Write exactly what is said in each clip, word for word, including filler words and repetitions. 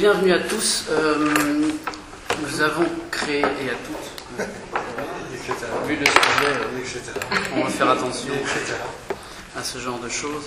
bienvenue à tous. Euh, nous avons créé, et à toutes, vu le sujet, on va faire attention à ce genre de choses.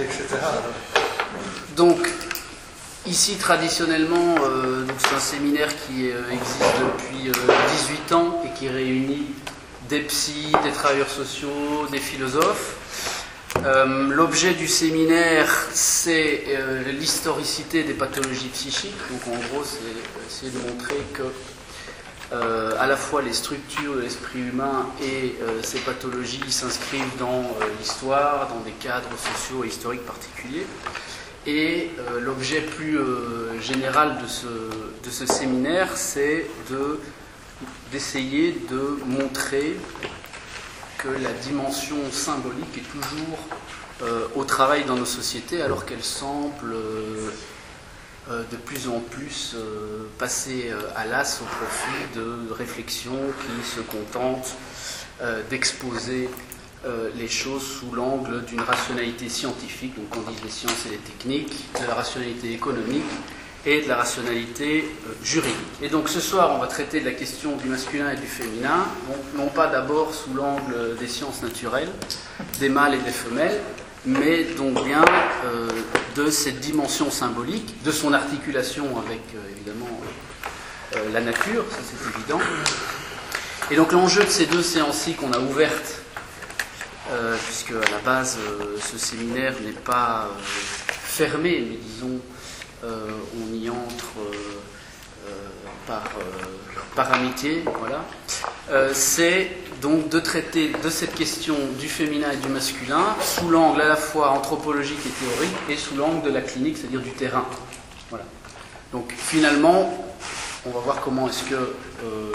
Donc, ici, traditionnellement, euh, c'est un séminaire qui euh, existe depuis euh, dix-huit ans et qui réunit des psys, des travailleurs sociaux, des philosophes. Euh, l'objet du séminaire, c'est euh, l'historicité des pathologies psychiques. Donc, en gros, c'est essayer de montrer que euh, à la fois les structures de l'esprit humain et euh, ces pathologies s'inscrivent dans euh, l'histoire, dans des cadres sociaux et historiques particuliers. Et euh, l'objet plus euh, général de ce, de ce séminaire, c'est de, d'essayer de montrer que la dimension symbolique est toujours euh, au travail dans nos sociétés, alors qu'elle semble euh, euh, de plus en plus euh, passer euh, à l'as au profit de réflexions qui se contentent euh, d'exposer euh, les choses sous l'angle d'une rationalité scientifique, donc on dit les sciences et les techniques, de la rationalité économique et de la rationalité euh, juridique. Et donc ce soir, on va traiter de la question du masculin et du féminin, donc non pas d'abord sous l'angle des sciences naturelles, des mâles et des femelles, mais donc bien euh, de cette dimension symbolique, de son articulation avec euh, évidemment euh, la nature, ça c'est évident. Et donc l'enjeu de ces deux séances-ci qu'on a ouvertes, euh, puisque à la base euh, ce séminaire n'est pas euh, fermé, mais disons Euh, on y entre euh, euh, par, euh, par amitié, voilà. Euh, c'est donc de traiter de cette question du féminin et du masculin sous l'angle à la fois anthropologique et théorique et sous l'angle de la clinique, c'est-à-dire du terrain. Voilà. Donc finalement, on va voir comment est-ce que euh,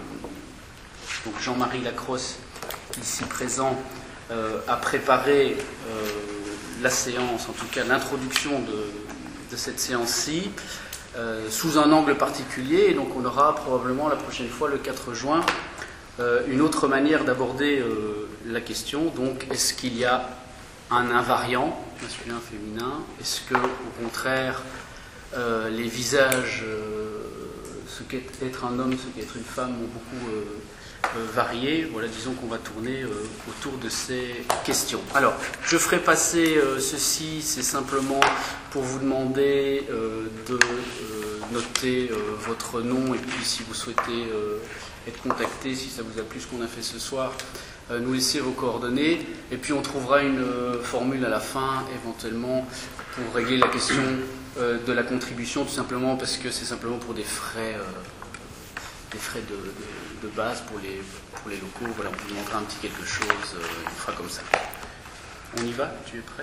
donc Jean-Marie Lacrosse, ici présent, euh, a préparé euh, la séance, en tout cas l'introduction de de cette séance-ci, euh, sous un angle particulier, et donc on aura probablement la prochaine fois, le quatre juin, euh, une autre manière d'aborder euh, la question. Donc, est-ce qu'il y a un invariant, masculin-féminin? Est-ce que, au contraire, euh, les visages, euh, ce qu'est être un homme, ce qu'est être une femme, ont beaucoup euh, euh, varié? Voilà, disons qu'on va tourner euh, autour de ces questions. Alors, je ferai passer euh, ceci, c'est simplement pour vous demander euh, de euh, noter euh, votre nom, et puis si vous souhaitez euh, être contacté, si ça vous a plu ce qu'on a fait ce soir, euh, nous laisser vos coordonnées, et puis on trouvera une euh, formule à la fin, éventuellement, pour régler la question euh, de la contribution, tout simplement parce que c'est simplement pour des frais, euh, des frais de, de, de base pour les, pour les locaux. Voilà, on vous demandera un petit quelque chose, euh, on fera comme ça. On y va? Tu es prêt?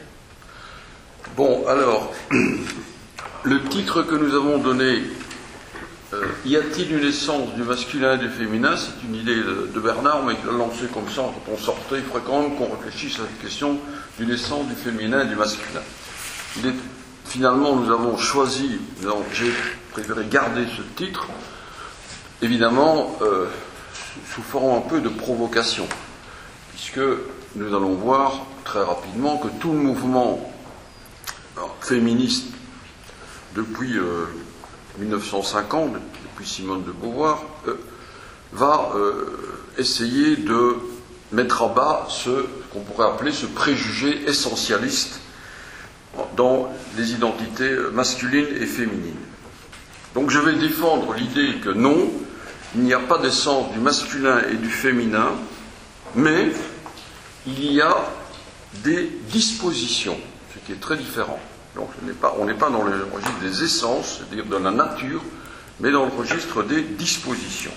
Bon, alors, le titre que nous avons donné, euh, y a-t-il une essence du masculin et du féminin? C'est une idée de, de Bernard, mais il l'a lancé comme ça quand on sortait. Il faudrait quand même qu'on réfléchisse à cette question d'une essence du féminin et du masculin. Il est, finalement, nous avons choisi, donc j'ai préféré garder ce titre, évidemment, euh, sous forme un peu de provocation, puisque nous allons voir très rapidement que tout le mouvement alors, féministe depuis euh, mille neuf cent cinquante, depuis Simone de Beauvoir, euh, va euh, essayer de mettre à bas ce qu'on pourrait appeler ce préjugé essentialiste dans les identités masculines et féminines. Donc je vais défendre l'idée que non, il n'y a pas d'essence du masculin et du féminin, mais il y a des dispositions, ce qui est très différent. Donc ce n'est pas, on n'est pas dans le registre des essences, c'est-à-dire de la nature, mais dans le registre des dispositions.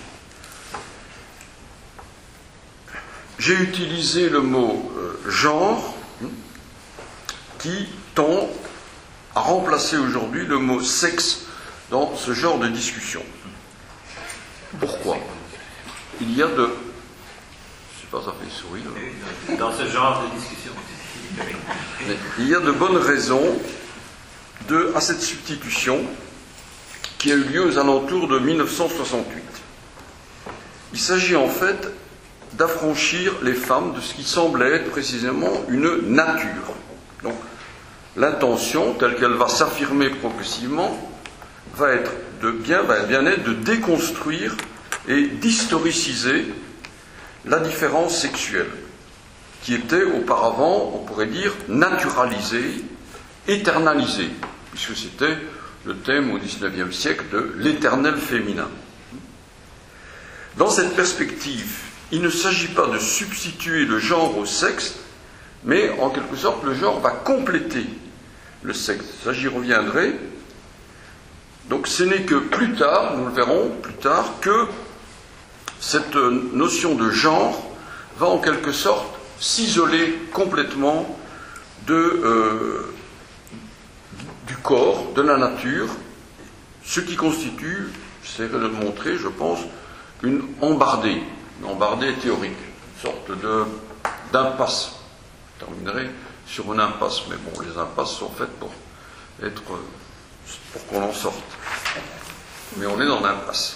J'ai utilisé le mot euh, genre, qui tend à remplacer aujourd'hui le mot sexe dans ce genre de discussion. Pourquoi? Il y a de... Je sais pas, ça fait sourire. Dans ce genre de discussion. Mais il y a de bonnes raisons de, à cette substitution qui a eu lieu aux alentours de mille neuf cent soixante-huit. Il s'agit en fait d'affranchir les femmes de ce qui semblait être précisément une nature. Donc, l'intention, telle qu'elle va s'affirmer progressivement, va être de bien, va bien être de déconstruire et d'historiciser la différence sexuelle, qui était auparavant, on pourrait dire, naturalisée, éternalisée, puisque c'était le thème au dix-neuvième siècle de l'éternel féminin. Dans cette perspective, il ne s'agit pas de substituer le genre au sexe, mais en quelque sorte, le genre va compléter le sexe. Ça, j'y reviendrai. Donc, ce n'est que plus tard, nous le verrons plus tard, que cette notion de genre va en quelque sorte s'isoler complètement de, euh, du corps, de la nature, ce qui constitue, j'essaierai de le montrer, je pense, une embardée, une embardée théorique, une sorte de, d'impasse. Je terminerai sur une impasse, mais bon, les impasses sont faites pour être, pour qu'on en sorte. Mais on est dans l'impasse.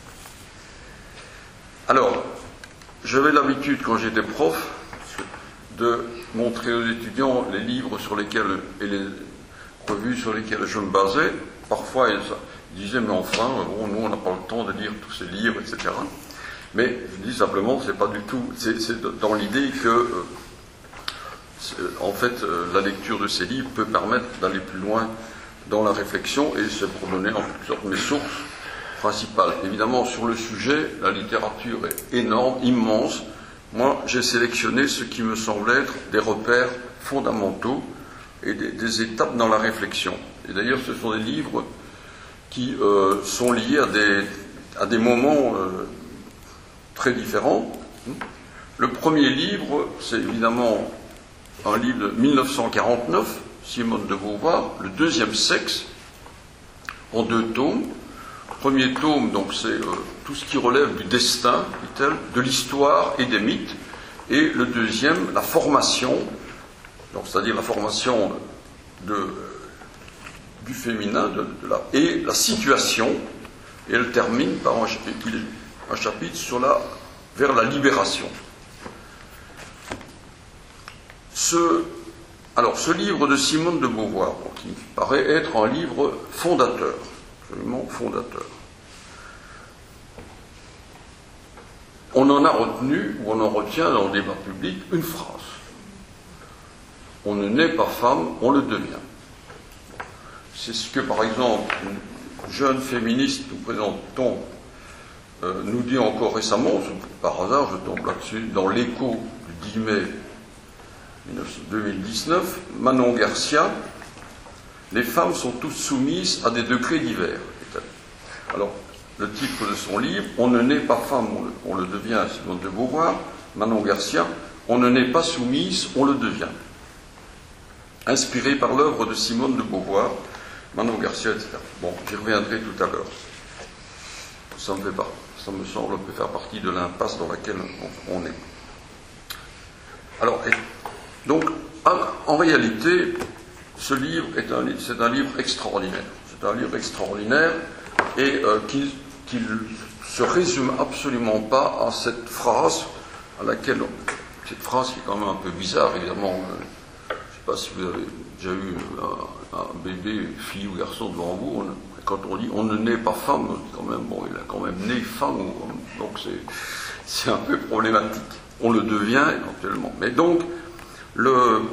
Alors, j'avais l'habitude, quand j'étais prof, de montrer aux étudiants les livres sur lesquels, et les revues sur lesquelles je me basais. Parfois, ils disaient, mais enfin, bon, nous, on n'a pas le temps de lire tous ces livres, et cetera. Mais je dis simplement, c'est pas du tout, c'est, c'est dans l'idée que, euh, en fait, euh, la lecture de ces livres peut permettre d'aller plus loin dans la réflexion, et c'est pour donner en quelque sorte mes sources principales. Évidemment, sur le sujet, la littérature est énorme, immense. Moi, j'ai sélectionné ce qui me semble être des repères fondamentaux et des, des étapes dans la réflexion. Et d'ailleurs, ce sont des livres qui euh, sont liés à des, à des moments euh, très différents. Le premier livre, c'est évidemment un livre de mille neuf cent quarante-neuf, Simone de Beauvoir, Le deuxième sexe, en deux tomes. Le premier tome, donc, c'est euh, tout ce qui relève du destin, dit-elle, de l'histoire et des mythes. Et le deuxième, la formation, donc, c'est-à-dire la formation de, du féminin de, de la, et la situation. Et elle termine par un chapitre, un chapitre sur la, vers la libération. Ce, alors, ce livre de Simone de Beauvoir, qui paraît être un livre fondateur, absolument fondateur. On en a retenu, ou on en retient dans le débat public, une phrase. On ne naît pas femme, on le devient. C'est ce que, par exemple, une jeune féministe, nous présentons, euh, nous dit encore récemment, par hasard, je tombe là-dessus, dans l'Écho du dix mai deux mille dix-neuf, Manon Garcia, les femmes sont toutes soumises à des degrés divers. Alors, le titre de son livre, On ne naît pas femme, on le, on le devient, Simone de Beauvoir, Manon Garcia, On ne naît pas soumise, on le devient. Inspiré par l'œuvre de Simone de Beauvoir, Manon Garcia, et cetera. Bon, j'y reviendrai tout à l'heure. Ça me, fait pas, ça me semble peut faire partie de l'impasse dans laquelle on, on est. Alors, et, donc, en réalité, ce livre est un, c'est un livre extraordinaire. C'est un livre extraordinaire et euh, qui qui ne se résume absolument pas à cette phrase à laquelle, cette phrase qui est quand même un peu bizarre, évidemment. Je ne sais pas si vous avez déjà eu un, un bébé, fille ou garçon devant vous, on, quand on dit on ne naît pas femme, quand même, bon, il a quand même né femme, donc c'est, c'est un peu problématique. On le devient éventuellement. Mais donc, le,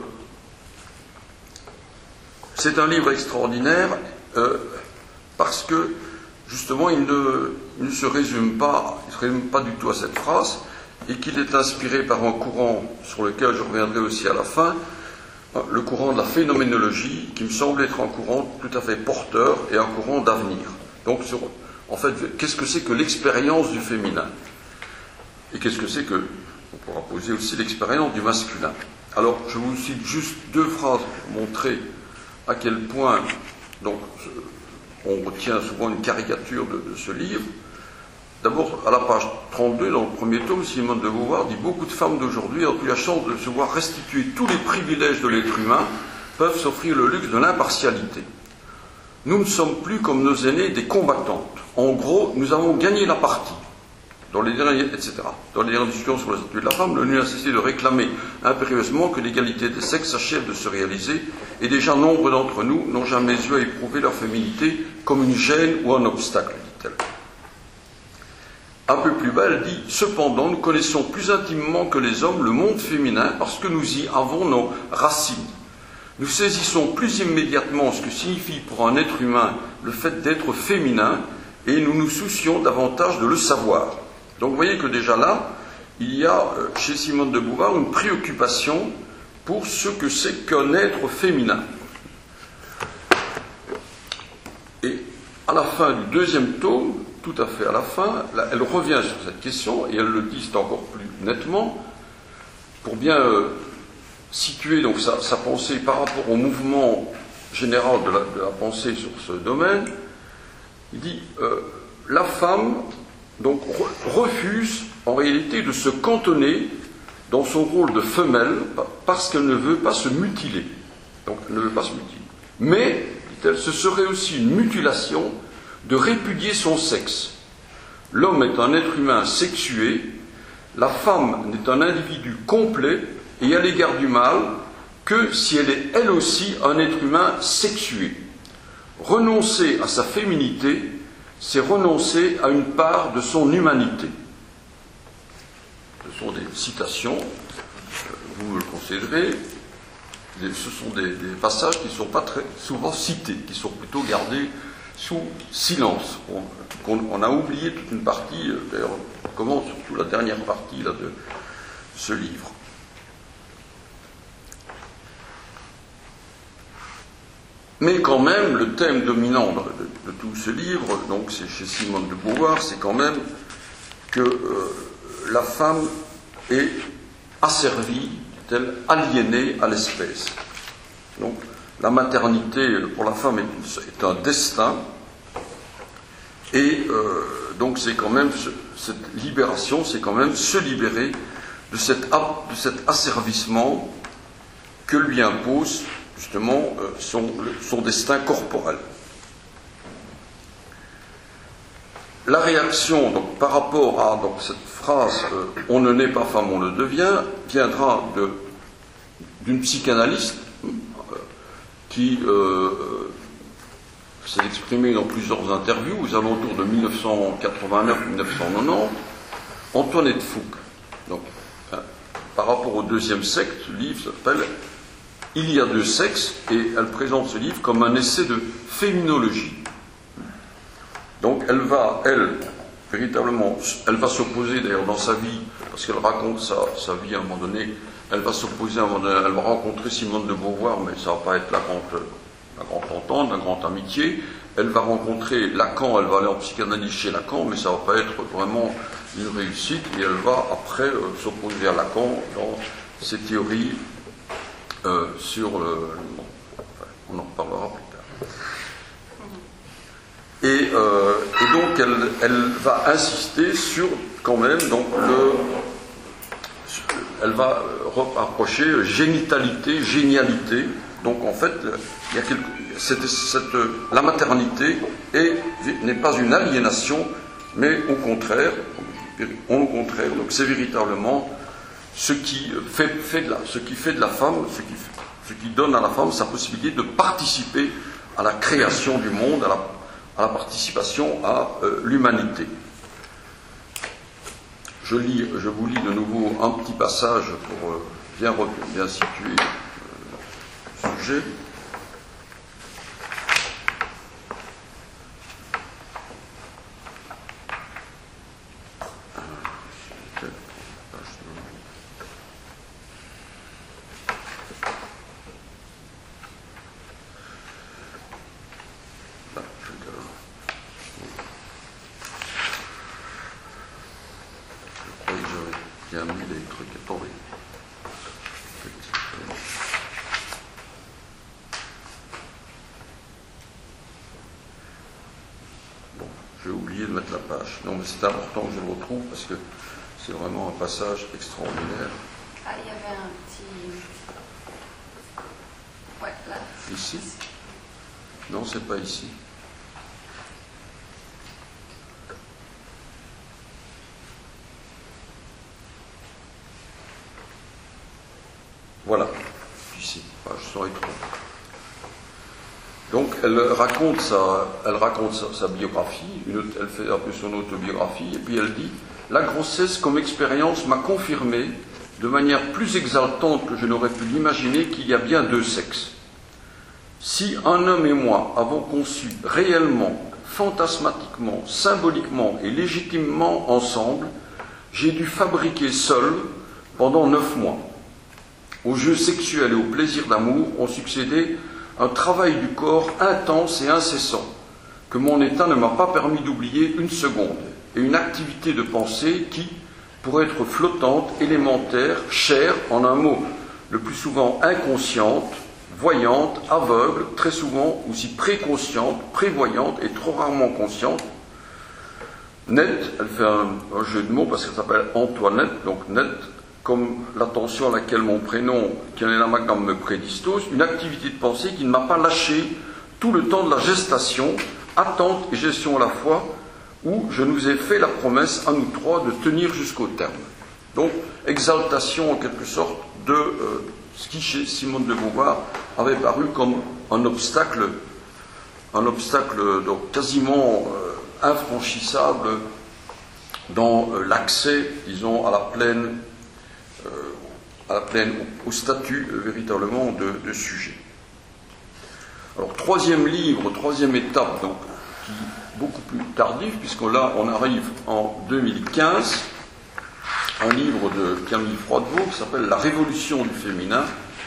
c'est un livre extraordinaire euh, parce que justement, il ne, il ne se résume pas, il ne se résume pas du tout à cette phrase, et qu'il est inspiré par un courant sur lequel je reviendrai aussi à la fin, le courant de la phénoménologie, qui me semble être un courant tout à fait porteur et un courant d'avenir. Donc, sur, en fait, qu'est-ce que c'est que l'expérience du féminin? Et qu'est-ce que c'est que, on pourra poser aussi l'expérience du masculin? Alors, je vous cite juste deux phrases pour montrer à quel point, donc, on retient souvent une caricature de, de ce livre. D'abord, à la page trente-deux, dans le premier tome, Simone de Beauvoir dit « Beaucoup de femmes d'aujourd'hui ont eu la chance de se voir restituer tous les privilèges de l'être humain, peuvent s'offrir le luxe de l'impartialité. Nous ne sommes plus comme nos aînés des combattantes. En gros, nous avons gagné la partie. » Dans les derniers, et cetera. Dans les dernières discussions sur le statut de la femme, l'O N U a cessé de réclamer impérieusement que l'égalité des sexes s'achève de se réaliser et déjà nombre d'entre nous n'ont jamais eu à éprouver leur féminité comme une gêne ou un obstacle, dit-elle. Un peu plus bas, elle dit « Cependant, nous connaissons plus intimement que les hommes le monde féminin parce que nous y avons nos racines. Nous saisissons plus immédiatement ce que signifie pour un être humain le fait d'être féminin et nous nous soucions davantage de le savoir. » Donc vous voyez que déjà là, il y a chez Simone de Beauvoir une préoccupation pour ce que c'est qu'un être féminin. Et à la fin du deuxième tome, tout à fait à la fin, là, elle revient sur cette question et elle le dit encore plus nettement pour bien euh, situer donc sa, sa pensée par rapport au mouvement général de la, de la pensée sur ce domaine. Il dit euh, la femme donc re, refuse en réalité de se cantonner dans son rôle de femelle parce qu'elle ne veut pas se mutiler. Donc elle ne veut pas se mutiler. Mais, dit-elle, ce serait aussi une mutilation de répudier son sexe. L'homme est un être humain sexué, la femme n'est un individu complet et à l'égard du mâle que si elle est elle aussi un être humain sexué. Renoncer à sa féminité, c'est renoncer à une part de son humanité. Ce sont des citations, vous le considérez, ce sont des, des passages qui ne sont pas très souvent cités, qui sont plutôt gardés sous silence. On, on a oublié toute une partie, d'ailleurs, on commence surtout la dernière partie là, de ce livre. Mais quand même, le thème dominant de, de tout ce livre, donc c'est chez Simone de Beauvoir, c'est quand même que euh, la femme est asservie, dit-elle, aliénée à l'espèce. Donc, la maternité pour la femme est, une, est un destin, et euh, donc c'est quand même ce, cette libération, c'est quand même se libérer de, cette, de cet asservissement que lui impose justement euh, son, son destin corporel. La réaction donc, par rapport à donc, cette phrase euh, « on ne naît pas femme, on le devient » viendra de, d'une psychanalyste euh, qui euh, s'est exprimée dans plusieurs interviews aux alentours de dix-neuf cent quatre-vingt-neuf à dix-neuf cent quatre-vingt-dix, Antoinette Fouque. Donc, hein, par rapport au deuxième sexe, ce livre s'appelle « Il y a deux sexes » et elle présente ce livre comme un essai de féminologie. Donc elle va, elle, véritablement, elle va s'opposer d'ailleurs dans sa vie, parce qu'elle raconte sa, sa vie à un moment donné, elle va s'opposer à un moment donné, elle va rencontrer Simone de Beauvoir, mais ça ne va pas être la grande, la grande entente, la grande amitié. Elle va rencontrer Lacan, elle va aller en psychanalyse chez Lacan, mais ça ne va pas être vraiment une réussite, et elle va après euh, s'opposer à Lacan dans ses théories euh, sur le... Bon, enfin, on en reparlera plus tard. Et, euh, et donc elle, elle va insister sur quand même donc le, elle va rapprocher génitalité, génialité. Donc en fait, il y a quelque, cette, cette, la maternité est, n'est pas une aliénation, mais au contraire, au contraire. Donc c'est véritablement ce qui fait, fait de la, ce qui fait de la femme, ce qui, ce qui donne à la femme sa possibilité de participer à la création du monde, à la à la participation à euh, l'humanité. Je, lis, je vous lis de nouveau un petit passage pour euh, bien, bien situer euh, le sujet. C'est important que je le retrouve parce que c'est vraiment un passage extraordinaire. Ah, il y avait un petit... Ouais, là. Ici ? Non, c'est pas ici. Voilà. Ici. Ah, je saurais trop. Donc elle raconte sa, elle raconte sa, sa biographie, une, elle fait un peu son autobiographie, et puis elle dit « La grossesse comme expérience m'a confirmé de manière plus exaltante que je n'aurais pu l'imaginer qu'il y a bien deux sexes. Si un homme et moi avons conçu réellement, fantasmatiquement, symboliquement et légitimement ensemble, j'ai dû fabriquer seul pendant neuf mois. Aux jeux sexuels et au plaisir d'amour ont succédé un travail du corps intense et incessant, que mon état ne m'a pas permis d'oublier une seconde, et une activité de pensée qui, pour être flottante, élémentaire, chère, en un mot, le plus souvent inconsciente, voyante, aveugle, très souvent aussi préconsciente, prévoyante et trop rarement consciente, nette, elle fait un, un jeu de mots parce qu'elle s'appelle Antoinette, donc nette, comme l'attention à laquelle mon prénom, qui en est l'amalgame, me prédispose, une activité de pensée qui ne m'a pas lâché tout le temps de la gestation, attente et gestion à la fois, où je nous ai fait la promesse à nous trois de tenir jusqu'au terme. Donc, exaltation en quelque sorte de euh, ce qui chez Simone de Beauvoir avait paru comme un obstacle, un obstacle donc quasiment euh, infranchissable dans euh, l'accès, disons, à la pleine Euh, à la plaine, au, au statut euh, véritablement de, de sujet. Alors, troisième livre, troisième étape, donc, qui est beaucoup plus tardive, puisque là, on arrive en deux mille quinze, un livre de Camille Froidevaux qui s'appelle La Révolution du féminin,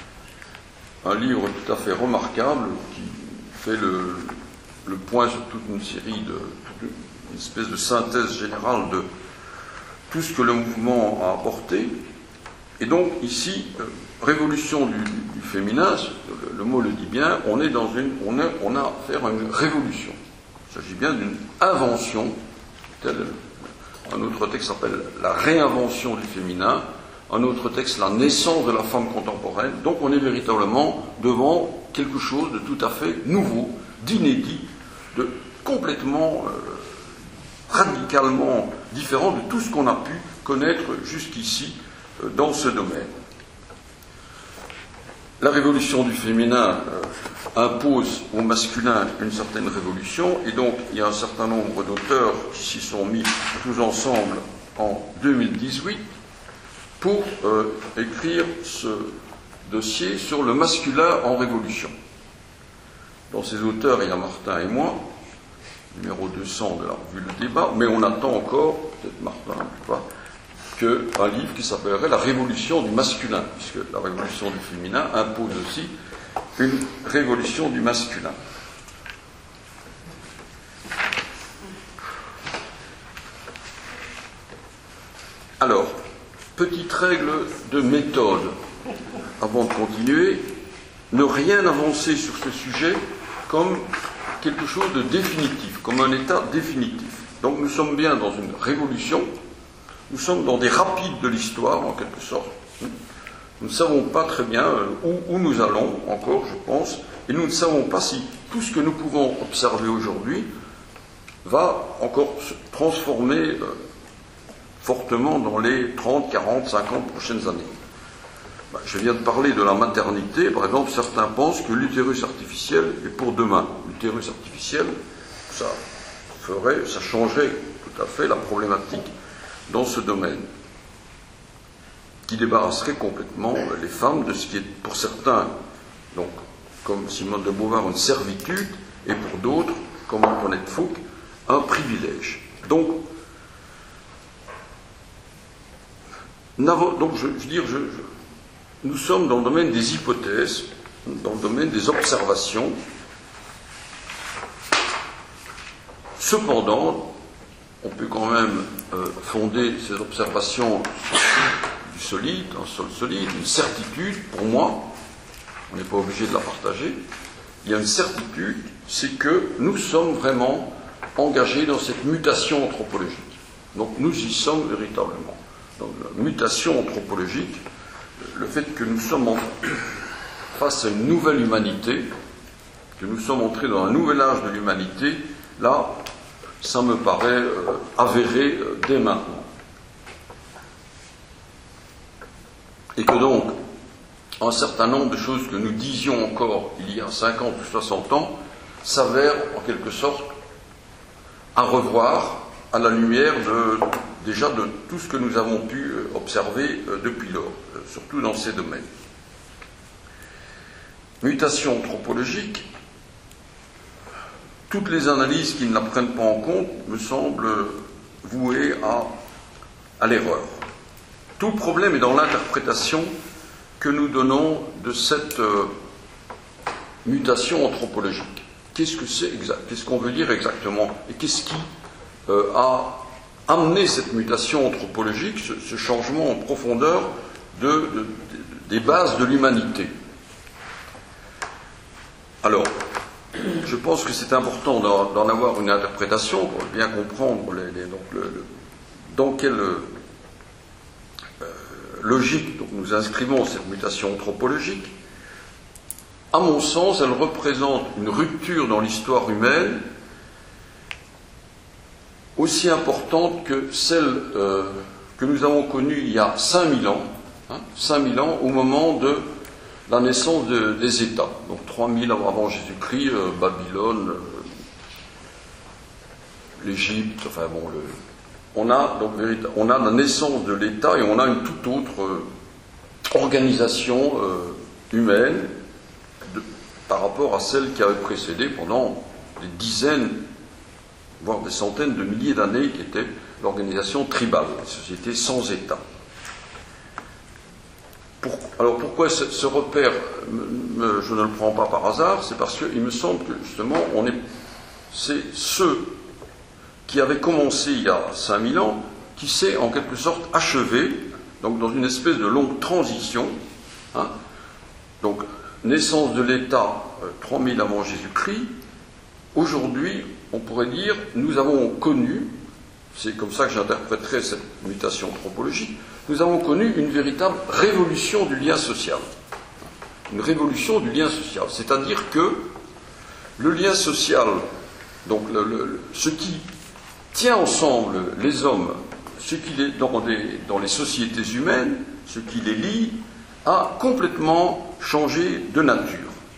un livre tout à fait remarquable qui fait le, le point sur toute une série de, toute une espèce de synthèse générale de tout ce que le mouvement a apporté. Et donc, ici, euh, révolution du, du, du féminin, le, le mot le dit bien, on est dans une, on a, on a affaire à une révolution. Il s'agit bien d'une invention, tel, un autre texte s'appelle la réinvention du féminin, un autre texte, la naissance de la femme contemporaine. Donc, on est véritablement devant quelque chose de tout à fait nouveau, d'inédit, de complètement, euh, radicalement différent de tout ce qu'on a pu connaître jusqu'ici dans ce domaine. La révolution du féminin euh, impose au masculin une certaine révolution, et donc il y a un certain nombre d'auteurs qui s'y sont mis tous ensemble en deux mille dix-huit pour euh, écrire ce dossier sur le masculin en révolution. Dans ces auteurs, il y a Martin et moi, numéro deux cents de la revue Le Débat, mais on attend encore, peut-être Martin, je ne sais pas, un livre qui s'appellerait La Révolution du masculin, puisque la révolution du féminin impose aussi une révolution du masculin. Alors, petite règle de méthode, avant de continuer, ne rien avancer sur ce sujet comme quelque chose de définitif, comme un état définitif. Donc nous sommes bien dans une révolution. Nous sommes dans des rapides de l'histoire, en quelque sorte. Nous ne savons pas très bien où, où nous allons, encore, je pense, et nous ne savons pas si tout ce que nous pouvons observer aujourd'hui va encore se transformer euh, fortement dans les trente, quarante, cinquante prochaines années. Ben, je viens de parler de la maternité. Par exemple, certains pensent que l'utérus artificiel est pour demain. L'utérus artificiel, ça ferait, ça changerait tout à fait la problématique dans ce domaine, qui débarrasserait complètement les femmes de ce qui est pour certains, donc comme Simone de Beauvoir, une servitude, et pour d'autres, comme Antoinette Fouque, un privilège. Donc, donc je, je veux dire, je, je, nous sommes dans le domaine des hypothèses, dans le domaine des observations. Cependant, on peut quand même euh, fonder ces observations sur du solide, un sol solide, une certitude, pour moi, on n'est pas obligé de la partager, il y a une certitude, c'est que nous sommes vraiment engagés dans cette mutation anthropologique. Donc nous y sommes véritablement. Donc la mutation anthropologique, le fait que nous sommes en, face à une nouvelle humanité, que nous sommes entrés dans un nouvel âge de l'humanité, là, ça me paraît euh, avéré euh, dès maintenant. Et que donc, un certain nombre de choses que nous disions encore il y a cinquante ou soixante ans s'avère en quelque sorte à revoir à la lumière de, déjà de tout ce que nous avons pu observer depuis lors, surtout dans ces domaines. Mutation anthropologique, toutes les analyses qui ne la prennent pas en compte me semblent vouées à, à l'erreur. Tout le problème est dans l'interprétation que nous donnons de cette euh, mutation anthropologique. Qu'est-ce que c'est exact? Qu'est-ce qu'on veut dire exactement? Et qu'est-ce qui euh, a amené cette mutation anthropologique, ce, ce changement en profondeur de, de, de, des bases de l'humanité? Alors, je pense que c'est important d'en, d'en avoir une interprétation pour bien comprendre les, les, donc le, le, dans quelle euh, logique donc, nous inscrivons cette mutation anthropologique. À mon sens, elle représente une rupture dans l'histoire humaine aussi importante que celle euh, que nous avons connue il y a cinq mille ans, hein, cinq mille ans au moment de la naissance de, des États. Donc trois mille avant Jésus-Christ, euh, Babylone, euh, l'Égypte, enfin bon, le, on a donc on a la naissance de l'État et on a une toute autre euh, organisation euh, humaine de, par rapport à celle qui avait précédé pendant des dizaines, voire des centaines de milliers d'années, qui était l'organisation tribale, la société sans État. Pour, alors pourquoi ce, ce repère, me, me, je ne le prends pas par hasard, c'est parce qu'il me semble que justement, on est, c'est ceux qui avaient commencé il y a cinq mille ans, qui s'est en quelque sorte achevé, donc dans une espèce de longue transition, hein, donc naissance de l'État euh, trois mille avant Jésus-Christ. Aujourd'hui, on pourrait dire, nous avons connu, c'est comme ça que j'interpréterais cette mutation anthropologique, nous avons connu une véritable révolution du lien social. Une révolution du lien social. C'est-à-dire que le lien social, donc le, le, ce qui tient ensemble les hommes, ce qui les, dans, des, dans les sociétés humaines, ce qui les lie, a complètement changé de nature.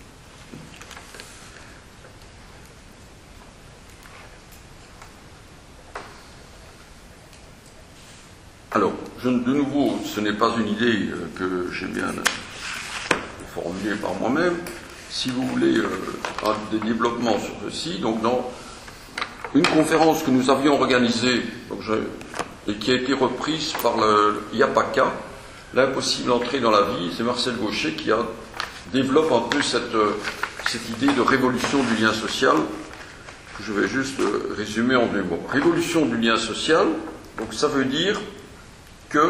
Alors, je, de nouveau, ce n'est pas une idée que j'ai bien formulée par moi-même. Si vous voulez euh, des développements sur ceci, donc dans une conférence que nous avions organisée donc je, et qui a été reprise par le IAPACA, l'impossible entrée dans la vie, c'est Marcel Gaucher qui a, développe un peu cette, cette idée de révolution du lien social, que je vais juste résumer en deux mots. Révolution du lien social, donc ça veut dire que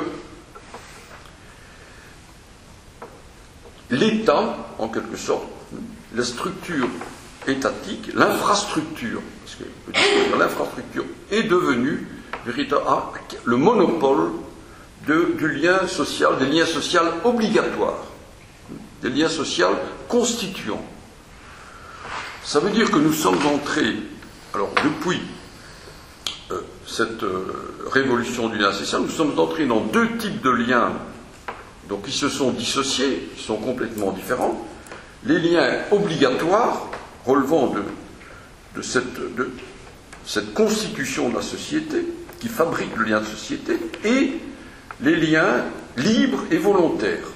l'État, en quelque sorte, la structure étatique, l'infrastructure, parce que l'infrastructure est devenue le monopole de, du lien social, des liens sociaux obligatoires, des liens sociaux constituants. Ça veut dire que nous sommes entrés, alors depuis euh, cette euh, révolution du lien social, nous sommes entrés dans deux types de liens, donc qui se sont dissociés, qui sont complètement différents. Les liens obligatoires, relevant de, de, cette, de cette constitution de la société, qui fabrique le lien de société, et les liens libres et volontaires.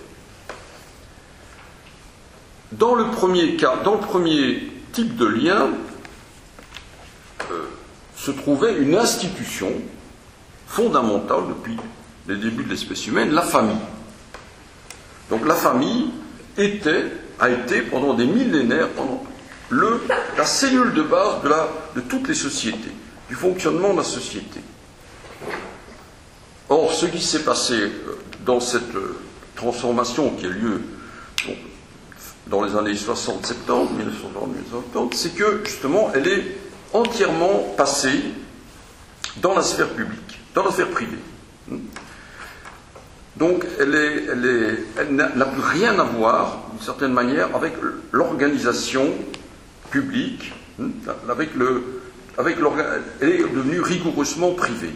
Dans le premier cas, dans le premier type de lien, euh, se trouvait une institution fondamentale depuis les débuts de l'espèce humaine, la famille. Donc la famille était, a été pendant des millénaires, pendant le, la cellule de base de, la, de toutes les sociétés, du fonctionnement de la société. Or, ce qui s'est passé dans cette transformation qui a lieu bon, dans les années soixante soixante-dix, mille neuf cent soixante mille neuf cent soixante-dix, c'est que, justement, elle est entièrement passée dans la sphère publique, dans la sphère privée. Donc, elle, est, elle, est, elle n'a plus rien à voir, d'une certaine manière, avec l'organisation publique, avec le, avec elle est devenue rigoureusement privée.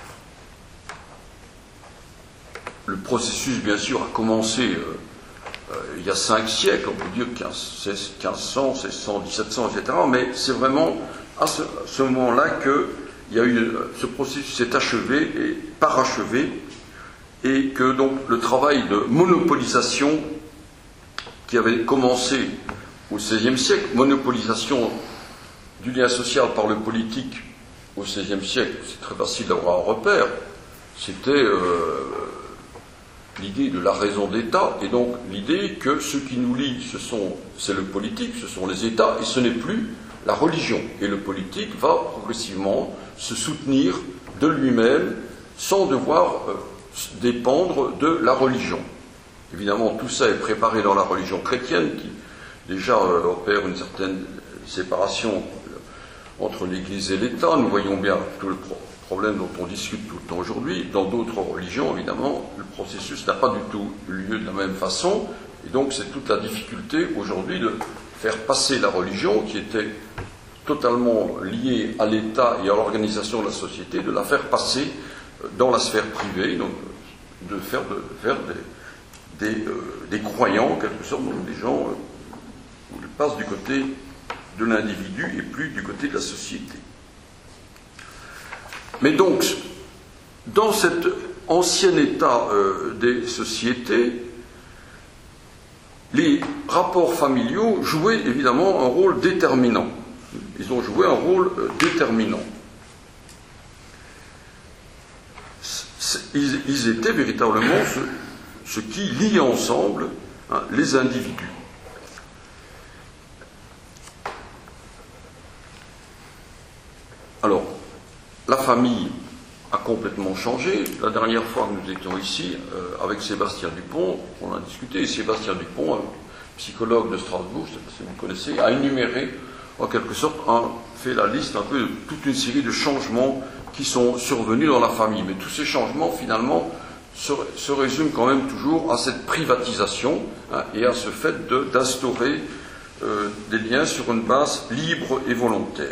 Le processus, bien sûr, a commencé euh, euh, il y a cinq siècles, on peut dire quinze cents, seize cents, dix-sept cents, et cetera. Mais c'est vraiment à ce, à ce moment-là que il y a eu, ce processus s'est achevé et parachevé, et que donc le travail de monopolisation qui avait commencé au seizième siècle, monopolisation du lien social par le politique au seizième siècle, c'est très facile d'avoir un repère, c'était euh, l'idée de la raison d'État, et donc l'idée que ce qui nous lie, ce sont, c'est le politique, ce sont les États, et ce n'est plus la religion. Et le politique va progressivement se soutenir de lui-même sans devoir euh, dépendre de la religion. Évidemment, tout ça est préparé dans la religion chrétienne, qui déjà euh, opère une certaine séparation entre l'Église et l'État. Nous voyons bien tout le pro- problème dont on discute tout le temps aujourd'hui. Dans d'autres religions, évidemment, le processus n'a pas du tout lieu de la même façon, et donc c'est toute la difficulté aujourd'hui de faire passer la religion, qui était totalement liée à l'État et à l'organisation de la société, de la faire passer dans la sphère privée, donc de faire, de faire des, des, euh, des croyants, en quelque sorte, donc des gens euh, qui passent du côté de l'individu et plus du côté de la société. Mais donc, dans cet ancien état euh, des sociétés, les rapports familiaux jouaient évidemment un rôle déterminant. Ils ont joué un rôle euh, déterminant. Ils, ils étaient véritablement ce, ce qui lie ensemble hein, les individus. Alors, la famille a complètement changé. La dernière fois que nous étions ici, euh, avec Sébastien Dupont, on a discuté, et Sébastien Dupont, un psychologue de Strasbourg, je ne sais pas si vous le connaissez, a énuméré, en quelque sorte, a fait la liste un peu de toute une série de changements qui sont survenus dans la famille. Mais tous ces changements, finalement, se, se résument quand même toujours à cette privatisation hein, et à ce fait de, d'instaurer euh, des liens sur une base libre et volontaire.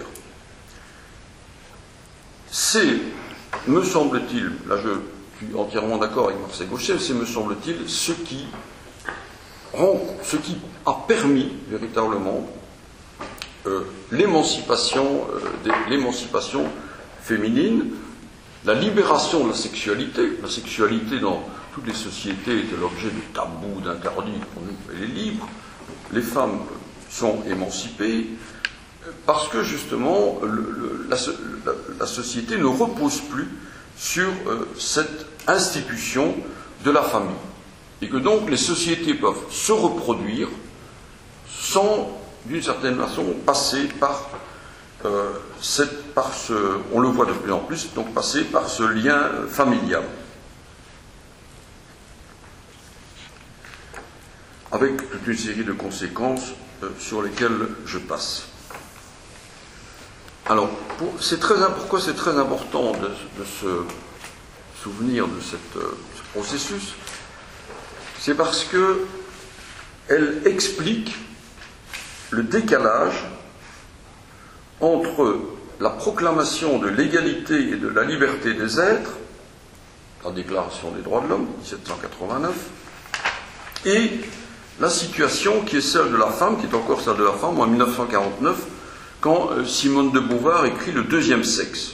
C'est, me semble-t-il, là je suis entièrement d'accord avec Marcel Gauchet, c'est, me semble-t-il, ce qui, rend, ce qui a permis véritablement euh, l'émancipation, euh, des, l'émancipation féminine, la libération de la sexualité. La sexualité dans toutes les sociétés était l'objet de tabous, d'interdits. Pour nous, elle est libre. Les femmes sont émancipées parce que justement le, le, la, la, la société ne repose plus sur euh, cette institution de la famille, et que donc les sociétés peuvent se reproduire sans, d'une certaine façon, passer par Euh, c'est par ce, on le voit de plus en plus, donc passer par ce lien euh, familial. Avec toute une série de conséquences euh, sur lesquelles je passe. Alors, pour, c'est très, pourquoi c'est très important de, de se souvenir de cette, euh, ce processus? C'est parce que elle explique le décalage entre la proclamation de l'égalité et de la liberté des êtres, la Déclaration des droits de l'homme, dix-sept cent quatre-vingt-neuf, et la situation qui est celle de la femme, qui est encore celle de la femme, en mille neuf cent quarante-neuf, quand Simone de Beauvoir écrit Le deuxième sexe.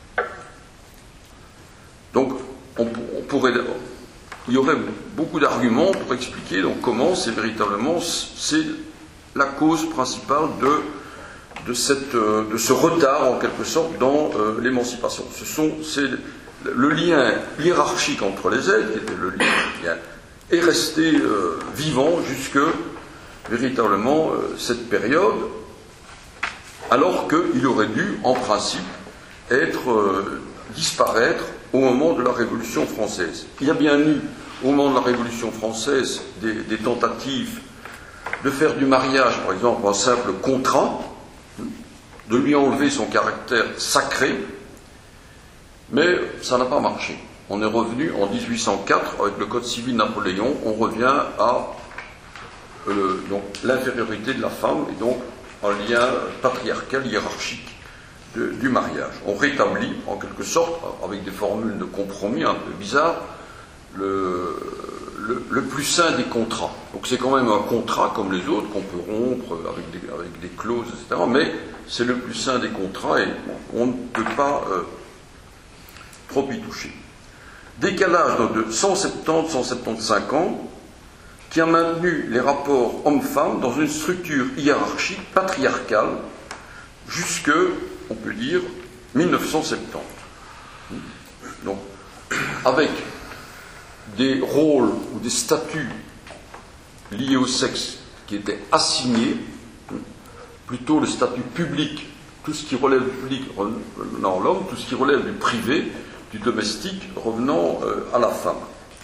Donc, on, on pourrait, il y aurait beaucoup d'arguments pour expliquer donc, comment c'est véritablement c'est la cause principale de De, cette, de ce retard, en quelque sorte, dans euh, l'émancipation. Ce sont, c'est, le lien hiérarchique entre les êtres, qui était le lien, est resté euh, vivant jusque, véritablement, euh, cette période, alors qu'il aurait dû, en principe, être, euh, disparaître au moment de la Révolution française. Il y a bien eu, au moment de la Révolution française, des, des tentatives de faire du mariage, par exemple, un simple contrat, de lui enlever son caractère sacré, mais ça n'a pas marché. On est revenu en dix-huit cent quatre, avec le Code civil Napoléon, on revient à euh, donc, l'infériorité de la femme, et donc un lien patriarcal, hiérarchique de, du mariage. On rétablit, en quelque sorte, avec des formules de compromis un peu bizarres, le, le, le plus sain des contrats. Donc c'est quand même un contrat comme les autres qu'on peut rompre avec des, avec des clauses, et cetera. Mais c'est le plus sain des contrats et on ne peut pas euh, trop y toucher. Décalage donc, de cent soixante-dix à cent soixante-quinze ans qui a maintenu les rapports hommes-femmes dans une structure hiérarchique patriarcale jusque, on peut dire, mille neuf cent soixante-dix. Donc, avec des rôles ou des statuts liés au sexe qui étaient assignés, plutôt le statut public, tout ce qui relève du public revenant à l'homme, tout ce qui relève du privé, du domestique revenant euh, à la femme.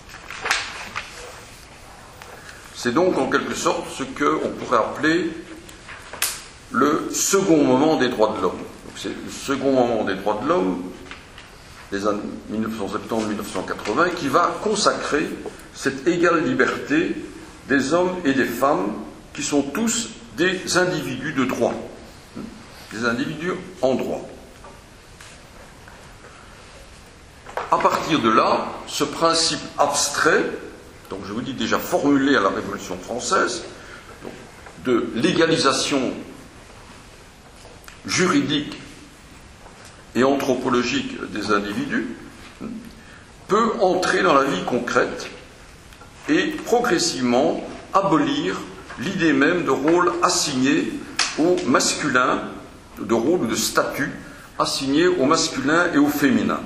C'est donc en quelque sorte ce qu'on pourrait appeler le second moment des droits de l'homme. C'est le second moment des droits de l'homme des années mille neuf cent soixante-dix à mille neuf cent quatre-vingts qui va consacrer cette égale liberté des hommes et des femmes qui sont tous des individus de droit, des individus en droit. À partir de là, ce principe abstrait, donc je vous dis déjà formulé à la Révolution française, donc, de l'égalisation juridique et anthropologique des individus, peut entrer dans la vie concrète et progressivement abolir l'idée même de rôle assigné au masculin, de rôle ou de statut assigné au masculin et au féminin.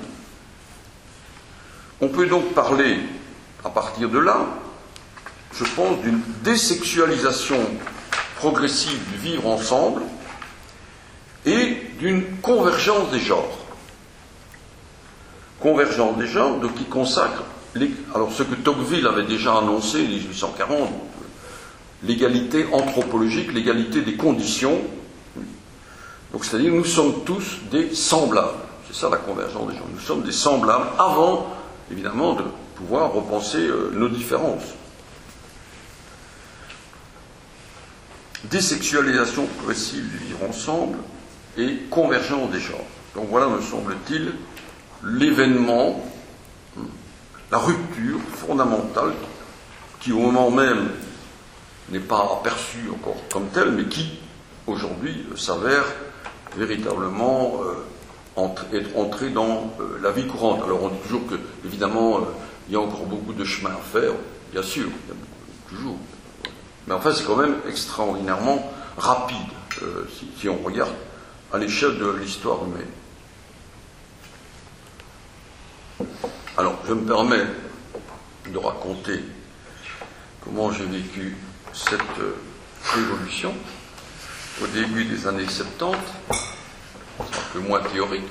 On peut donc parler, à partir de là, je pense, d'une désexualisation progressive du vivre ensemble et d'une convergence des genres. Convergence des genres, donc qui consacre, les, alors ce que Tocqueville avait déjà annoncé en dix-huit cent quarante, l'égalité anthropologique, l'égalité des conditions, donc c'est-à-dire nous sommes tous des semblables. C'est ça la convergence des genres. Nous sommes des semblables avant, évidemment, de pouvoir repenser euh, nos différences. Désexualisation progressive du vivre ensemble et convergence des genres. Donc voilà, me semble-t-il, l'événement, la rupture fondamentale qui, au moment même, n'est pas aperçue encore comme telle, mais qui, aujourd'hui, s'avère véritablement euh, entre, être entrée dans euh, la vie courante. Alors on dit toujours que, évidemment, euh, il y a encore beaucoup de chemin à faire, bien sûr, il y a beaucoup, toujours. Mais enfin, c'est quand même extraordinairement rapide, euh, si, si on regarde à l'échelle de l'histoire humaine. Alors, je me permets de raconter comment j'ai vécu cette euh, révolution au début des années soixante-dix, un peu moins théorique.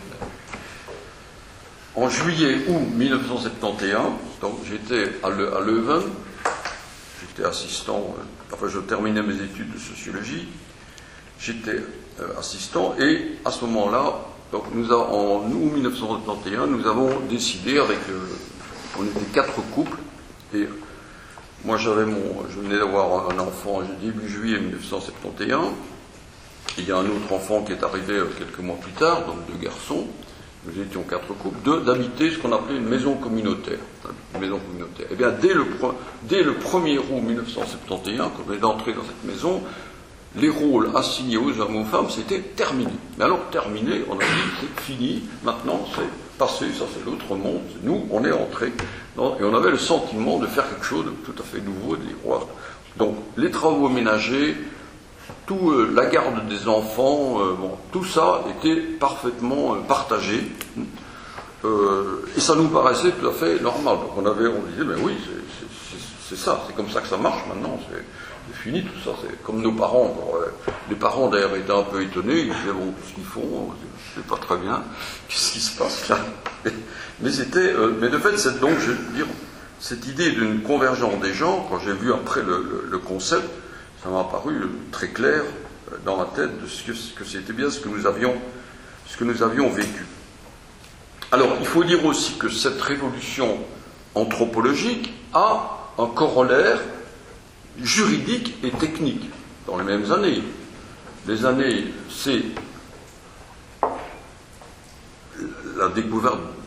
En juillet-août mille neuf cent soixante et onze, donc j'étais à, Le, à Leuven, j'étais assistant, euh, enfin je terminais mes études de sociologie, j'étais euh, assistant, et à ce moment-là, donc nous avons, en août mille neuf cent soixante et onze, nous avons décidé avec, euh, on était quatre couples, et moi j'avais mon, je venais d'avoir un enfant début juillet mille neuf cent soixante et onze, il y a un autre enfant qui est arrivé euh, quelques mois plus tard, donc deux garçons. Nous étions quatre couples, deux, d'habiter ce qu'on appelait une maison communautaire. Une maison communautaire. Eh bien, dès le, dès le premier août mille neuf cent soixante et onze, quand on est entré dans cette maison, les rôles assignés aux hommes et aux femmes, c'était terminé. Mais alors, terminé, on a dit, c'est fini, maintenant, c'est passé, ça c'est l'autre monde. Nous, on est entrés, dans, et on avait le sentiment de faire quelque chose de tout à fait nouveau, de les voir. Donc, les travaux ménagers, tout, euh, la garde des enfants, euh, bon, tout ça était parfaitement euh, partagé, euh, et ça nous paraissait tout à fait normal. Donc on avait, on disait, ben oui, c'est, c'est, c'est ça, c'est comme ça que ça marche maintenant, c'est, c'est fini tout ça. C'est comme nos parents. Bon, euh, les parents d'ailleurs étaient un peu étonnés, ils disaient bon, qu'est-ce qu'ils font, je ne sais pas très bien, qu'est-ce qui se passe là. Mais c'était, euh, mais de fait, c'est donc, je veux dire, cette idée d'une convergence des genres, quand j'ai vu après le, le, le concept, ça m'a apparu très clair dans ma tête de ce que, ce que c'était bien ce que nous avions, ce que nous avions vécu. Alors, il faut dire aussi que cette révolution anthropologique a un corollaire juridique et technique dans les mêmes années. Les années, c'est la découverte de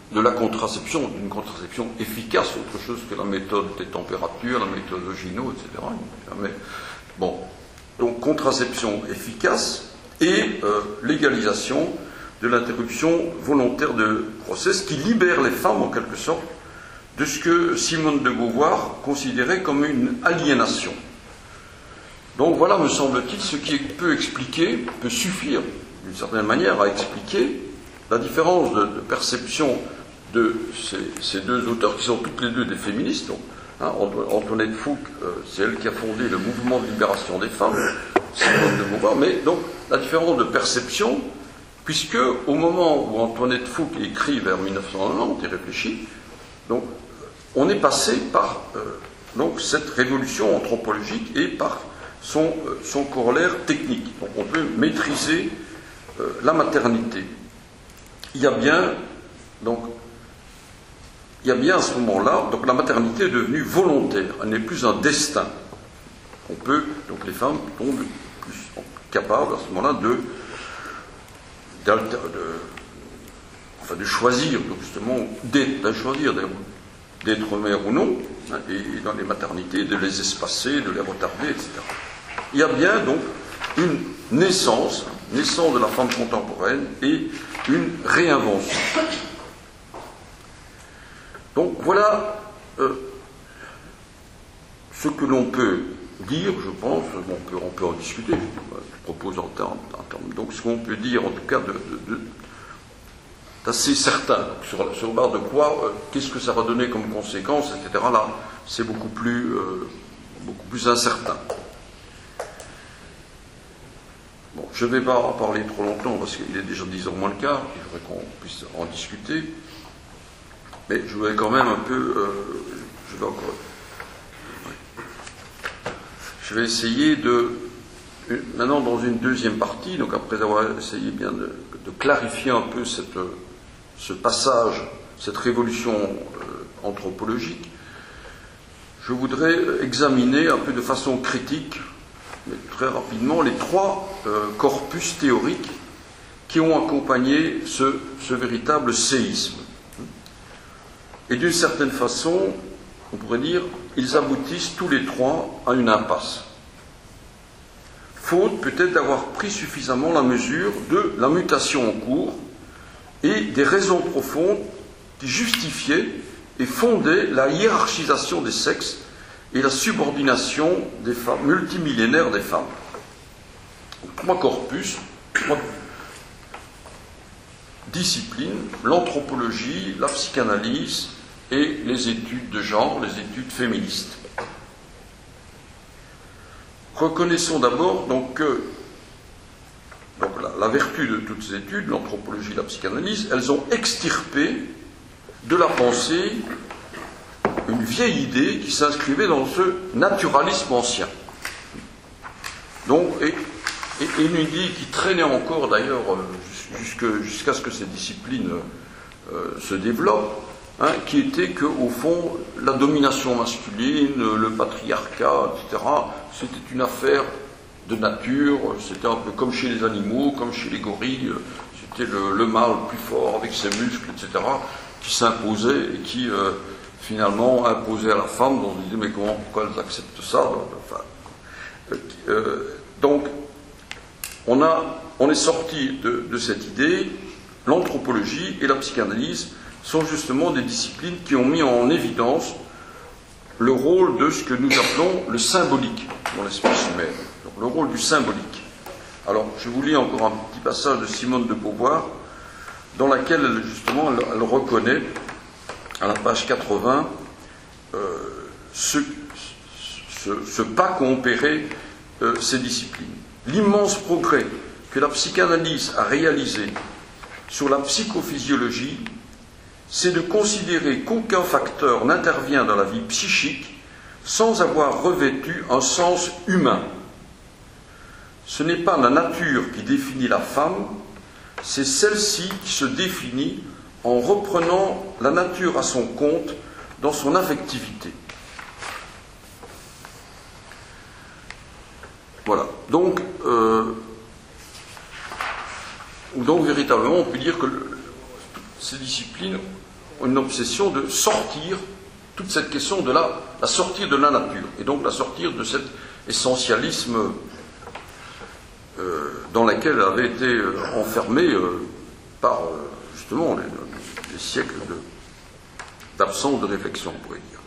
de la contraception, d'une contraception efficace, autre chose que la méthode des températures, la méthode Ogino, et cetera. Jamais. Bon, donc contraception efficace et euh, légalisation de l'interruption volontaire de grossesse qui libère les femmes en quelque sorte de ce que Simone de Beauvoir considérait comme une aliénation. Donc voilà, me semble-t-il, ce qui peut expliquer, peut suffire d'une certaine manière à expliquer la différence de, de perception de ces, ces deux auteurs qui sont toutes les deux des féministes. Donc, hein, Antoinette Fouque, euh, c'est elle qui a fondé le mouvement de libération des femmes, Simone de Beauvoir, mais donc la différence de perception, puisque au moment où Antoinette Fouque écrit vers mille neuf cent quatre-vingt-dix et réfléchit, donc on est passé par euh, donc cette révolution anthropologique et par son, euh, son corollaire technique. Donc on peut maîtriser euh, la maternité. Il y a bien donc il y a bien à ce moment-là, donc la maternité est devenue volontaire, elle n'est plus un destin. On peut, donc les femmes tombent plus capables à ce moment-là de, de, enfin de choisir, donc justement, d'être, de choisir d'être mère ou non, hein, et dans les maternités, de les espacer, de les retarder, et cetera. Il y a bien donc une naissance, naissance de la femme contemporaine et une réinvention. Donc voilà euh, ce que l'on peut dire, je pense, on peut, on peut en discuter, je propose en termes, en termes donc ce qu'on peut dire en tout cas de, de, de, d'assez certain, sur, sur base de quoi, euh, qu'est-ce que ça va donner comme conséquence, et cetera. Là, c'est beaucoup plus, euh, beaucoup plus incertain. Bon, je ne vais pas en parler trop longtemps parce qu'il est déjà dix heures moins le quart, il faudrait qu'on puisse en discuter. Mais je vais quand même un peu. Euh, je vais encore. Je vais essayer de. Maintenant, dans une deuxième partie, donc après avoir essayé bien de, de clarifier un peu cette, ce passage, cette révolution euh, anthropologique, je voudrais examiner un peu de façon critique, mais très rapidement, les trois euh, corpus théoriques qui ont accompagné ce, ce véritable séisme. Et d'une certaine façon, on pourrait dire, ils aboutissent tous les trois à une impasse. Faute peut-être d'avoir pris suffisamment la mesure de la mutation en cours et des raisons profondes qui justifiaient et fondaient la hiérarchisation des sexes et la subordination des femmes, multimillénaire des femmes. Donc, trois corpus, trois disciplines, l'anthropologie, la psychanalyse et les études de genre, les études féministes. Reconnaissons d'abord donc que donc, la, la vertu de toutes ces études, l'anthropologie et la psychanalyse, elles ont extirpé de la pensée une vieille idée qui s'inscrivait dans ce naturalisme ancien. Donc, et, et, et une idée qui traînait encore d'ailleurs jusque, jusqu'à ce que ces disciplines euh, se développent, hein, qui était qu'au fond, la domination masculine, le patriarcat, et cetera, c'était une affaire de nature, c'était un peu comme chez les animaux, comme chez les gorilles, c'était le, le mâle plus fort avec ses muscles, et cetera, qui s'imposait et qui euh, finalement imposait à la femme, dont on se disait mais comment, pourquoi elles acceptent ça, enfin, euh, donc on, a, on est sorti de, de cette idée, l'anthropologie et la psychanalyse sont justement des disciplines qui ont mis en évidence le rôle de ce que nous appelons le symbolique dans l'espèce humaine, donc le rôle du symbolique. Alors, je vous lis encore un petit passage de Simone de Beauvoir, dans laquelle, elle, justement, elle, elle reconnaît, à la page quatre-vingts, euh, ce, ce, ce pas qu'ont opéré euh, ces disciplines. L'immense progrès que la psychanalyse a réalisé sur la psychophysiologie, c'est de considérer qu'aucun facteur n'intervient dans la vie psychique sans avoir revêtu un sens humain. Ce n'est pas la nature qui définit la femme, c'est celle-ci qui se définit en reprenant la nature à son compte dans son affectivité. Voilà. Donc, euh, donc véritablement, on peut dire que le, ces disciplines une obsession de sortir toute cette question de la, la sortir de la nature, et donc la sortir de cet essentialisme euh, dans lequel avait été euh, enfermé euh, par euh, justement les, les siècles de, d'absence de réflexion, on pourrait dire.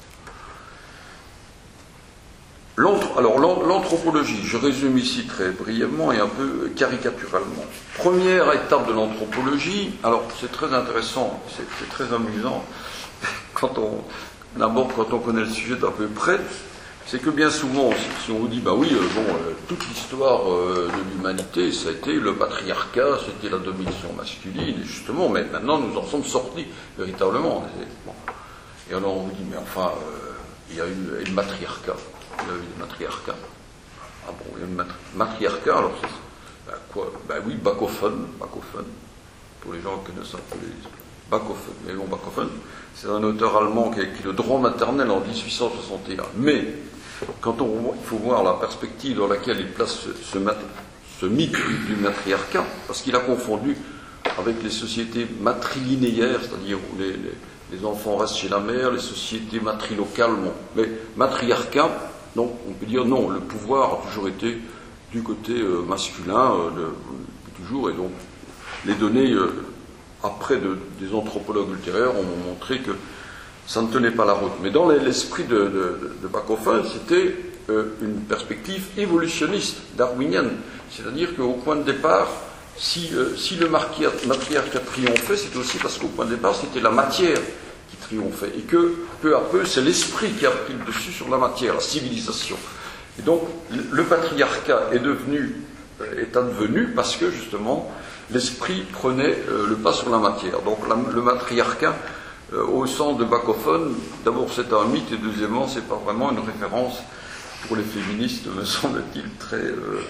L'anthro- alors l'anthropologie, je résume ici très brièvement et un peu caricaturalement. Première étape de l'anthropologie, alors c'est très intéressant, c'est, c'est très amusant quand on d'abord quand on connaît le sujet d'à peu près, c'est que bien souvent, si, si on vous dit bah oui, euh, bon, euh, toute l'histoire euh, de l'humanité, ça a été le patriarcat, c'était la domination masculine, et justement, mais maintenant nous en sommes sortis véritablement. Et, bon. Et alors on vous dit mais enfin, euh, il y a eu le matriarcat. Il y a eu le matriarcat. Ah bon, il y a eu le matri- matriarcat, alors c'est ben quoi Ben oui, Bachofen, Bachofen, pour les gens qui ne savent pas les Bachofen. Mais bon, Bachofen, c'est un auteur allemand qui a écrit le droit maternel en dix-huit cent soixante et un. Mais, quand on, il faut voir la perspective dans laquelle il place ce, ce, mat- ce mythe du matriarcat, parce qu'il a confondu avec les sociétés matrilinéaires, c'est-à-dire où les, les, les enfants restent chez la mère, les sociétés matrilocales, bon. Mais matriarcat, donc on peut dire non, le pouvoir a toujours été du côté euh, masculin, euh, de, toujours, et donc les données, euh, après de, des anthropologues ultérieurs, ont montré que ça ne tenait pas la route. Mais dans l'esprit de, de, de Bachofen, c'était euh, une perspective évolutionniste, darwinienne. C'est-à-dire qu'au point de départ, si, euh, si le matriarcat triomphait, c'était aussi parce qu'au point de départ, c'était la matière qui triomphait. Et que, peu à peu, c'est l'esprit qui a pris le dessus sur la matière, la civilisation. Et donc, le patriarcat est devenu, euh, est advenu parce que, justement, l'esprit prenait euh, le pas sur la matière. Donc, la, le matriarcat, Euh, au sens de Bachofen, d'abord c'est un mythe et deuxièmement c'est pas vraiment une référence pour les féministes, me semble-t-il, très euh,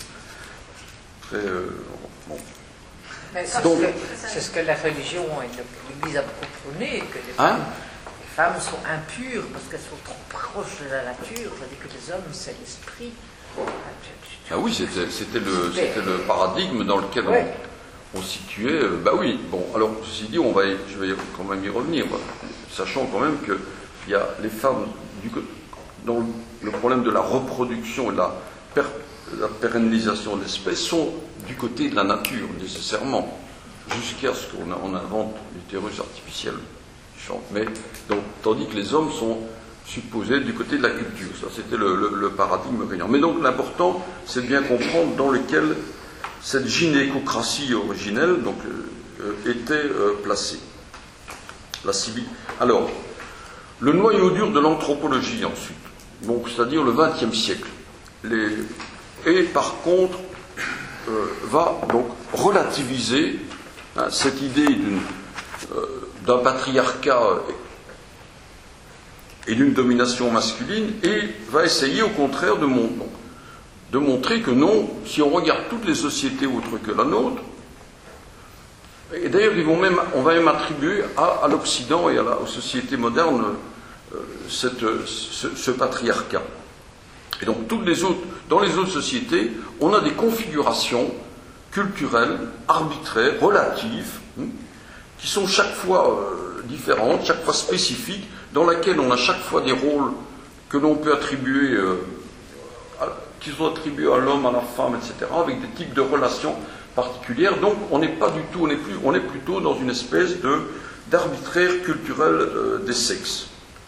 très euh, bon. Mais c'est, Donc, ce que, c'est ce que la religion et l'Église a prôné, que les femmes, hein les femmes sont impures parce qu'elles sont trop proches de la nature, tandis que les hommes c'est l'esprit. Ah oui, c'était, c'était, le, c'était le paradigme dans lequel ouais. on on situait, euh, bah oui, bon, alors, ceci dit, on va y, je vais quand même y revenir, sachant quand même qu'il y a les femmes, du, dans le, le problème de la reproduction et de la, per, la pérennisation de l'espèce, sont du côté de la nature, nécessairement, jusqu'à ce qu'on on invente l'utérus artificiel. Mais, donc, tandis que les hommes sont supposés du côté de la culture. Ça, c'était le, le, le paradigme régnant. Mais donc, l'important, c'est de bien comprendre dans lequel cette gynécocratie originelle donc, euh, était euh, placée. La civil... Alors, le noyau dur de l'anthropologie ensuite, donc, c'est-à-dire le vingtième siècle, les... et par contre euh, va donc relativiser hein, cette idée d'une, euh, d'un patriarcat et d'une domination masculine et va essayer au contraire de montrer. de montrer que non, si on regarde toutes les sociétés autres que la nôtre, et d'ailleurs ils vont même, on va même attribuer à, à l'Occident et à la, aux sociétés modernes euh, cette, ce, ce patriarcat. Et donc toutes les autres, dans les autres sociétés, on a des configurations culturelles, arbitraires, relatives, hein, qui sont chaque fois euh, différentes, chaque fois spécifiques, dans laquelle on a chaque fois des rôles que l'on peut attribuer euh, à, qui sont attribués à l'homme, à la femme, et cetera, avec des types de relations particulières. Donc, on n'est pas du tout, on est, plus, on est plutôt dans une espèce de, d'arbitraire culturel euh, des sexes.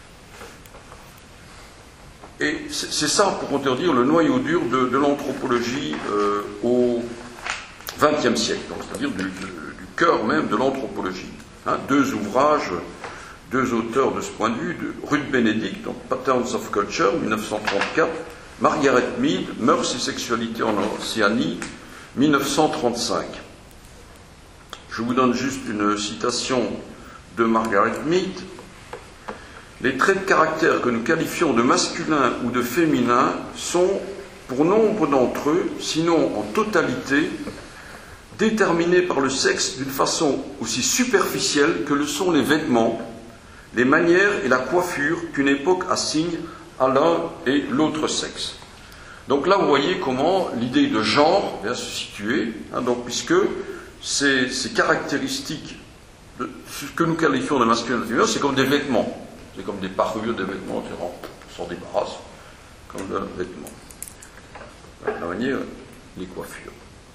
Et c'est, c'est ça, pour dire, le noyau dur de, de l'anthropologie euh, au vingtième siècle, donc, c'est-à-dire du, du, du cœur même de l'anthropologie. Hein, deux ouvrages, deux auteurs de ce point de vue, de Ruth Benedict, donc Patterns of Culture, dix-neuf cent trente-quatre, Margaret Mead, Mœurs et sexualité en Océanie, dix-neuf cent trente-cinq. Je vous donne juste une citation de Margaret Mead. Les traits de caractère que nous qualifions de masculin ou de féminin sont, pour nombre d'entre eux, sinon en totalité, déterminés par le sexe d'une façon aussi superficielle que le sont les vêtements, les manières et la coiffure qu'une époque assigne à l'un et l'autre sexe. Donc là, vous voyez comment l'idée de genre vient se situer, hein, donc, puisque ces, ces caractéristiques de, ce que nous qualifions de masculin et de féminin, c'est comme des vêtements. C'est comme des parures, des vêtements, on s'en débarrasse, comme d'un vêtement. De la manière, les coiffures.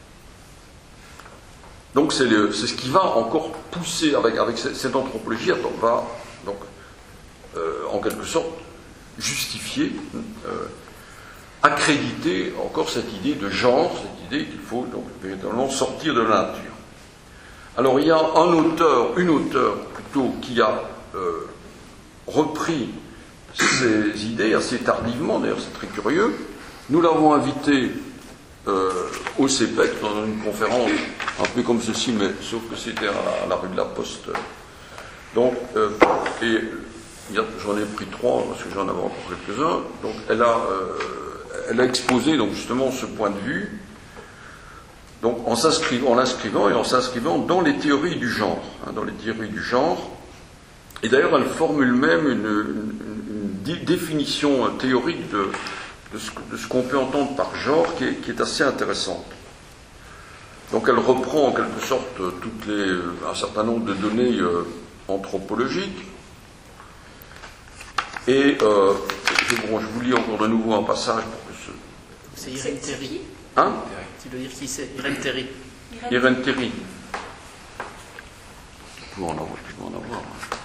Donc c'est ce qui va encore pousser, avec, avec cette anthropologie, on va donc, euh, en quelque sorte, justifier, euh, accréditer encore cette idée de genre, cette idée qu'il faut donc véritablement sortir de la nature. Alors il y a un auteur, une auteure plutôt, qui a euh, repris ces idées assez tardivement, d'ailleurs c'est très curieux. Nous l'avons invité euh, au C P E C dans une conférence un peu comme ceci, mais sauf que c'était à, à la rue de la Poste. Donc, euh, et j'en ai pris trois parce que j'en avais encore quelques-uns. Donc elle a, euh, elle a exposé donc justement ce point de vue. Donc en s'inscrivant, en l'inscrivant et en s'inscrivant dans les théories du genre, hein, dans les théories du genre. Et d'ailleurs, elle formule même une, une, une dé- définition théorique de, de ce, de ce qu'on peut entendre par genre, qui est, qui est assez intéressante. Donc, elle reprend en quelque sorte toutes les, un certain nombre de données euh, anthropologiques. Et euh, je, bon, je vous lis encore de nouveau un passage pour que ce. C'est Irène Théry. Hein? Tu veux dire qui c'est? Irène Théry. Irène Théry. Tu peux en avoir, tu peux en avoir.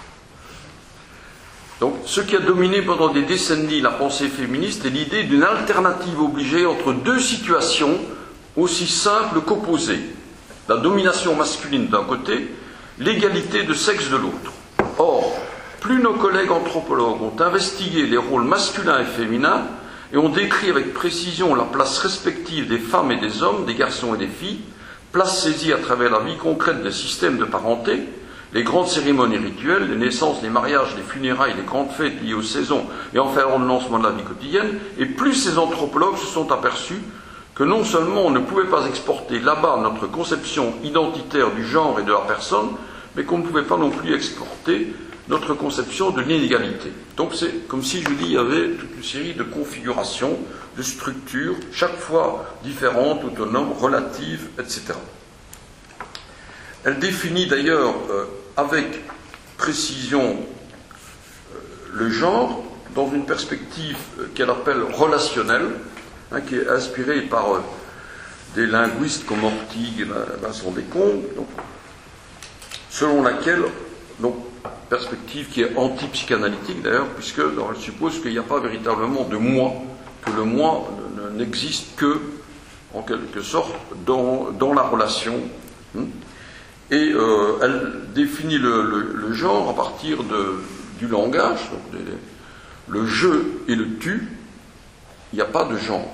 Donc, ce qui a dominé pendant des décennies la pensée féministe est l'idée d'une alternative obligée entre deux situations aussi simples qu'opposées. La domination masculine d'un côté, l'égalité de sexe de l'autre. Or, plus nos collègues anthropologues ont investigué les rôles masculins et féminins et ont décrit avec précision la place respective des femmes et des hommes, des garçons et des filles, place saisie à travers la vie concrète des systèmes de parenté, les grandes cérémonies rituelles, les naissances, les mariages, les funérailles, les grandes fêtes liées aux saisons et enfin l'ordonnancement de la vie quotidienne, et plus ces anthropologues se sont aperçus que non seulement on ne pouvait pas exporter là-bas notre conception identitaire du genre et de la personne, mais qu'on ne pouvait pas non plus exporter notre conception de l'inégalité. Donc c'est comme si, je vous dis, il y avait toute une série de configurations, de structures, chaque fois différentes, autonomes, relatives, et cetera. Elle définit d'ailleurs euh, avec précision euh, le genre dans une perspective euh, qu'elle appelle relationnelle, hein, qui est inspirée par euh, des linguistes comme Ortig et Vincent Descombes, donc, selon laquelle, donc, perspective qui est anti-psychanalytique d'ailleurs, puisque alors, elle suppose qu'il n'y a pas véritablement de moi, que le moi n'existe que, en quelque sorte, dans, dans la relation. Hein. Et euh, elle définit le, le, le genre à partir de, du langage, donc les, le je et le tu, il n'y a pas de genre.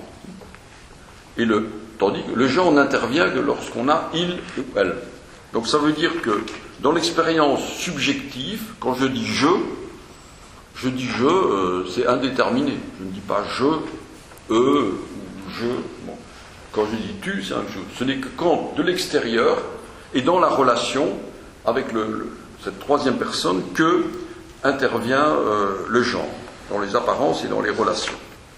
Et le, tandis que le genre n'intervient que lorsqu'on a il ou elle. Donc ça veut dire que dans l'expérience subjective, quand je dis je, je dis je, euh, c'est indéterminé. Je ne dis pas je, eux, ou je. Bon. Quand je dis tu, c'est un je. Ce n'est que quand de l'extérieur, et dans la relation avec le, le, cette troisième personne, que intervient euh, le genre, dans les apparences et dans les relations.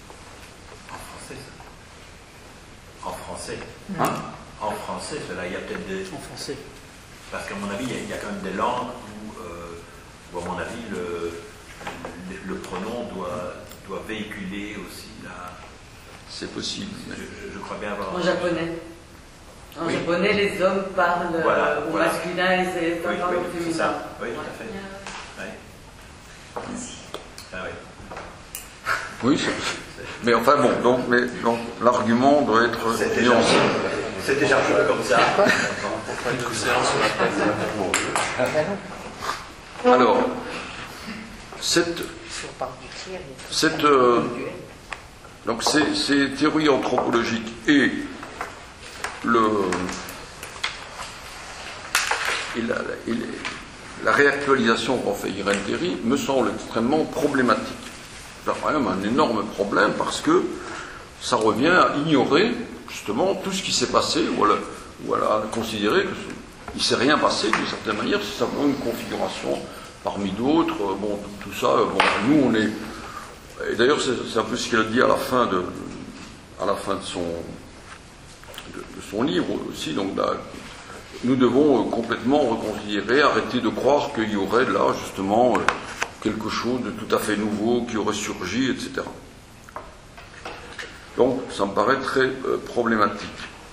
En français. En français. Hein? En français, cela, il y a peut-être des. En français. Parce qu'à mon avis, il y, a, il y a quand même des langues où, euh, où à mon avis, le, le, le pronom doit, doit véhiculer aussi la. C'est possible. Mais... Je, je crois bien avoir. En japonais. En oui. japonais, les hommes parlent voilà, au voilà. masculin et les femmes oui, parlent oui, au féminin. c'est ça. Oui, tout à fait. Ouais. Ah, oui. Oui, c'est... mais enfin bon, donc, mais, donc l'argument doit être c'est nuancé. C'est déjà un peu comme ça. Alors, cette, cette euh, donc ces, ces théories anthropologiques et le et la, et la réactualisation qu'en fait Irène Théry me semble extrêmement problématique. C'est quand même un énorme problème parce que ça revient à ignorer justement tout ce qui s'est passé, ou à, la, ou à, la, à considérer qu'il ne s'est rien passé d'une certaine manière, c'est simplement une configuration parmi d'autres. Bon, tout, tout ça, bon, nous on est. Et d'ailleurs, c'est, c'est un peu ce qu'elle dit à la fin de, à la fin de son, de, de son livre aussi, donc la, nous devons euh, complètement reconsidérer, arrêter de croire qu'il y aurait là, justement, euh, quelque chose de tout à fait nouveau qui aurait surgi, et cetera. Donc, ça me paraît très euh, problématique.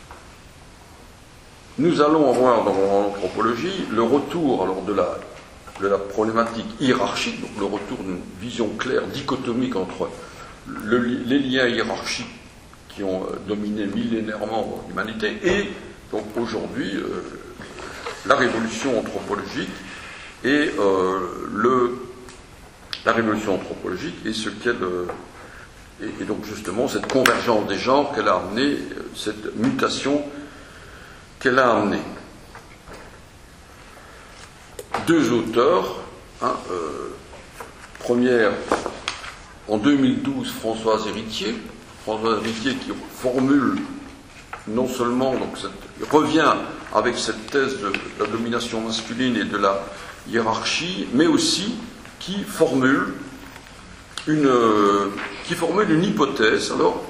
Nous allons avoir dans l'anthropologie le retour alors de la, de la problématique hiérarchique, donc le retour d'une vision claire, dichotomique entre le, les liens hiérarchiques qui ont euh, dominé millénairement l'humanité et donc aujourd'hui euh, la révolution anthropologique et euh, le, la révolution anthropologique et ce qu'elle euh, et, et donc justement cette convergence des genres qu'elle a amené, cette mutation qu'elle a amené. Deux auteurs, hein, euh, première en deux mille douze, Françoise Héritier, Françoise Héritier qui formule non seulement, donc cette, revient avec cette thèse de la domination masculine et de la hiérarchie, mais aussi qui formule une, euh, qui formule une hypothèse, alors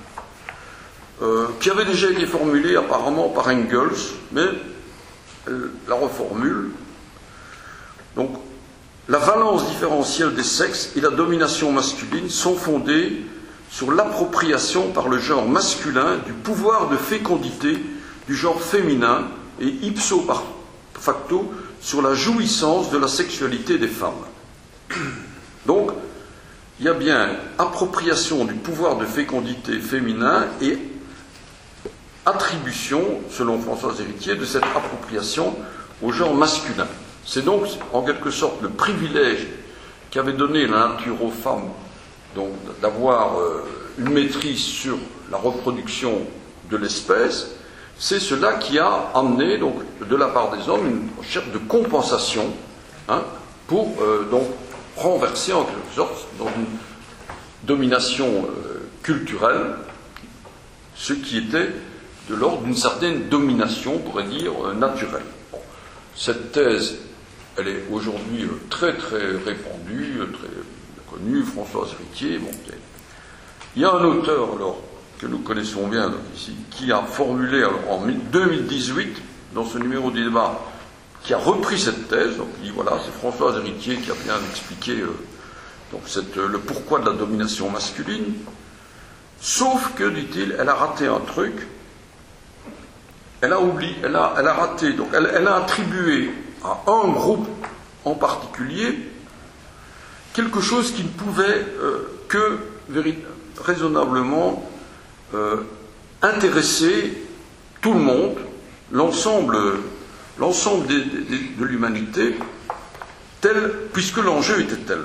Euh, qui avait déjà été formulée apparemment par Engels, mais elle la reformule. Donc, la valence différentielle des sexes et la domination masculine sont fondées sur l'appropriation par le genre masculin du pouvoir de fécondité du genre féminin et ipso facto sur la jouissance de la sexualité des femmes. Donc, il y a bien appropriation du pouvoir de fécondité féminin et attribution, selon Françoise Héritier, de cette appropriation au genre masculin. C'est donc, en quelque sorte, le privilège qu'avait donné la nature aux femmes, donc d'avoir euh, une maîtrise sur la reproduction de l'espèce. C'est cela qui a amené, donc, de la part des hommes, une recherche de compensation, hein, pour euh, donc renverser en quelque sorte dans une domination euh, culturelle ce qui était de l'ordre d'une certaine domination, on pourrait dire, euh, naturelle. Bon. Cette thèse, elle est aujourd'hui euh, très très répandue, euh, très connue, Françoise Héritier. Bon, il y a un auteur, alors, que nous connaissons bien donc, ici, qui a formulé alors, en deux mille dix-huit, dans ce numéro du débat, qui a repris cette thèse, donc il dit voilà, c'est Françoise Héritier qui a bien expliqué euh, donc, cette, euh, le pourquoi de la domination masculine, sauf que, dit-il, elle a raté un truc. Elle a oublié, elle a, elle a raté, donc elle, elle a attribué à un groupe en particulier quelque chose qui ne pouvait euh, que raisonnablement euh, intéresser tout le monde, l'ensemble, l'ensemble des, des, de l'humanité, tel, puisque l'enjeu était tel.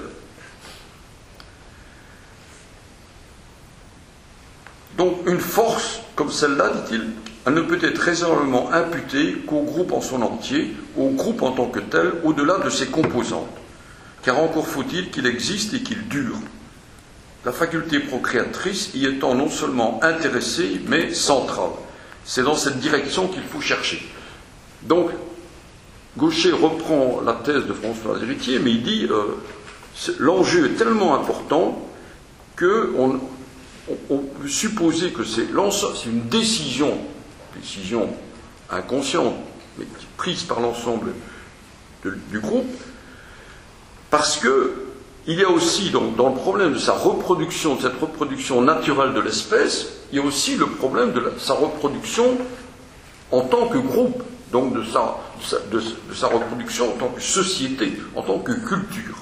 Donc une force comme celle-là, dit-il, elle ne peut être raisonnablement imputée qu'au groupe en son entier, au groupe en tant que tel, au-delà de ses composantes. Car encore faut-il qu'il existe et qu'il dure. La faculté procréatrice y étant non seulement intéressée, mais centrale. C'est dans cette direction qu'il faut chercher. Donc, Gaucher reprend la thèse de François Héritier, mais il dit euh, l'enjeu est tellement important qu'on on, on peut supposer que c'est, c'est une décision décision inconsciente, mais prise par l'ensemble de, du groupe, parce que il y a aussi, donc, dans le problème de sa reproduction, de cette reproduction naturelle de l'espèce, il y a aussi le problème de, la, de sa reproduction en tant que groupe, donc de sa, de, sa, de, de sa reproduction en tant que société, en tant que culture.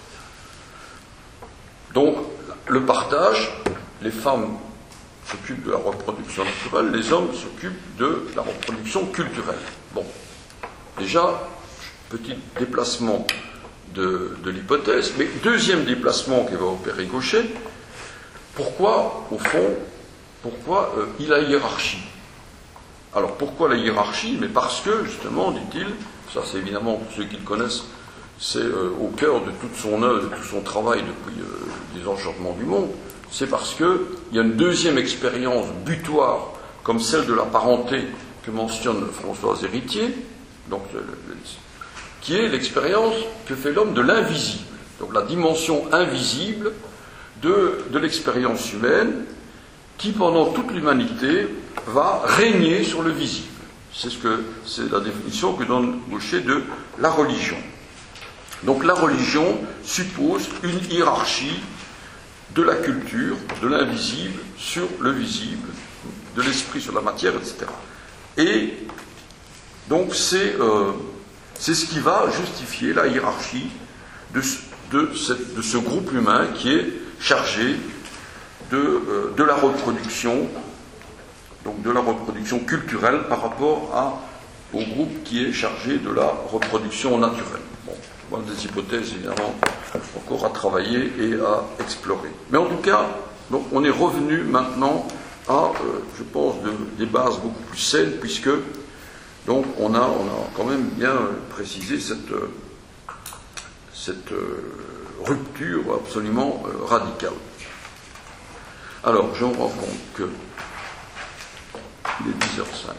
Donc, le partage, les femmes s'occupent de la reproduction naturelle, les hommes s'occupent de la reproduction culturelle. Bon, déjà, petit déplacement de, de l'hypothèse, mais deuxième déplacement qui va opérer Gaucher, pourquoi, au fond, pourquoi euh, il a hiérarchie? Alors, pourquoi la hiérarchie? Mais parce que, justement, dit-il, ça c'est évidemment, pour ceux qui le connaissent, c'est euh, au cœur de toute son œuvre, de tout son travail depuis euh, les enchantements du monde, c'est parce qu'il y a une deuxième expérience butoir, comme celle de la parenté que mentionne Françoise Héritier, donc, le, le, qui est l'expérience que fait l'homme de l'invisible, donc la dimension invisible de, de l'expérience humaine, qui pendant toute l'humanité va régner sur le visible. C'est ce que, c'est la définition que donne Gaucher de la religion. Donc la religion suppose une hiérarchie de la culture, de l'invisible sur le visible, de l'esprit sur la matière, et cetera. Et donc c'est euh, c'est ce qui va justifier la hiérarchie de, de, cette, de ce groupe humain qui est chargé de, euh, de la reproduction, donc de la reproduction culturelle par rapport à, au groupe qui est chargé de la reproduction naturelle. Bon, voilà des hypothèses évidemment encore à travailler et à explorer. Mais en tout cas, donc on est revenu maintenant à, euh, je pense, de, des bases beaucoup plus saines, puisque donc on a, on a quand même bien précisé cette, euh, cette euh, rupture absolument euh, radicale. Alors, je me rends compte que il est dix heures cinq.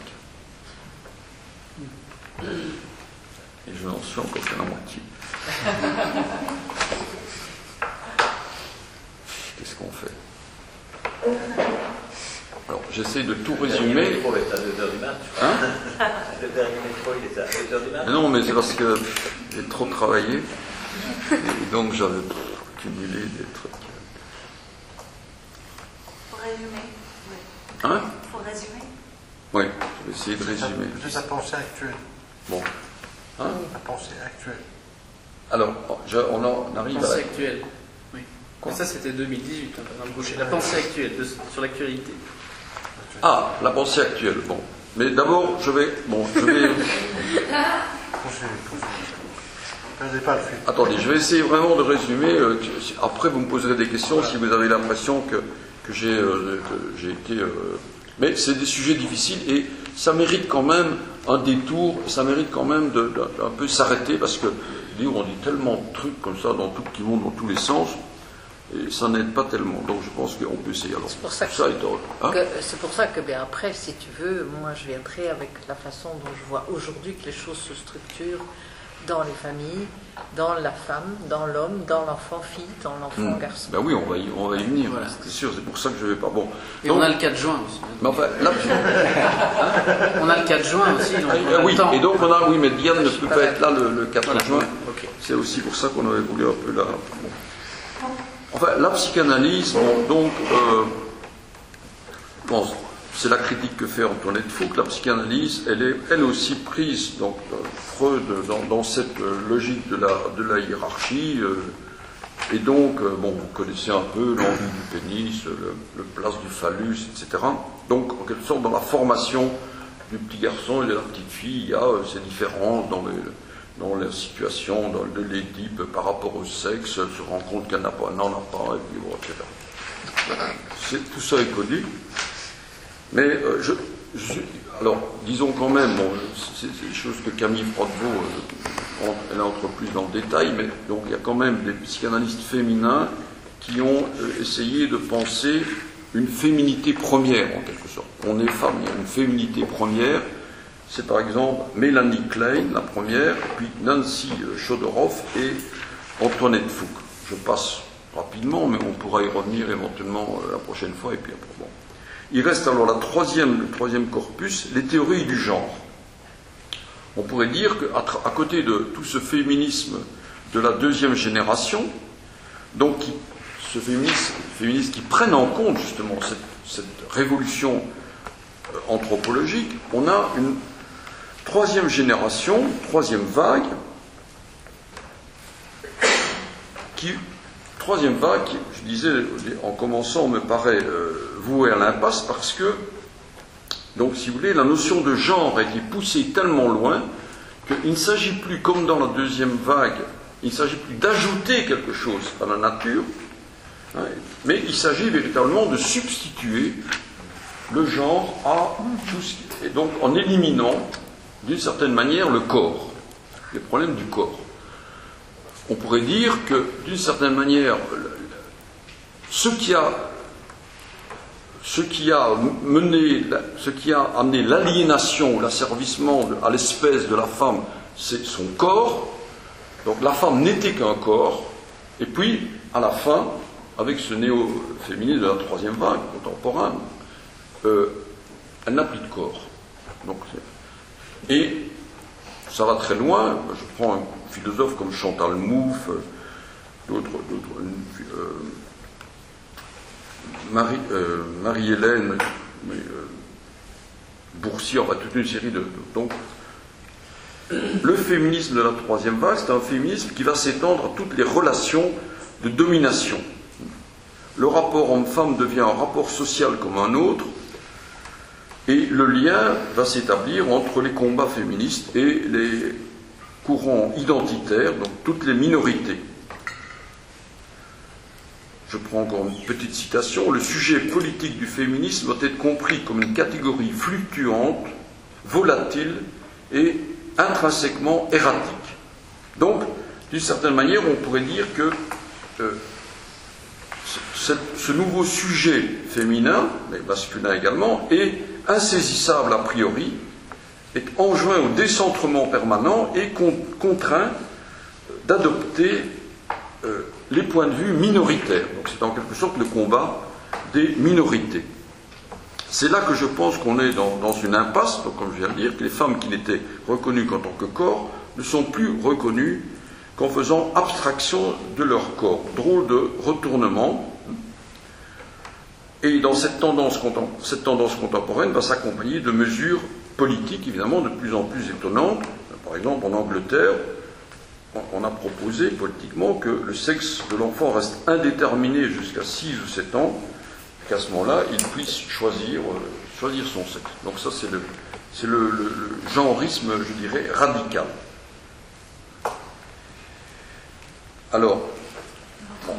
Et je n'en suis encore qu'à la moitié. Qu'est-ce qu'on fait? Alors, j'essaie de tout résumer. Le métro est à deux heures du mat. Hein? Le dernier métro, il est à deux heures du mat. Non, mais c'est parce que j'ai trop travaillé. Et donc, j'avais accumulé des trucs. Pour résumer. Hein? Pour résumer. Oui, je vais essayer de résumer. C'est la pensée actuelle. Bon. Hein? La pensée actuelle. Alors, je, on en arrive Pensée à... actuelle. Oui. Quoi? Ça, c'était deux mille dix-huit, hein, par exemple, Gaucher. La pensée actuelle de, sur l'actualité. Ah, la pensée actuelle. Bon. Mais d'abord, je vais... Bon, je vais... Poursuivez, poursuivez. Ne perdez pas le fil. Attendez, je vais essayer vraiment de résumer. euh, que- Après, vous me poserez des questions si vous avez l'impression que, que j'ai euh, que j'ai été... euh, Mais c'est des sujets difficiles et ça mérite quand même un détour, ça mérite quand même de, de- d'un peu s'arrêter parce que on dit tellement de trucs comme ça dans tout, qui vont dans tous les sens et ça n'aide pas tellement. Donc je pense qu'on peut essayer. Alors, C'est pour ça que- ça étant, hein? Que- C'est pour ça que, bien après, si tu veux, moi je viendrai avec la façon dont je vois aujourd'hui que les choses se structurent dans les familles, dans la femme, dans l'homme, dans l'enfant-fille, dans l'enfant Hmm. garçon. Ben oui, on va y, on va y venir, Voilà. c'est sûr, c'est pour ça que je vais pas. Bon. Et Donc, on a le quatre juin aussi. mais enfin, là, On a le quatre juin aussi, donc on Ah a oui, le temps. et donc on a, oui, mais Diane ne Je suis peut pas pas être là le, le quatre Voilà. juin. Ok. C'est aussi pour ça qu'on avait voulu un peu la. Bon. Enfin, la psychanalyse, bon, donc, euh, bon, c'est la critique que fait Antoinette Fouque. La psychanalyse, elle est elle aussi prise, donc euh, Freud dans, dans cette euh, logique de la, de la hiérarchie. euh, et donc, euh, bon, vous connaissez un peu l'envie du pénis, le, le place du phallus, et cetera. Donc, en quelque sorte, dans la formation du petit garçon et de la petite fille, il y a euh, ces différences dans, les, dans la situation dans, de l'Édipe par rapport au sexe, elle se rend compte qu'elle n'a pas, n'en a pas, et puis bon, et cetera. C'est, tout ça est connu. Mais, euh, je, je, alors, disons quand même, bon, c'est, c'est des choses que Camille Froidevaux, euh, en- elle entre plus dans le détail, mais donc il y a quand même des psychanalystes féminins qui ont euh, essayé de penser une féminité première, en quelque sorte. On est femme, il y a une féminité première. C'est par exemple Mélanie Klein, la première, puis Nancy Chodoroff et Antoinette Fouque. Je passe rapidement, mais on pourra y revenir éventuellement euh, la prochaine fois, et puis après, bon. Il reste alors la troisième, le troisième corpus, les théories du genre. On pourrait dire qu'à à côté de tout ce féminisme de la deuxième génération, donc qui, ce féminisme, féministes qui prennent en compte justement cette, cette révolution euh, anthropologique, on a une troisième génération, troisième vague, qui, troisième vague, qui, je disais en commençant, me paraît euh, vouée à l'impasse parce que, donc si vous voulez, la notion de genre a été poussée tellement loin qu'il ne s'agit plus, comme dans la deuxième vague, il ne s'agit plus d'ajouter quelque chose à la nature, hein, mais il s'agit véritablement de substituer le genre à tout ce qui... Et donc en éliminant, d'une certaine manière, le corps, les problèmes du corps. On pourrait dire que, d'une certaine manière, ce qui a, ce qui a mené, ce qui a amené l'aliénation, l'asservissement à l'espèce de la femme, c'est son corps. Donc la femme n'était qu'un corps. Et puis, à la fin, avec ce néo-féminisme de la troisième vague contemporaine, euh, elle n'a plus de corps. Donc, Et ça va très loin. Je prends un philosophe comme Chantal Mouffe, d'autres, d'autres euh, Marie, euh, Marie-Hélène euh, Boursier, enfin toute une série de... de donc, le féminisme de la troisième vague, c'est un féminisme qui va s'étendre à toutes les relations de domination. Le rapport homme-femme devient un rapport social comme un autre, et le lien va s'établir entre les combats féministes et les courants identitaires, donc toutes les minorités. Je prends encore une petite citation. Le sujet politique du féminisme doit être compris comme une catégorie fluctuante, volatile et intrinsèquement erratique. Donc, d'une certaine manière, on pourrait dire que euh, ce, ce nouveau sujet féminin, mais masculin également, est insaisissable a priori, est enjoint au décentrement permanent et con, contraint d'adopter euh, les points de vue minoritaires. Donc c'est en quelque sorte le combat des minorités. C'est là que je pense qu'on est dans, dans une impasse, donc comme je viens de dire, que les femmes qui n'étaient reconnues qu'en tant que corps ne sont plus reconnues qu'en faisant abstraction de leur corps. Drôle de retournement. Et dans cette tendance, cette tendance contemporaine va s'accompagner de mesures politiques, évidemment, de plus en plus étonnantes. Par exemple, en Angleterre, on a proposé politiquement que le sexe de l'enfant reste indéterminé jusqu'à six ou sept ans, qu'à ce moment-là, il puisse choisir, euh, choisir son sexe. Donc ça, c'est le, c'est le, le, le genrisme, je dirais, radical. Alors, bon.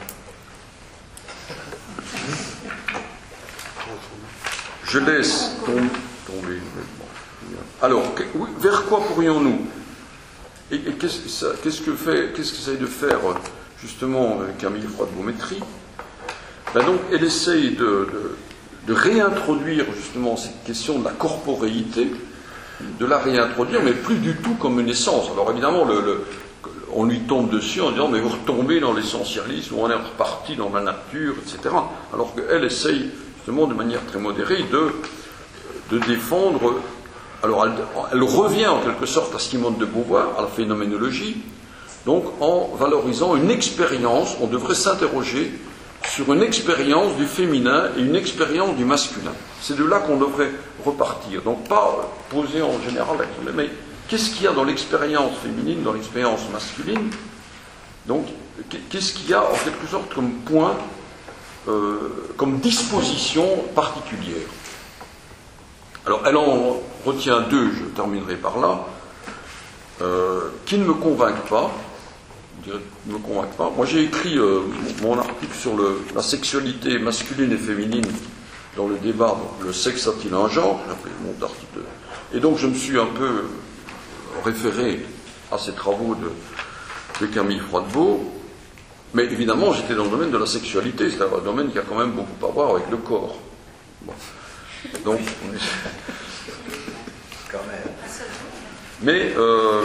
Je laisse tomber. Alors, que, oui, vers quoi pourrions-nous? Et, et qu'est-ce, qu'est-ce que fait, qu'est-ce qu'essaye de faire justement Camille Froide-Beaumétrie? Ben donc, elle essaye de, de, de réintroduire justement cette question de la corporéité, de la réintroduire, mais plus du tout comme une essence. Alors évidemment, le, le, on lui tombe dessus en disant mais vous retombez dans l'essentialisme, on est reparti dans la nature, et cetera. Alors qu'elle essaye justement de manière très modérée de, de défendre. Alors elle, elle revient en quelque sorte à Simone de Beauvoir, à la phénoménologie, donc en valorisant une expérience. On devrait s'interroger sur une expérience du féminin et une expérience du masculin. C'est de là qu'on devrait repartir. Donc pas poser en général la question, mais qu'est-ce qu'il y a dans l'expérience féminine, dans l'expérience masculine? Donc qu'est-ce qu'il y a en quelque sorte comme point, euh, comme disposition particulière? Alors elle en retient deux, je terminerai par là, euh, qui ne me convainquent pas. Ne me convainc pas. Moi j'ai écrit euh, mon article sur le, la sexualité masculine et féminine dans le débat, donc, le sexe a-t-il un genre, j'ai appelé mon article, et donc je me suis un peu référé à ces travaux de, de Camille Froide-Beau, mais évidemment j'étais dans le domaine de la sexualité, c'est un domaine qui a quand même beaucoup à voir avec le corps. Bon. Donc, on est... quand même. Mais euh,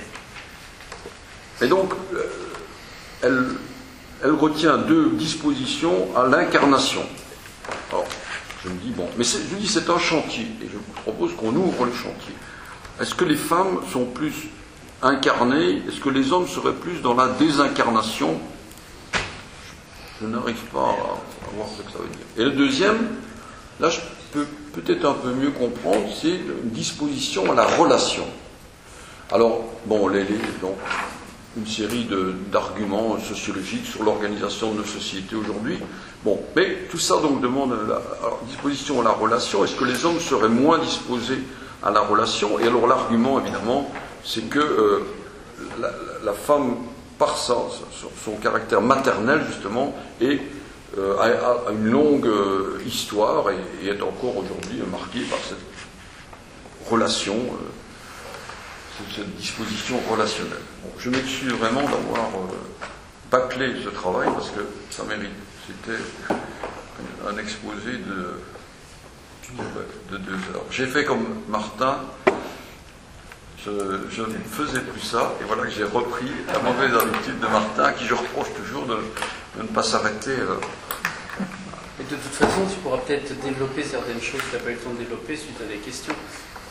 Et donc, elle, elle retient deux dispositions à l'incarnation. Alors, je me dis, bon, mais c'est, je dis c'est un chantier, et je vous propose qu'on ouvre le chantier. Est-ce que les femmes sont plus incarnées? Est-ce que les hommes seraient plus dans la désincarnation? Je, je n'arrive pas à, à voir ce que ça veut dire. Et le deuxième, là, je peux peut-être un peu mieux comprendre, c'est une disposition à la relation. Alors, bon, les, les, donc, une série de, d'arguments sociologiques sur l'organisation de nos sociétés aujourd'hui. Bon, mais tout ça donc demande la, la disposition à la relation. Est-ce que les hommes seraient moins disposés à la relation? Et alors l'argument, évidemment, c'est que euh, la, la femme, par sa, son, son caractère maternel, justement, est, euh, a, a une longue euh, histoire et, et est encore aujourd'hui marquée par cette relation, euh, cette disposition relationnelle. Bon, je m'excuse vraiment d'avoir euh, bâclé ce travail parce que ça mérite. C'était un, un exposé de, de deux heures. J'ai fait comme Martin, je, je ne faisais plus ça, et voilà que j'ai repris la mauvaise habitude de Martin, à qui je reproche toujours de, de ne pas s'arrêter. Euh. Et de toute façon, tu pourras peut-être développer certaines choses que tu n'as pas eu le temps de développer suite à des questions.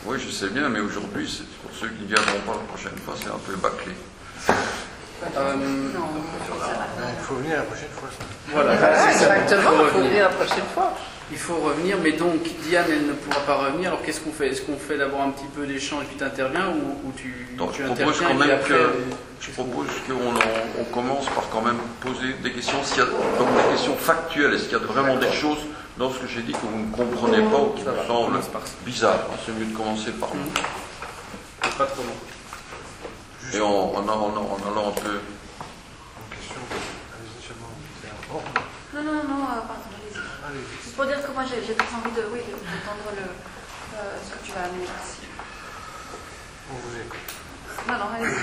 Oui, je sais bien, mais aujourd'hui, c'est pour ceux qui ne viendront pas la prochaine fois, c'est un peu bâclé. Euh, Non, ça va. Ben, il faut venir la prochaine fois. Ça. voilà, Ah, c'est ça. exactement, Il faut il faut revenir. venir la prochaine fois. Il faut revenir, mais donc Diane, elle ne pourra pas revenir. Alors qu'est-ce qu'on fait? Est-ce qu'on fait d'abord un petit peu d'échange et puis tu interviens ou, ou tu, Donc, tu je propose interviens quand et puis même après, que- euh, Je propose qu'on en- on commence par quand même poser des questions, s'il y a donc des questions factuelles. Est-ce qu'il y a vraiment des choses dans ce que j'ai dit que vous ne comprenez pas ou qui Ça vous va, on semblent commence par ça. bizarres? C'est mieux de commencer par là. Mhm. Pas trop long. Et en, en, en, en allant un peu. Une question. Allez-y, seulement. C'est un- Bon, Non, non, non, euh, pardon, allez-y. allez. Juste pour dire que moi j'ai j'ai très envie de, oui, de- d'entendre le, euh, ce que tu vas amener ici. On vous écoute. Non, non, allez-y.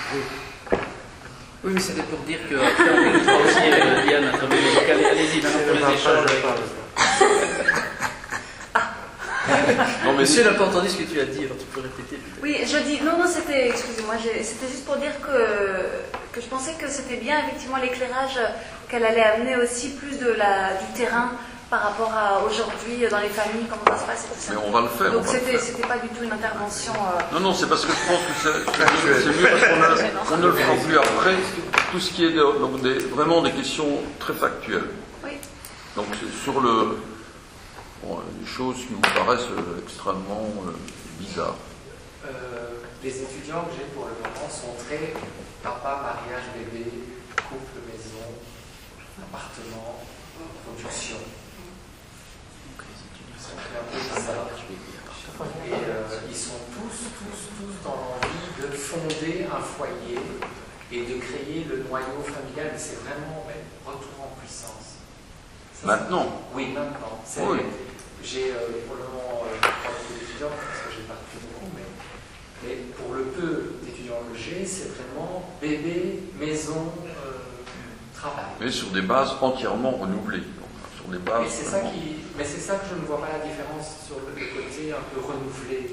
Oui, mais c'était pour dire qu'après on écoutera aussi euh, Diane intervenir. Donc allez- allez-y maintenant pour les échanges. avec- Non, mais Monsieur n'a pas entendu ce que tu as dit, alors tu peux répéter peut-être. Oui, je dis, non, non, c'était, excusez-moi, j'ai- c'était juste pour dire que, que je pensais que c'était bien effectivement l'éclairage qu'elle allait amener aussi plus de la, du terrain par rapport à aujourd'hui dans les familles, comment ça se passe et tout ça. mais on va le faire. Donc on va le c'était, faire. c'était pas du tout une intervention. euh, Non, non, c'est parce que je pense que c'est c'est- c'est mieux parce qu'on ne- on ne le fera plus après. Tout ce qui est de- donc des, vraiment des questions très factuelles. Oui. Donc c'est sur le, bon, des choses qui vous paraissent euh, extrêmement euh, bizarres. Euh, les étudiants que j'ai pour le moment sont très papa, mariage, bébé, couple, maison, appartement, production. Ils sont très un peu bizarres. Et euh, ils sont tous, tous, tous dans l'envie de fonder un foyer et de créer le noyau familial. Mais c'est vraiment ouais, retour en puissance. Ça, Maintenant, c'est- Oui, maintenant. C'est- Oui. J'ai euh, pour le moment euh, pas beaucoup d'étudiants parce que j'ai pas pris beaucoup, mais, mais pour le peu d'étudiants que j'ai, c'est vraiment bébé, maison, euh, travail. mais sur des bases entièrement renouvelées. Donc, sur des bases. Mais c'est ça vraiment- qui, mais c'est ça que je ne vois pas la différence sur le, le côté un peu renouvelé.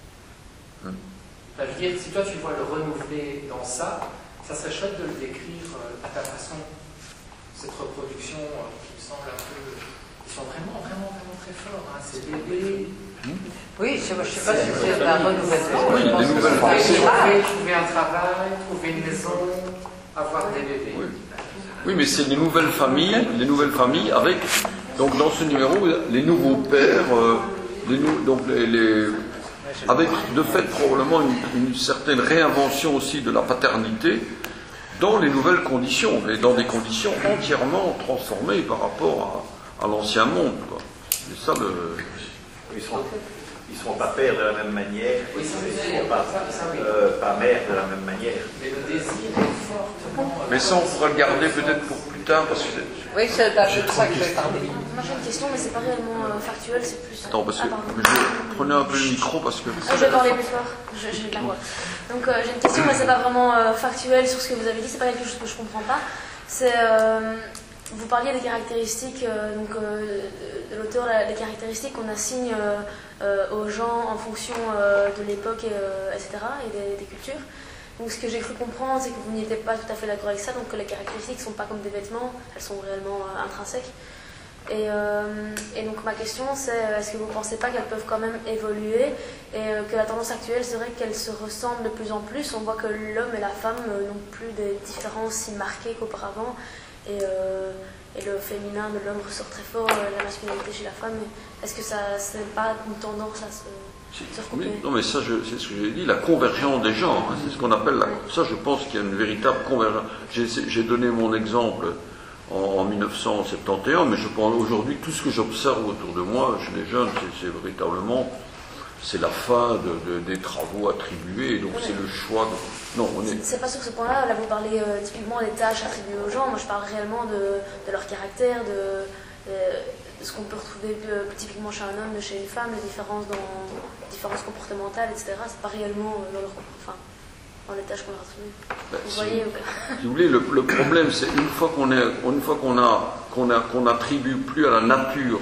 Hmm. Enfin, je veux dire, si toi tu vois le renouvelé dans ça, ça serait chouette de le décrire euh, à ta façon. Cette reproduction euh, qui me semble un peu, ils sont vraiment, vraiment, vraiment très forts. Hein. C'est bébé. Oui, je ne sais pas si c'est un renouvellement. Oui, je pense des que nouvelles c'est familles. un Trouver, virage. trouver un travail, trouver une maison, avoir des bébés. Oui. Oui, mais c'est les nouvelles familles, les nouvelles familles avec, donc dans ce numéro, les nouveaux pères, euh, les nou- donc les, les- avec de fait probablement une, une certaine réinvention aussi de la paternité dans les nouvelles conditions, mais dans des conditions entièrement transformées par rapport à, à l'ancien monde, quoi. C'est ça le. Ils seront, ils seront pas pères de la même manière, Oui, ça, ils c'est- seront pas, ça, ça, oui. euh, pas mères de la même manière. Mais le désir est fortement. euh, Mais ça, on pourra le garder peut-être pour plus tard, parce que c'est- Oui, c'est un peu de ça que je vais parler. Moi j'ai une question, mais c'est pas réellement euh, factuel, c'est plus. Attends, parce que Ah, pardon. je prenez un peu le micro parce que. Ah, je vais parler plus fort, je- j'ai de la voix. Donc euh, j'ai une question, mais c'est pas vraiment euh, factuel sur ce que vous avez dit, c'est pas quelque chose que je comprends pas. C'est. euh, vous parliez des caractéristiques euh, donc, euh, de l'auteur, la- les caractéristiques qu'on assigne euh, euh, aux gens en fonction euh, de l'époque, et, euh, et cetera, et des, des cultures. Donc ce que j'ai cru comprendre, c'est que vous n'étiez pas tout à fait d'accord avec ça, donc que les caractéristiques ne sont pas comme des vêtements, elles sont réellement euh, intrinsèques. Et, euh, et donc ma question c'est, est-ce que vous ne pensez pas qu'elles peuvent quand même évoluer et euh, que la tendance actuelle serait qu'elles se ressemblent de plus en plus? On voit que l'homme et la femme euh, n'ont plus des différences si marquées qu'auparavant, et, euh, et le féminin de l'homme ressort très fort, euh, la masculinité chez la femme. Est-ce que ça n'est pas une tendance à se... se recouper? Oui, non, mais ça, je- c'est ce que j'ai dit, la convergence des genres, hein, c'est ce qu'on appelle la. Ça, je pense qu'il y a une véritable convergence. J'ai j'ai donné mon exemple en, en mille neuf cent soixante et onze, mais je pense aujourd'hui, tout ce que j'observe autour de moi, chez les jeunes, c'est- c'est véritablement. C'est la fin de, de- des travaux attribués, donc Oui. c'est le choix de. Non, on est. C'est- C'est pas sur ce point-là, là vous parlez euh, typiquement des tâches attribuées aux gens, moi je parle réellement de, de leur caractère, de, de, de ce qu'on peut retrouver euh, typiquement chez un homme, de chez une femme, les différences, dans, les différences comportementales, et cetera. C'est pas réellement euh, dans, leur, enfin, dans les tâches qu'on leur attribue. Ben, Vous si- voyez ou- Si vous voulez, le, le problème, c'est une fois qu'on est, une fois qu'on a, qu'on a, qu'on attribue plus à la nature,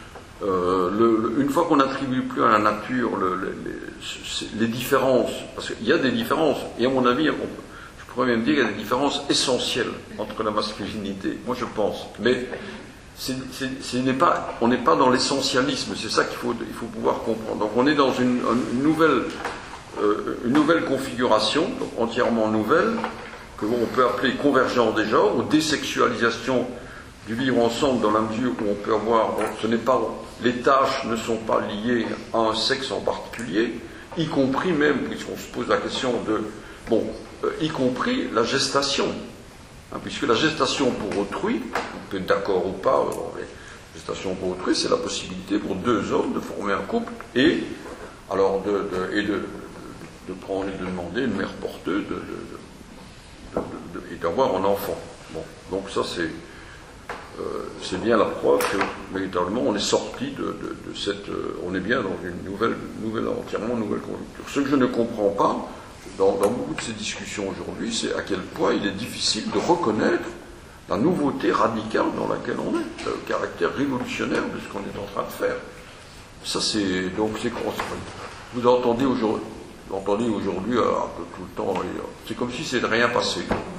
euh, le, le- une fois qu'on attribue plus à la nature le, le- les, c'est- les différences, parce qu'il y a des différences, et à mon avis, on- je pourrais même dire qu'il y a des différences essentielles entre la masculinité, moi je pense. Mais c'est, c'est, ce n'est pas, on n'est pas dans l'essentialisme, c'est ça qu'il faut, il faut pouvoir comprendre. Donc on est dans une, une, nouvelle, euh, une nouvelle configuration, donc entièrement nouvelle, que on peut appeler convergence des genres, ou désexualisation du vivre ensemble, dans la mesure où on peut avoir, bon, ce n'est pas, les tâches ne sont pas liées à un sexe en particulier, y compris même, puisqu'on se pose la question de, bon, euh, y compris la gestation, hein, puisque la gestation pour autrui, on peut être d'accord ou pas, alors, mais gestation pour autrui, c'est la possibilité pour deux hommes de former un couple et, alors, de, de, et de, de, de prendre et de demander une mère porteuse de, de, de, de, de, et d'avoir un enfant. Bon, donc ça c'est Euh, c'est bien la preuve que véritablement on est sorti de, de, de cette, euh, on est bien dans une nouvelle, nouvelle entièrement nouvelle conjoncture. Ce que je ne comprends pas dans, dans beaucoup de ces discussions aujourd'hui, c'est à quel point il est difficile de reconnaître la nouveauté radicale dans laquelle on est, le caractère révolutionnaire de ce qu'on est en train de faire. Ça c'est donc c'est vous entendez aujourd'hui, vous entendez aujourd'hui euh, tout le temps, c'est comme si c'était rien passé.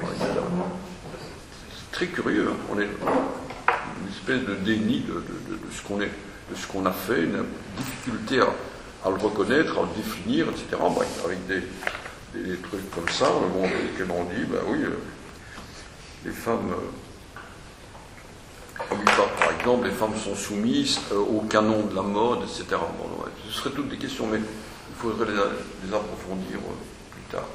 C'est très curieux, hein. On est une espèce de déni de, de, de, de ce qu'on est, de ce qu'on a fait, une difficulté à, à le reconnaître, à le définir, et cetera. Bref, avec des, des, des trucs comme ça, bon, lesquels on dit, ben oui, euh, les femmes, euh, par exemple, les femmes sont soumises euh, au canon de la mode, et cetera. Bon, ouais, ce seraient toutes des questions, mais il faudrait les, les approfondir euh, plus tard.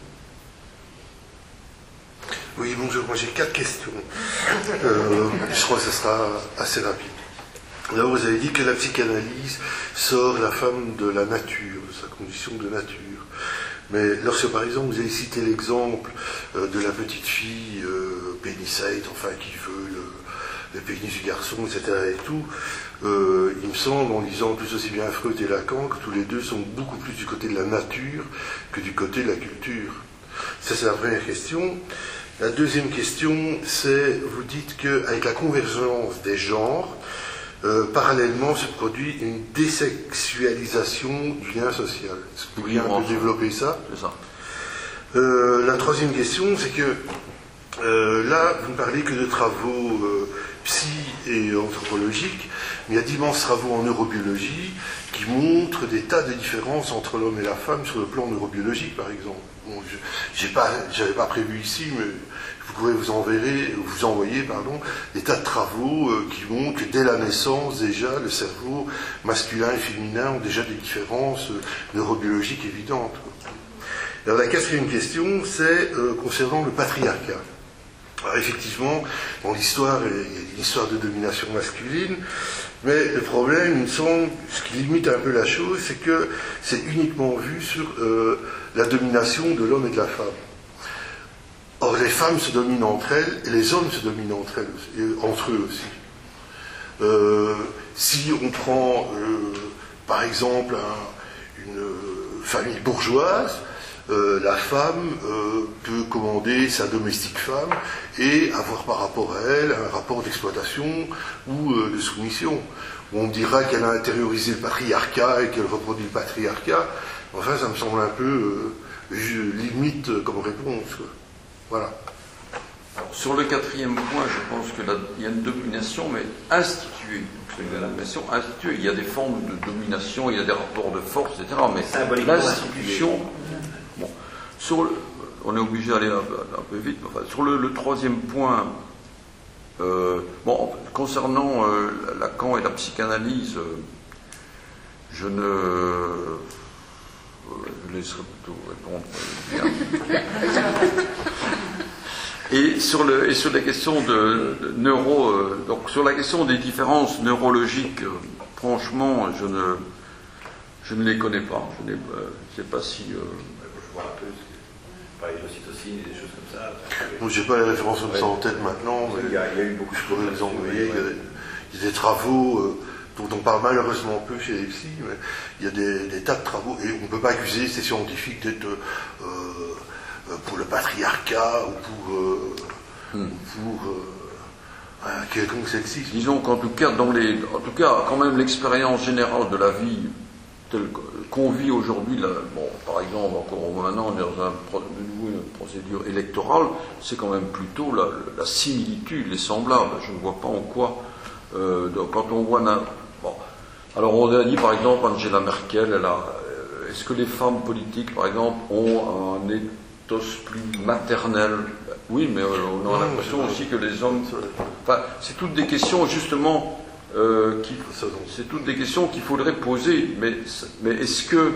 Oui, bonjour, moi j'ai quatre questions. Euh, je crois que ce sera assez rapide. Là, vous avez dit que la psychanalyse sort la femme de la nature, de sa condition de nature. Mais lorsque, par exemple, vous avez cité l'exemple euh, de la petite fille euh, pénicite, enfin, qui veut le, le pénis du garçon, et cetera et tout, euh, il me semble, en lisant plus aussi bien Freud et Lacan, que tous les deux sont beaucoup plus du côté de la nature que du côté de la culture. Ça, c'est la première question. La deuxième question, c'est, vous dites qu'avec la convergence des genres, euh, parallèlement se produit une désexualisation du lien social. Est-ce que vous pourriez un peu développer ça? C'est ça. Euh, la troisième question, c'est que euh, là, vous ne parlez que de travaux euh, psy et anthropologiques, mais il y a d'immenses travaux en neurobiologie qui montrent des tas de différences entre l'homme et la femme sur le plan neurobiologique, par exemple. Bon, je n'avais pas, pas prévu ici, mais vous pouvez vous enverrer, vous envoyer pardon, des tas de travaux euh, qui montrent que dès la naissance, déjà, le cerveau masculin et féminin ont déjà des différences euh, neurobiologiques évidentes. Alors la quatrième question, c'est euh, concernant le patriarcat. Alors effectivement, dans l'histoire, il y a une histoire de domination masculine, mais le problème, il me semble, ce qui limite un peu la chose, c'est que c'est uniquement vu sur euh, la domination de l'homme et de la femme. Or, les femmes se dominent entre elles, et les hommes se dominent entre, elles aussi, et entre eux aussi. Euh, si on prend, euh, par exemple, un, une famille bourgeoise, Euh, la femme euh, peut commander sa domestique femme et avoir par rapport à elle un rapport d'exploitation ou euh, de soumission. On dira qu'elle a intériorisé le patriarcat et qu'elle reproduit le patriarcat. Enfin, ça me semble un peu euh, limite comme réponse, quoi. Voilà. Alors, sur le quatrième point, je pense qu'il y a une domination, mais instituée. C'est une domination instituée. Il y a des formes de domination, il y a des rapports de force, et cetera. Mais l'institution... Bon, sur le, on est obligé d'aller un, un peu vite. Enfin, sur le, le troisième point, euh, bon, concernant euh, Lacan et la psychanalyse, euh, je ne, euh, je laisserai plutôt répondre euh, bien. Et sur le, et sur la question de, de neuro, euh, donc sur la question des différences neurologiques, euh, franchement, je ne, je ne les connais pas. Je ne euh, sais pas si euh, un peu, par les ocytocines et des choses comme ça. Donc, je n'ai pas les références comme ça en tête maintenant, mais il y a, il y a eu beaucoup je pourrais les envoyer. Il y a des, il y a des travaux euh, dont on parle malheureusement peu chez les psy, mais il y a des, des tas de travaux, et on ne peut pas accuser ces scientifiques d'être euh, pour le patriarcat ou pour, euh, hmm. ou pour euh, un quelconque sexisme. Disons qu'en tout cas, dans les, en tout cas, quand même l'expérience générale de la vie telle qu'on vit aujourd'hui, bon, par exemple, encore maintenant, on est dans un, de nouveau une procédure électorale, c'est quand même plutôt la, la similitude, les semblables. Je ne vois pas en quoi Euh, donc, quand on voit... Bon. Alors on a dit par exemple, Angela Merkel, elle a, euh, est-ce que les femmes politiques par exemple ont un ethos plus maternel? Oui, mais euh, on a l'impression aussi que les hommes... Enfin, c'est toutes des questions justement... Euh, qui, c'est toutes des questions qu'il faudrait poser, mais, mais est-ce que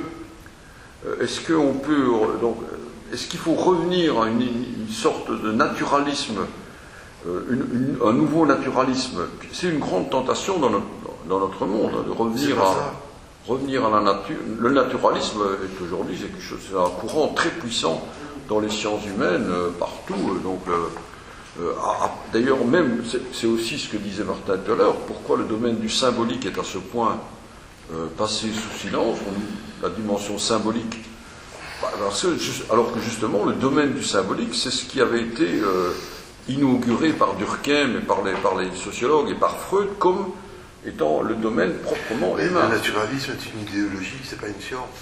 est-ce qu'on peut donc est-ce qu'il faut revenir à une, une sorte de naturalisme, euh, une, une, un nouveau naturalisme? C'est une grande tentation dans notre, dans notre monde, hein, de revenir à revenir à la nature. Le naturalisme est aujourd'hui c'est quelque chose, c'est un courant très puissant dans les sciences humaines euh, partout. Donc euh, Euh, D'ailleurs, même, c'est aussi ce que disait Martin tout à l'heure, pourquoi le domaine du symbolique est à ce point euh, passé sous silence, on, la dimension symbolique. Bah, parce que, alors que justement, le domaine du symbolique, c'est ce qui avait été euh, inauguré par Durkheim et par les, par les sociologues et par Freud comme étant le domaine proprement mais humain. Le naturalisme est une idéologie, c'est pas une science.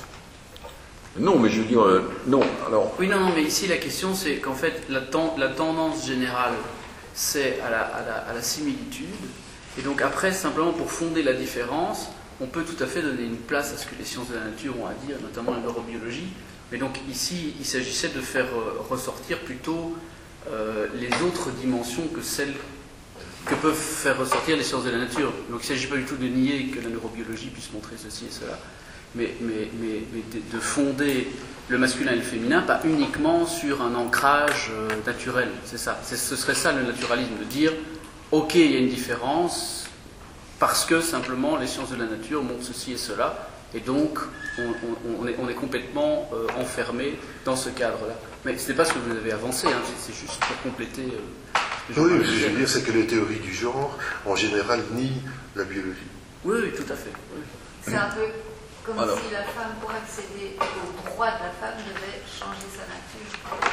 Non, mais je veux dire, euh, non, alors... Oui, non, non, mais ici la question c'est qu'en fait la, ten, la tendance générale c'est à la, à, la, à la similitude, et donc après simplement pour fonder la différence, on peut tout à fait donner une place à ce que les sciences de la nature ont à dire, notamment la neurobiologie, mais donc ici il s'agissait de faire ressortir plutôt euh, les autres dimensions que celles que peuvent faire ressortir les sciences de la nature. Donc il ne s'agit pas du tout de nier que la neurobiologie puisse montrer ceci et cela, Mais, mais, mais, mais de fonder le masculin et le féminin, pas uniquement sur un ancrage euh, naturel, c'est ça. Ce serait ça le naturalisme, de dire, ok, il y a une différence, parce que simplement les sciences de la nature montrent ceci et cela, et donc on, on, on, est, on est complètement euh, enfermé dans ce cadre-là. Mais ce n'est pas ce que vous avez avancé, hein, c'est juste pour compléter... Euh, ce que oui, je ce que je veux dire, c'est que les théories du genre, en général, nient la biologie. Oui, oui, tout à fait. Oui. C'est un peu... Comme Alors. si la femme, pour accéder au droit de la femme, devait changer sa nature.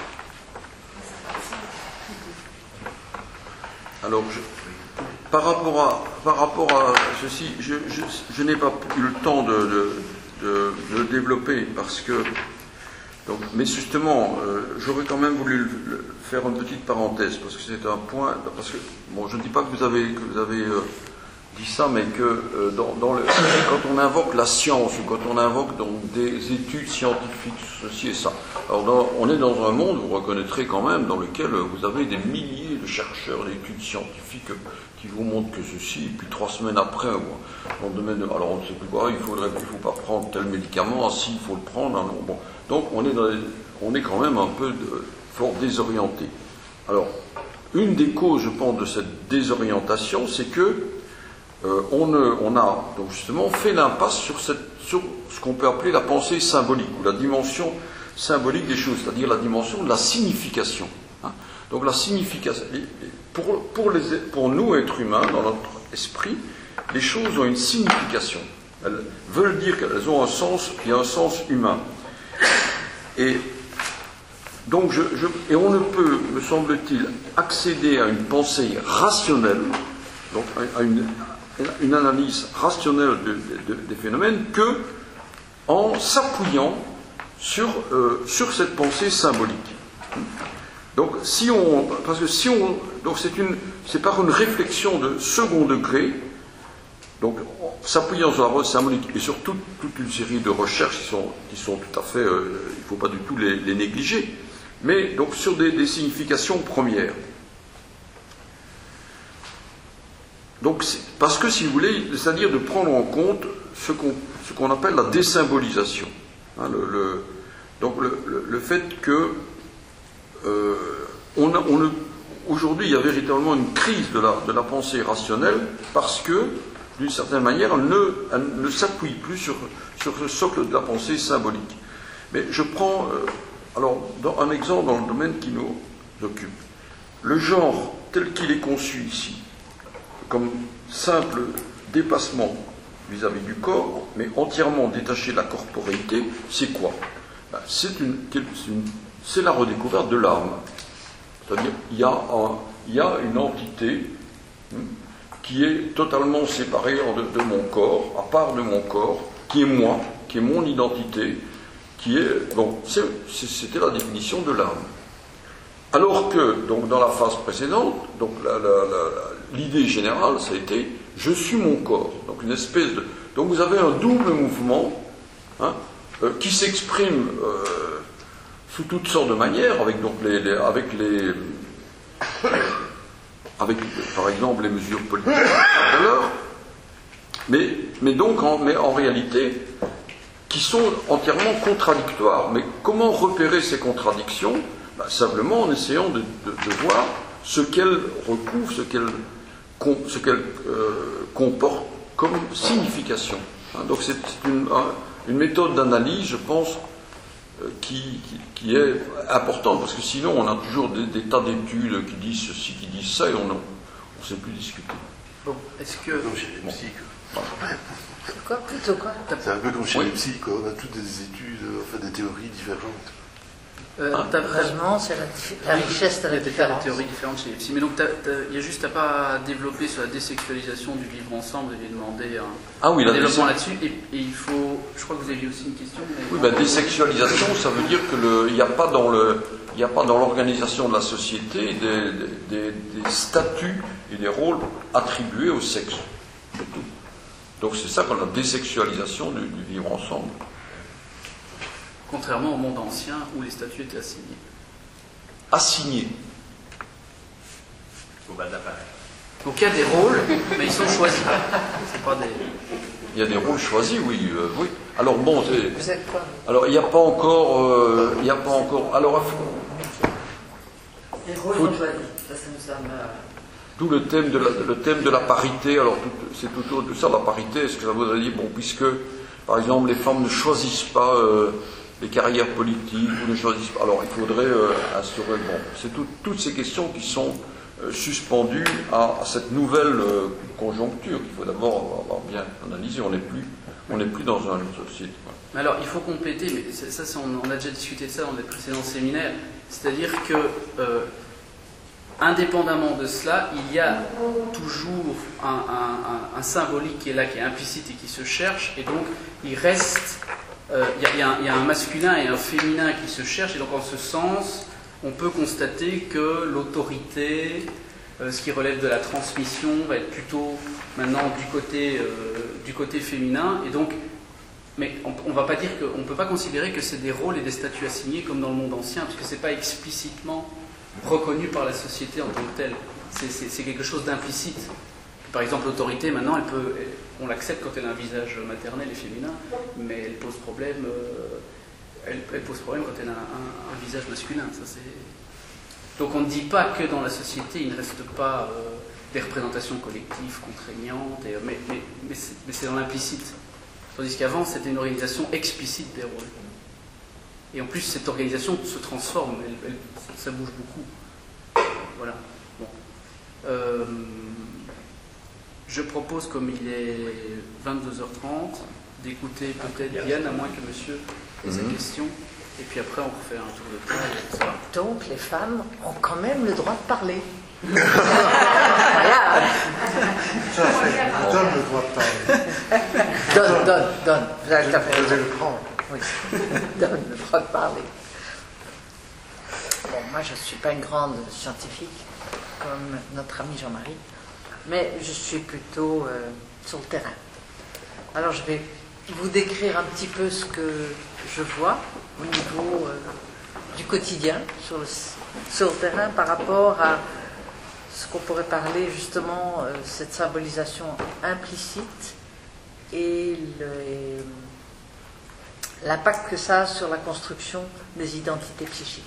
Ça n'a pas de sens. Alors, je, par, rapport à, par rapport à ceci, je, je, je n'ai pas eu le temps de, de, de, de le développer parce que... Donc, mais justement, euh, j'aurais quand même voulu le, le, faire une petite parenthèse parce que c'est un point... Parce que, bon, je ne dis pas que vous avez... Que vous avez euh, dit ça, mais que euh, dans, dans le, quand on invoque la science ou quand on invoque donc, des études scientifiques, ceci et ça, alors dans, on est dans un monde, vous reconnaîtrez quand même, dans lequel vous avez des milliers de chercheurs d'études scientifiques qui vous montrent que ceci, et puis trois semaines après, dans le domaine de, alors on ne sait plus quoi, il faudrait, il faut pas prendre tel médicament, ah si, il faut le prendre, hein, bon. Donc on est, dans les, on est quand même un peu de, fort désorienté. Alors, une des causes, je pense, de cette désorientation, c'est que Euh, on, euh, on a donc justement fait l'impasse sur, cette, sur ce qu'on peut appeler la pensée symbolique, ou la dimension symbolique des choses, c'est-à-dire la dimension de la signification. Hein. Donc la signification, pour, pour, les, pour nous, êtres humains, dans notre esprit, les choses ont une signification. Elles veulent dire qu'elles ont un sens, qui a un sens humain. Et donc, je, je, et on ne peut, me semble-t-il, accéder à une pensée rationnelle, donc à une une analyse rationnelle de, de, des phénomènes que en s'appuyant sur, euh, sur cette pensée symbolique. Donc, si on, parce que si on, donc c'est une, c'est par une réflexion de second degré, donc s'appuyant sur la pensée symbolique et sur toute, toute une série de recherches qui sont, qui sont tout à fait, euh, il ne faut pas du tout les, les négliger, mais donc sur des, des significations premières. Donc, parce que, si vous voulez, c'est-à-dire de prendre en compte ce qu'on, ce qu'on appelle la désymbolisation. Hein, le, le, donc, le, le, le fait que euh, on a, on a, aujourd'hui, il y a véritablement une crise de la, de la pensée rationnelle parce que, d'une certaine manière, elle ne, elle ne s'appuie plus sur, sur ce socle de la pensée symbolique. Mais je prends, euh, alors, dans, un exemple dans le domaine qui nous occupe. Le genre tel qu'il est conçu ici, comme simple dépassement vis-à-vis du corps, mais entièrement détaché de la corporéité, c'est quoi? Ben, c'est, une, c'est, une, c'est la redécouverte de l'âme. C'est-à-dire, il y a, un, il y a une entité hein, qui est totalement séparée de, de mon corps, à part de mon corps, qui est moi, qui est mon identité, qui est... Bon, c'est, c'est, c'était la définition de l'âme. Alors que, donc, dans la phase précédente, donc, la, la, la, l'idée générale, ça a été « je suis mon corps ». Donc, une espèce de... Donc, vous avez un double mouvement hein, euh, qui s'exprime euh, sous toutes sortes de manières, avec, donc, les, les, avec, les, avec, par exemple, les mesures politiques tout à l'heure, mais, mais donc, en, mais en réalité, qui sont entièrement contradictoires. Mais comment repérer ces contradictions ? Ben, simplement en essayant de, de, de voir ce qu'elles recouvrent, ce qu'elles ce qu'elle, euh, comportent comme signification. Hein, donc c'est une, une méthode d'analyse, je pense, euh, qui, qui, qui est importante, parce que sinon on a toujours des, des tas d'études qui disent ceci, qui disent ça, et on ne sait plus discuter. Bon, est-ce que... Non, chez les psys, quoi. Quoi, plutôt quoi? C'est un peu comme chez oui. les psys, quoi. On a toutes des études, enfin des théories différentes. Euh, Ah, Heureusement, c'est la, la richesse de la Il y a des différence. théories différentes chez les psys. Mais donc, t'as- t'as- il y a juste à pas développer sur la désexualisation du vivre ensemble. Vous avez demandé un, Ah oui, un la développement désexu- là-dessus. Et, et il faut... Je crois que vous aviez aussi une question. mais- Oui, ben, désexualisation, ça veut dire qu'il n'y a pas dans le, il n'y a pas dans l'organisation de la société des, des, des statuts et des rôles attribués au sexe. C'est tout. Donc c'est ça qu'on a désexualisation du, du vivre ensemble. Contrairement au monde ancien où les statuts étaient assignés. Assigné. Au bas de l'appareil. Donc il y a des rôles, mais ils sont choisis. C'est pas des... Il y a des rôles choisis, oui, euh, oui. Alors bon, c'est- Vous êtes quoi? alors il n'y a pas encore, euh, il n'y a pas encore. Alors Les rôles Faut- sont choisis. Ça, ça nous semble. d'où le thème de la, le thème de la parité. Alors tout- c'est autour de ça la parité. Est-ce que ça voudrait dire bon, puisque par exemple les femmes ne choisissent pas euh, les carrières politiques ou ne choisissent pas. Alors il faudrait euh, instaurer. Bon, c'est tout- toutes ces questions qui sont euh, suspendues à, à cette nouvelle euh, conjoncture qu'il faut d'abord avoir bien analysée. On n'est plus, on n'est plus dans une société. Voilà. Mais alors, il faut compléter, mais ça, ça, c'est- on, on a déjà discuté de ça dans les précédents séminaires, c'est-à-dire que, euh, indépendamment de cela, il y a toujours un, un- un- un symbolique qui est là, qui est implicite et qui se cherche, et donc il reste, euh, il y a- il y a un- il y a un masculin et un féminin qui se cherchent, et donc en ce sens, on peut constater que l'autorité, euh, ce qui relève de la transmission, va être plutôt maintenant du côté, euh, du côté féminin, et donc mais on ne va pas dire qu'on ne peut pas considérer que c'est des rôles et des statuts assignés comme dans le monde ancien, parce que ce n'est pas explicitement reconnu par la société en tant que tel. C'est, c'est- c'est quelque chose d'implicite. Par exemple, l'autorité, maintenant, elle peut, elle- on l'accepte quand elle a un visage maternel et féminin, mais elle pose problème, euh, elle, elle pose problème quand elle a un, un- un visage masculin. Ça, c'est... Donc on ne dit pas que dans la société, il ne reste pas euh, des représentations collectives contraignantes, et- mais, mais, mais c'est, mais c'est dans l'implicite. Tandis qu'avant, c'était une organisation explicite des rôles. Et en plus, cette organisation se transforme, elle- elle- ça bouge beaucoup. Voilà. Bon. Euh, je propose, comme il est vingt-deux heures trente, d'écouter peut-être Yann, à moins que monsieur ait sa Mhm. question. Et puis après, on refait un tour de table, et cetera. Donc les femmes ont quand même le droit de parler. Voilà. Ça, c'est donne le droit de parler. Donne, donne, donne. Vous avez tout à fait Je vais raison. le prendre. Oui. Donne le droit de parler. Bon, moi je ne suis pas une grande scientifique comme notre ami Jean-Marie, mais je suis plutôt euh, sur le terrain. Alors je vais vous décrire un petit peu ce que je vois au niveau euh, du quotidien sur le, sur le terrain par rapport à ce qu'on pourrait parler justement, euh, cette symbolisation implicite et le- l'impact que ça a sur la construction des identités psychiques.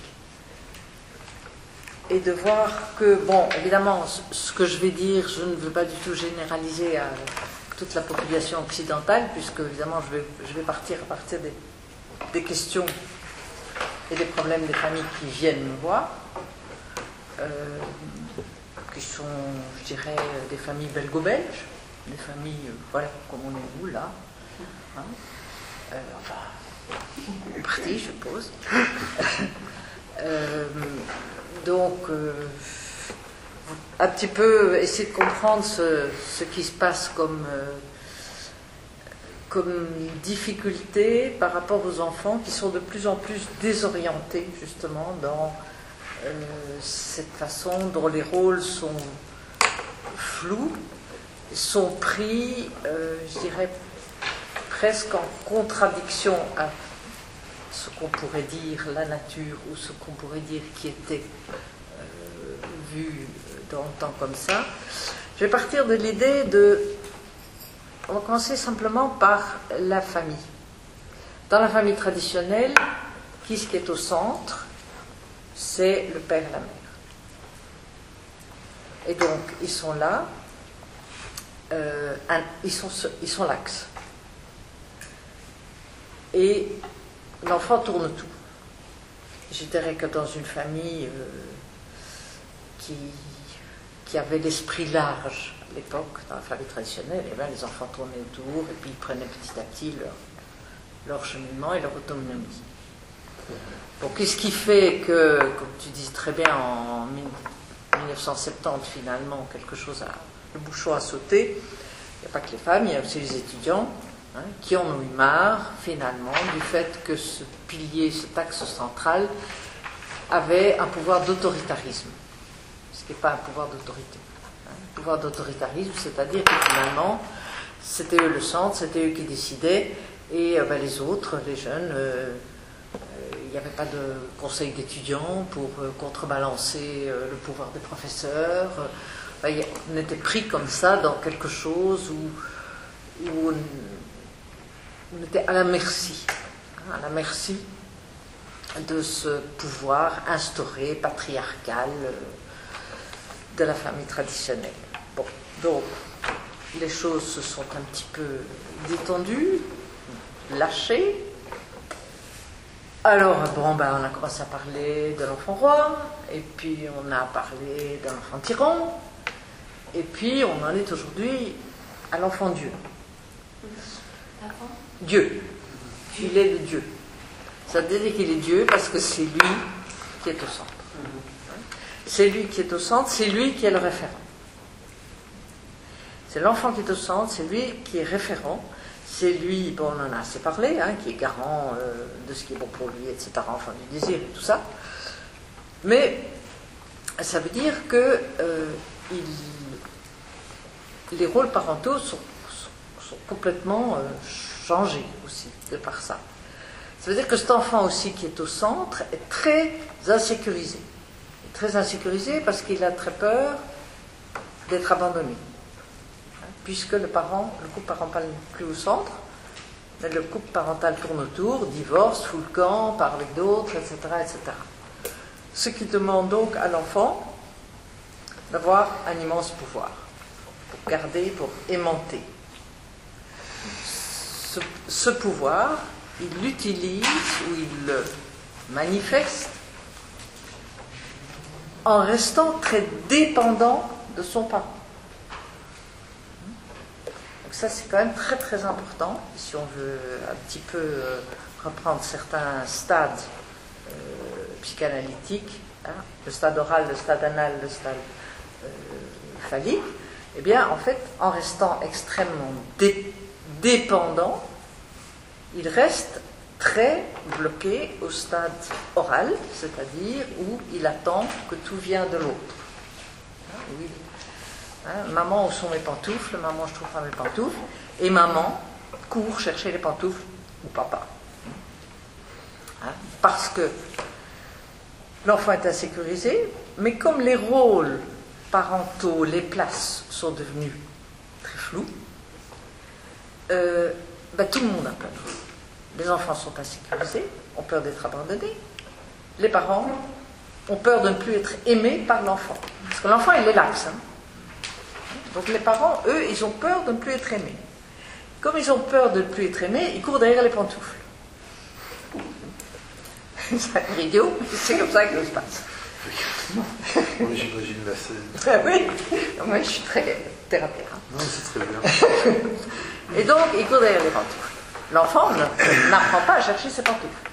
Et de voir que, bon, évidemment, ce- ce que je vais dire, je ne veux pas du tout généraliser à toute la population occidentale, puisque évidemment je vais, je vais partir à partir des, des questions et des problèmes des familles qui viennent me voir, euh, qui sont, je dirais, des familles belgo-belges, des familles, euh, voilà, comme on est vous là, hein, euh, enfin, en partie, je suppose. Euh, donc, euh, un petit peu essayer de comprendre ce, ce qui se passe comme, euh, comme difficulté par rapport aux enfants qui sont de plus en plus désorientés justement dans euh, cette façon dont les rôles sont flous, sont pris, euh, je dirais, presque en contradiction à ce qu'on pourrait dire la nature ou ce qu'on pourrait dire qui était euh, vu dans le temps comme ça. Je vais partir de l'idée de... On va commencer simplement par la famille. Dans la famille traditionnelle, qui ce qui est au centre? C'est le père et la mère. Et donc, ils sont là, euh, un, ils sont, ils sont l'axe. Et l'enfant tourne tout. Je dirais que dans une famille euh, qui, qui avait l'esprit large à l'époque, dans la famille traditionnelle, eh bien, les enfants tournaient autour et puis ils prenaient petit à petit leur, leur cheminement et leur autonomie. Donc, qu'est-ce qui fait que, comme tu dis très bien, en mille neuf cent soixante-dix, finalement, quelque chose a, le bouchon a sauté. Il n'y a pas que les femmes, il y a aussi les étudiants, hein, qui en ont eu marre, finalement, du fait que ce pilier, cet axe central, avait un pouvoir d'autoritarisme. Ce qui n'est pas un pouvoir d'autorité. Hein. Un pouvoir d'autoritarisme, c'est-à-dire que finalement, c'était eux le centre, c'était eux qui décidaient, et euh, ben, les autres, les jeunes... Euh, il n'y avait pas de conseil d'étudiants pour euh, contrebalancer euh, le pouvoir des professeurs. Euh, on était pris comme ça dans quelque chose où, où on, on était à la merci, hein, à la merci de ce pouvoir instauré, patriarcal, euh, de la famille traditionnelle. Bon, donc, les choses se sont un petit peu détendues, lâchées. Alors, bon, ben, on a commencé à parler de l'enfant roi, et puis on a parlé de l'enfant tyran, et puis on en est aujourd'hui à l'enfant Dieu. Dieu. Il est le Dieu. Ça veut dire qu'il est Dieu parce que c'est lui qui est au centre. C'est lui qui est au centre, c'est lui qui est le référent. C'est l'enfant qui est au centre, c'est lui qui est référent. C'est lui, bon, on en a assez parlé, hein, qui est garant euh, de ce qui est bon pour lui, et cetera, enfin du désir et tout ça. Mais ça veut dire que euh, il, les rôles parentaux sont, sont, sont complètement euh, changés aussi, de par ça. Ça veut dire que cet enfant aussi qui est au centre est très insécurisé. Il est très insécurisé parce qu'il a très peur d'être abandonné. Puisque le parent, le couple parental n'est plus au centre, mais le couple parental tourne autour, divorce, fout le camp, part avec d'autres, et cetera, et cetera. Ce qui demande donc à l'enfant d'avoir un immense pouvoir, pour garder, pour aimanter. Ce, ce pouvoir, il l'utilise ou il le manifeste en restant très dépendant de son parent. Donc ça, c'est quand même très très important, si on veut un petit peu euh, reprendre certains stades euh, psychanalytiques, hein, le stade oral, le stade anal, le stade euh, phallique, eh bien, en fait, en restant extrêmement dé- dépendant, il reste très bloqué au stade oral, c'est-à-dire où il attend que tout vient de l'autre. Hein, où il Hein, maman, où sont mes pantoufles? Maman, je trouve pas mes pantoufles. Et maman court chercher les pantoufles ou papa. Hein, parce que l'enfant est insécurisé, mais comme les rôles parentaux, les places sont devenues très floues, euh, ben, tout le monde a peur. Les enfants sont insécurisés, ont peur d'être abandonnés. Les parents ont peur de ne plus être aimés par l'enfant. Parce que l'enfant, il est l'axe. Hein. Donc les parents, eux, ils ont peur de ne plus être aimés. Comme ils ont peur de ne plus être aimés, ils courent derrière les pantoufles. C'est un peu idiot, mais c'est comme ça que ça se passe. Oui, j'imagine la scène. Oui, moi je suis très terre à terre. Hein. Non, c'est très bien. Et donc, ils courent derrière les pantoufles. L'enfant ne, n'apprend pas à chercher ses pantoufles.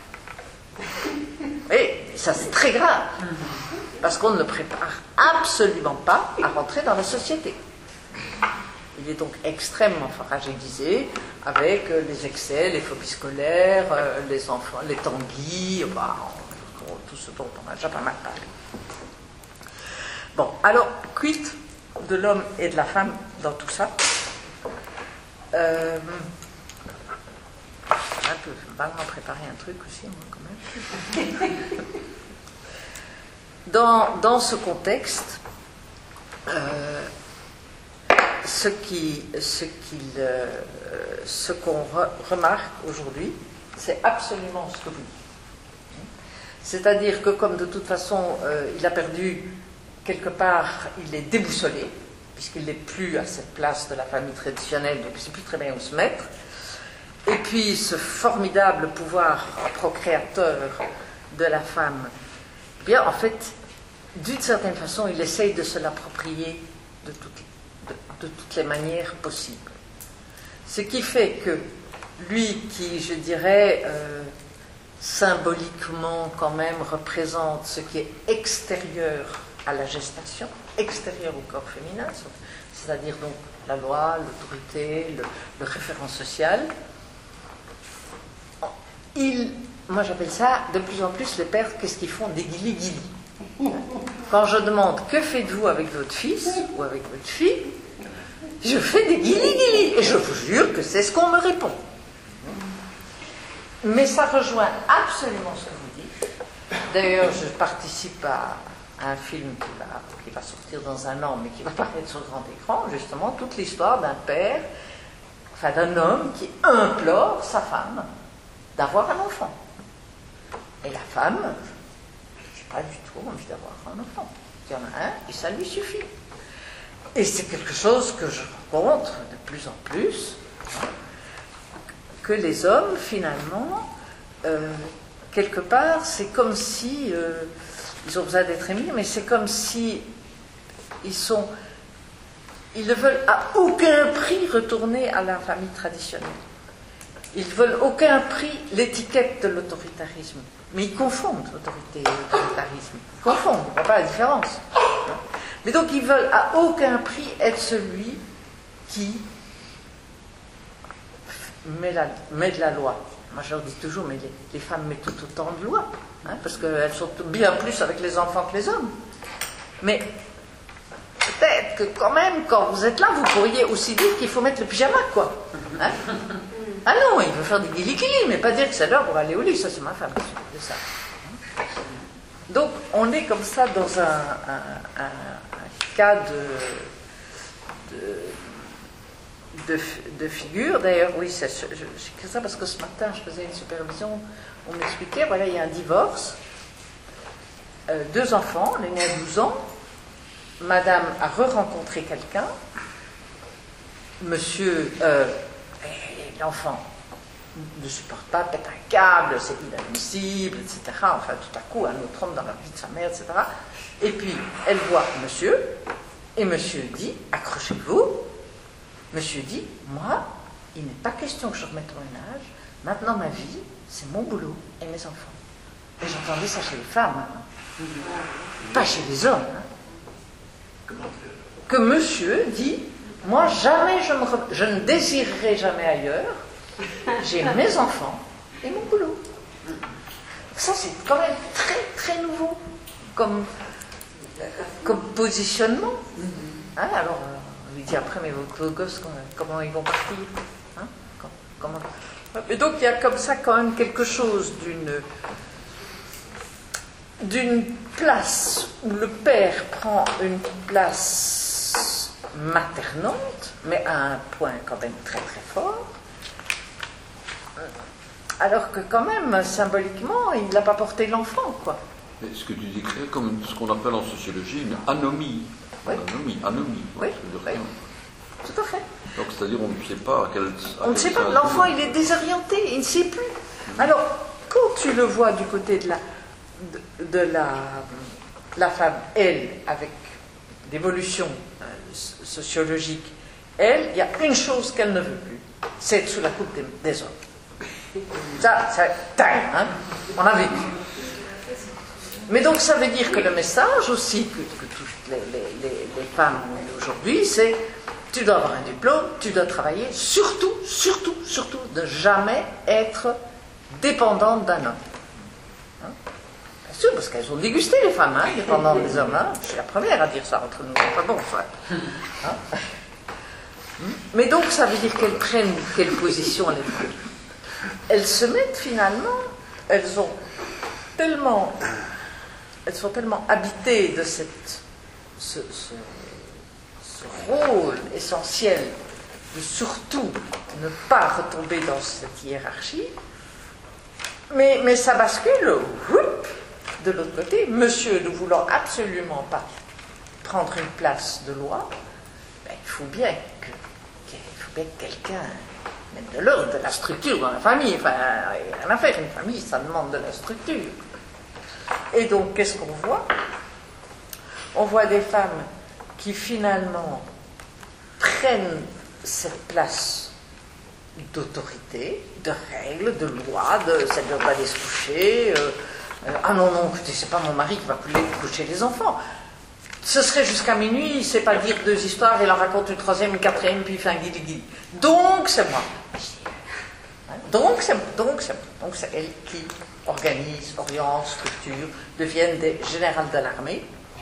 Et ça, c'est très grave. Parce qu'on ne le prépare absolument pas à rentrer dans la société. Il est donc extrêmement fragilisé avec les excès, les phobies scolaires, les enfants, les tanguis, bah, tout tout ce dont on a déjà pas mal parlé. Bon, alors, quid de l'homme et de la femme dans tout ça? euh, Un peu, je vais vaguement préparer un truc aussi, moi, quand même. Dans, dans ce contexte, euh, ce qui, ce qu'il, euh, ce qu'on re- remarque aujourd'hui, c'est absolument ce que vous dites. C'est-à-dire que comme de toute façon, euh, il a perdu quelque part, il est déboussolé, puisqu'il n'est plus à cette place de la famille traditionnelle, donc il ne sait plus très bien où se mettre. Et puis ce formidable pouvoir procréateur de la femme, eh bien en fait, d'une certaine façon, il essaye de se l'approprier de toutes, de, de toutes les manières possibles. Ce qui fait que lui qui, je dirais, euh, symboliquement quand même représente ce qui est extérieur à la gestation, extérieur au corps féminin, c'est-à-dire donc la loi, l'autorité, le, le référent social, il, moi j'appelle ça de plus en plus les pères, qu'est-ce qu'ils font? Des guilis-guilis. Quand je demande que faites-vous avec votre fils ou avec votre fille, je fais des guilis-guilis et je vous jure que c'est ce qu'on me répond. Mais ça rejoint absolument ce que vous dites. D'ailleurs, je participe à un film qui va, qui va sortir dans un an, mais qui va paraître sur grand écran, justement, toute l'histoire d'un père, enfin d'un homme qui implore sa femme d'avoir un enfant. Et la femme, je n'ai pas du tout envie d'avoir un enfant. Il y en a un et ça lui suffit. Et c'est quelque chose que je rencontre de plus en plus, hein, que les hommes, finalement, euh, quelque part, c'est comme si, euh, ils ont besoin d'être aimés, mais c'est comme si ils sont, ils ne veulent à aucun prix retourner à la famille traditionnelle. Ils ne veulent aucun prix l'étiquette de l'autoritarisme. Mais ils confondent l'autorité et l'autoritarisme. Ils confondent, on ne voit pas la différence. Mais donc ils veulent à aucun prix être celui qui met, la, met de la loi. Moi je leur dis toujours, mais les, les femmes mettent tout autant de lois, hein, parce qu'elles sont bien plus avec les enfants que les hommes. Mais peut-être que quand même, quand vous êtes là, vous pourriez aussi dire qu'il faut mettre le pyjama, quoi. Hein? Ah non, il veut faire des guilis-guilis, mais pas dire que c'est l'heure pour aller au lit. Ça, c'est ma femme qui s'occupe de ça. Donc, on est comme ça dans un, un, un, un cas de, de, de, de figure. D'ailleurs, oui, c'est que ça parce que ce matin, je faisais une supervision, on m'expliquait, voilà, il y a un divorce, euh, deux enfants, l'aîné a douze ans, madame a re-rencontré quelqu'un, monsieur... Euh, l'enfant ne supporte pas, pète un câble, c'est inadmissible, et cetera. Enfin, tout à coup, un autre homme dans la vie de sa mère, et cetera. Et puis, elle voit monsieur, et monsieur dit, accrochez-vous. Monsieur dit, moi, il n'est pas question que je remette au ménage. Maintenant, ma vie, c'est mon boulot et mes enfants. Et j'entendais ça chez les femmes, hein. Pas chez les hommes. Hein. Que monsieur dit, moi, jamais je, me re... je ne désirerai jamais ailleurs. J'ai mes enfants et mon boulot. Ça, c'est quand même très, très nouveau comme, comme positionnement. Hein, alors, on lui dit après, mais vos gosses, comment, comment ils vont partir, hein, comment... Et donc, il y a comme ça quand même quelque chose d'une, d'une place où le père prend une place maternante, mais à un point quand même très très fort, alors que quand même, symboliquement, il n'a pas porté l'enfant, quoi. Mais ce que tu décris comme ce qu'on appelle en sociologie une anomie. Oui. Anomie, anomie. Oui, oui. Tout à fait. Donc, c'est-à-dire, on ne sait pas à quel... À on ne sait pas, l'enfant, il est désorienté, il ne sait plus. Alors, quand tu le vois du côté de la, de, de la, la femme, elle, avec l'évolution euh, sociologique, elle, il y a une chose qu'elle ne veut plus, c'est être sous la coupe des, des hommes. Ça, ça, hein, on a vécu. Mais donc ça veut dire que le message aussi que, que toutes les, les, les, les femmes d'aujourd'hui, c'est tu dois avoir un diplôme, tu dois travailler, surtout, surtout, surtout, de jamais être dépendante d'un homme. Hein? sûr, parce qu'elles ont dégusté les femmes, hein, dépendant des hommes. Hein. Je suis la première à dire ça entre nous, c'est pas bon ça. Hein. Mais donc ça veut dire qu'elles prennent quelle position les femmes? Elles se mettent finalement, elles ont tellement, elles sont tellement habitées de cette, ce, ce, ce rôle essentiel de surtout ne pas retomber dans cette hiérarchie, mais, mais ça bascule, whoop, de l'autre côté, monsieur ne voulant absolument pas prendre une place de loi, ben, il faut bien que, qu'il faut bien que quelqu'un mette de l'ordre, de la structure dans la famille. Enfin, il n'y a rien à faire, une famille, ça demande de la structure. Et donc, qu'est-ce qu'on voit? On voit des femmes qui finalement prennent cette place d'autorité, de règles, de lois, de ça ne doit pas aller se coucher. Euh, euh, ah non, non, écoutez, c'est pas mon mari qui va coucher les enfants. Ce serait jusqu'à minuit, il ne sait pas dire deux histoires, il en raconte une troisième, une quatrième, puis il fait un guili-guili. Donc c'est moi. Donc c'est moi, donc c'est moi. Donc c'est elle qui organise, oriente, structure, deviennent des générales de l'armée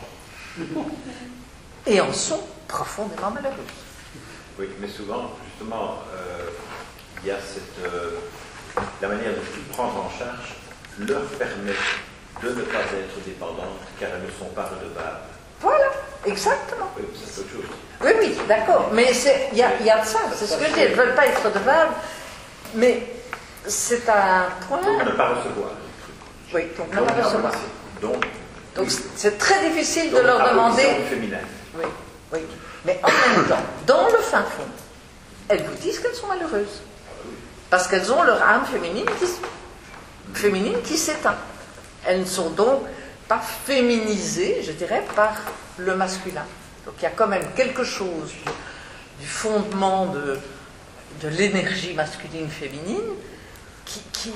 et en sont profondément malheureuses. Oui, mais souvent, justement, euh, il y a cette... Euh, la manière de tout prendre en charge leur permet de ne pas être dépendantes car elles ne sont pas redevables. Voilà, exactement. Oui, c'est autre chose. Oui, oui, d'accord, mais il y a, y a de ça, c'est ce que je dis, elles ne veulent pas être redevables, mais c'est un point... Donc ne pas recevoir. Oui, donc ne pas recevoir. Donc, donc c'est très difficile de leur demander... féminin. Oui, oui. Mais en même temps, dans le fin fond, elles vous disent qu'elles sont malheureuses. Parce qu'elles ont leur âme féminine qui, féminine qui s'éteint. Elles ne sont donc pas féminisées, je dirais, par le masculin. Donc il y a quand même quelque chose du, du fondement de, de l'énergie masculine-féminine qui, qui,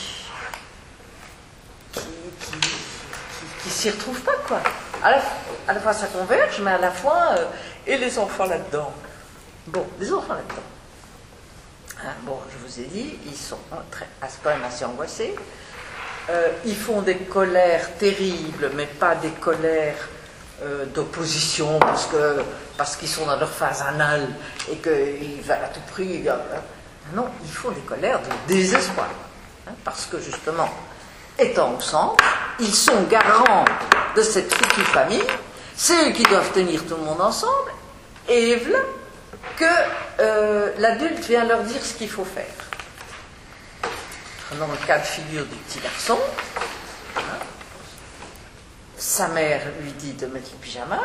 qui, qui, qui, qui s'y retrouve pas, quoi. À la, à la fois ça converge, mais à la fois... Euh, et les enfants là-dedans. Bon, les enfants là-dedans. Hein, bon, je vous ai dit, ils sont très, quand même assez angoissés. Euh, ils font des colères terribles, mais pas des colères euh, d'opposition, parce que parce qu'ils sont dans leur phase anale et qu'ils veulent à tout prix. Non, ils font des colères de désespoir. Hein, parce que justement, étant au centre, ils sont garants de cette future famille. C'est eux qui doivent tenir tout le monde ensemble, et voilà que euh, l'adulte vient leur dire ce qu'il faut faire. Prenons le cas de figure du petit garçon. Hein. Sa mère lui dit de mettre le pyjama.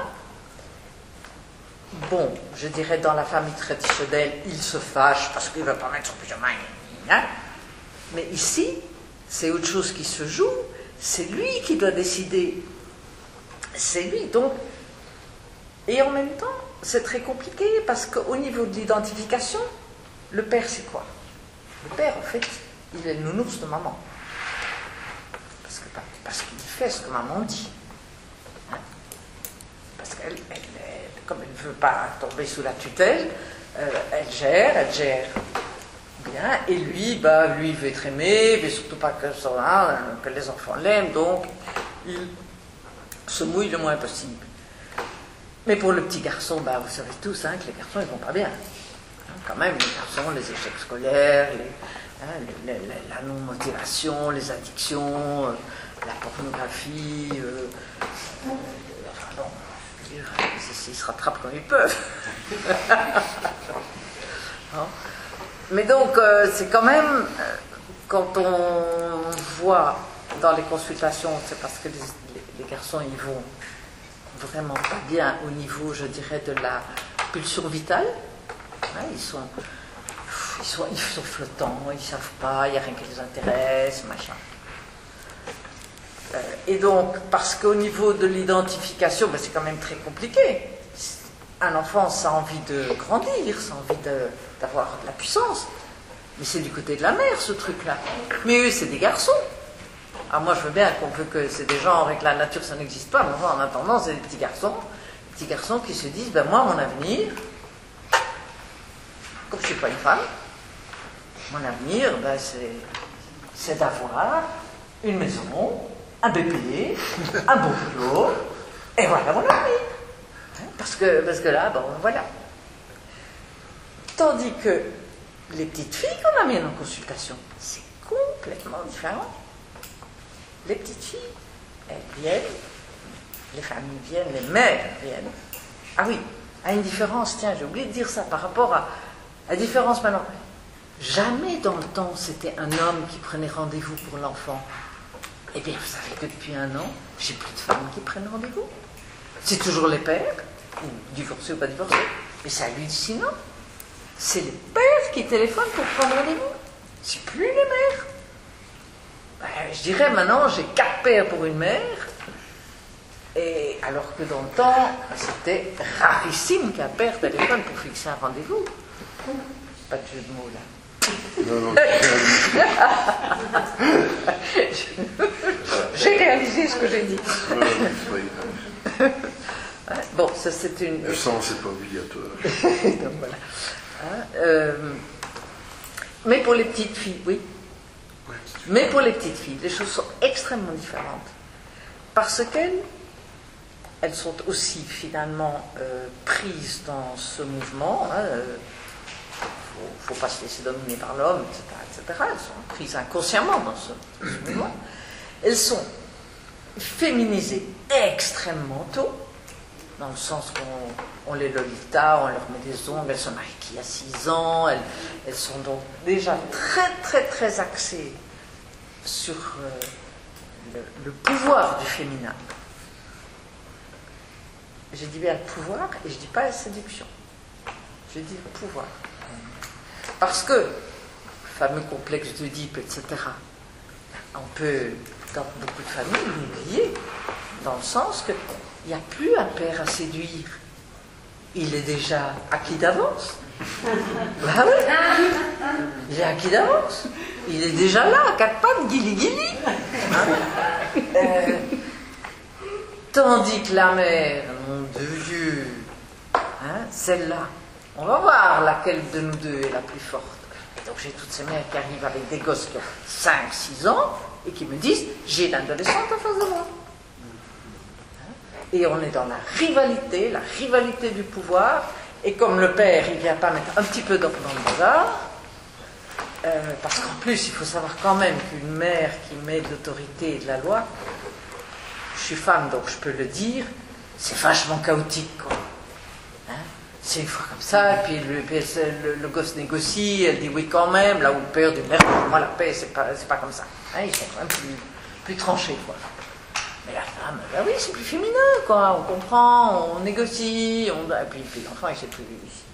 Bon, je dirais dans la famille traditionnelle, il se fâche parce qu'il ne veut pas mettre son pyjama. Hein. Mais ici, c'est autre chose qui se joue. C'est lui qui doit décider. C'est lui, donc. Et en même temps, c'est très compliqué parce qu'au niveau de l'identification, le père, c'est quoi? Le père, en fait, il est le nounours de maman. Parce que, parce qu'il fait ce que maman dit. Hein? Parce qu'elle, elle, elle, comme elle ne veut pas tomber sous la tutelle, euh, elle gère, elle gère bien. Et lui, bah, lui, il veut être aimé, il veut surtout pas que, hein, que les enfants l'aiment, donc il se mouille le moins possible. Mais pour le petit garçon, bah, vous savez tous hein, que les garçons, ils vont pas bien. Hein, quand même, les garçons, les échecs scolaires, les, hein, les, les, la non-motivation, les addictions, euh, la pornographie, euh, euh, enfin bon, je veux dire, ils se rattrapent comme ils peuvent. Hein? Mais donc, euh, c'est quand même, euh, quand on voit dans les consultations, c'est parce que les, les, les garçons, ils vont vraiment pas bien au niveau, je dirais, de la pulsion vitale. Hein, ils, sont, ils, sont, ils sont flottants, ils ne savent pas, il n'y a rien qui les intéresse, machin. Euh, et donc, parce qu'au niveau de l'identification, ben, c'est quand même très compliqué. Un enfant, ça a envie de grandir, ça a envie de, d'avoir de la puissance. Mais c'est du côté de la mère, ce truc-là. Mais eux, c'est des garçons. Alors moi, je veux bien qu'on veut que c'est des genres et que la nature, ça n'existe pas, mais moi, en attendant, c'est des petits garçons, des petits garçons qui se disent, ben moi, mon avenir, comme je ne suis pas une femme, mon avenir, ben, c'est, c'est d'avoir une maison, un bébé, un beau boulot, et voilà mon ami. Parce que, parce que là, bon, voilà. Tandis que les petites filles qu'on amène en consultation, c'est complètement différent. Les petites filles, elles viennent, les familles viennent, les mères viennent. Ah oui, à une différence, tiens, j'ai oublié de dire ça, par rapport à la différence maintenant. Jamais dans le temps, c'était un homme qui prenait rendez-vous pour l'enfant. Eh bien, vous savez que depuis un an, j'ai plus de femmes qui prennent rendez-vous. C'est toujours les pères, ou divorcés ou pas divorcés, mais c'est hallucinant. C'est les pères qui téléphonent pour prendre rendez-vous. C'est plus les mères. Ben, je dirais maintenant, j'ai quatre pères pour une mère. Et alors que dans le temps, c'était rarissime qu'un père téléphone pour fixer un rendez-vous. Pas de jeu de mots là. Non, non, j'ai réalisé ce que j'ai dit. non, non, Bon, ça c'est une. le sang, c'est pas obligatoire. Donc, voilà. Hein, euh... Mais pour les petites filles, oui. Mais pour les petites filles, les choses sont extrêmement différentes. Parce qu'elles elles sont aussi finalement euh, prises dans ce mouvement. Il hein, euh, ne faut, faut pas se laisser dominer par l'homme, et cetera, et cetera. Elles sont prises inconsciemment dans ce, dans ce mouvement. Elles sont féminisées extrêmement tôt, dans le sens qu'on on les lolita, on leur met des ongles, elles sont maquillées à six ans, elles, elles sont donc déjà très très très axées sur euh, le, le pouvoir du féminin. Je dis bien le pouvoir et je ne dis pas la séduction. Je dis le pouvoir. Parce que, le fameux complexe d'Oedipe, et cetera, on peut, dans beaucoup de familles, l'oublier, dans le sens qu'il n'y a plus un père à séduire. Il est déjà acquis d'avance. Bah oui, il est acquis d'avance. Il est déjà là, à quatre pattes, guili-guili. Hein euh, tandis que la mère, mon Dieu, hein, celle-là, on va voir laquelle de nous deux est la plus forte. Et donc j'ai toutes ces mères qui arrivent avec des gosses qui ont cinq six ans et qui me disent « j'ai l'adolescente en face de moi ». Et on est dans la rivalité, la rivalité du pouvoir. Et comme le père, il ne vient pas mettre un petit peu d'ordre dans le bazar, euh, parce qu'en plus, il faut savoir quand même qu'une mère qui met de l'autorité et de la loi, je suis femme, donc je peux le dire, c'est vachement chaotique, quoi. Hein? C'est une fois comme ça, et puis le, le, le gosse négocie, elle dit oui quand même, là où le père dit merde, moi la paix, c'est pas, c'est pas comme ça. Hein, ils sont quand même plus, plus tranchés, quoi. Mais la femme, ben oui, c'est plus féminin, quoi. On comprend, on négocie, on... et puis, puis l'enfant, il ne sait plus.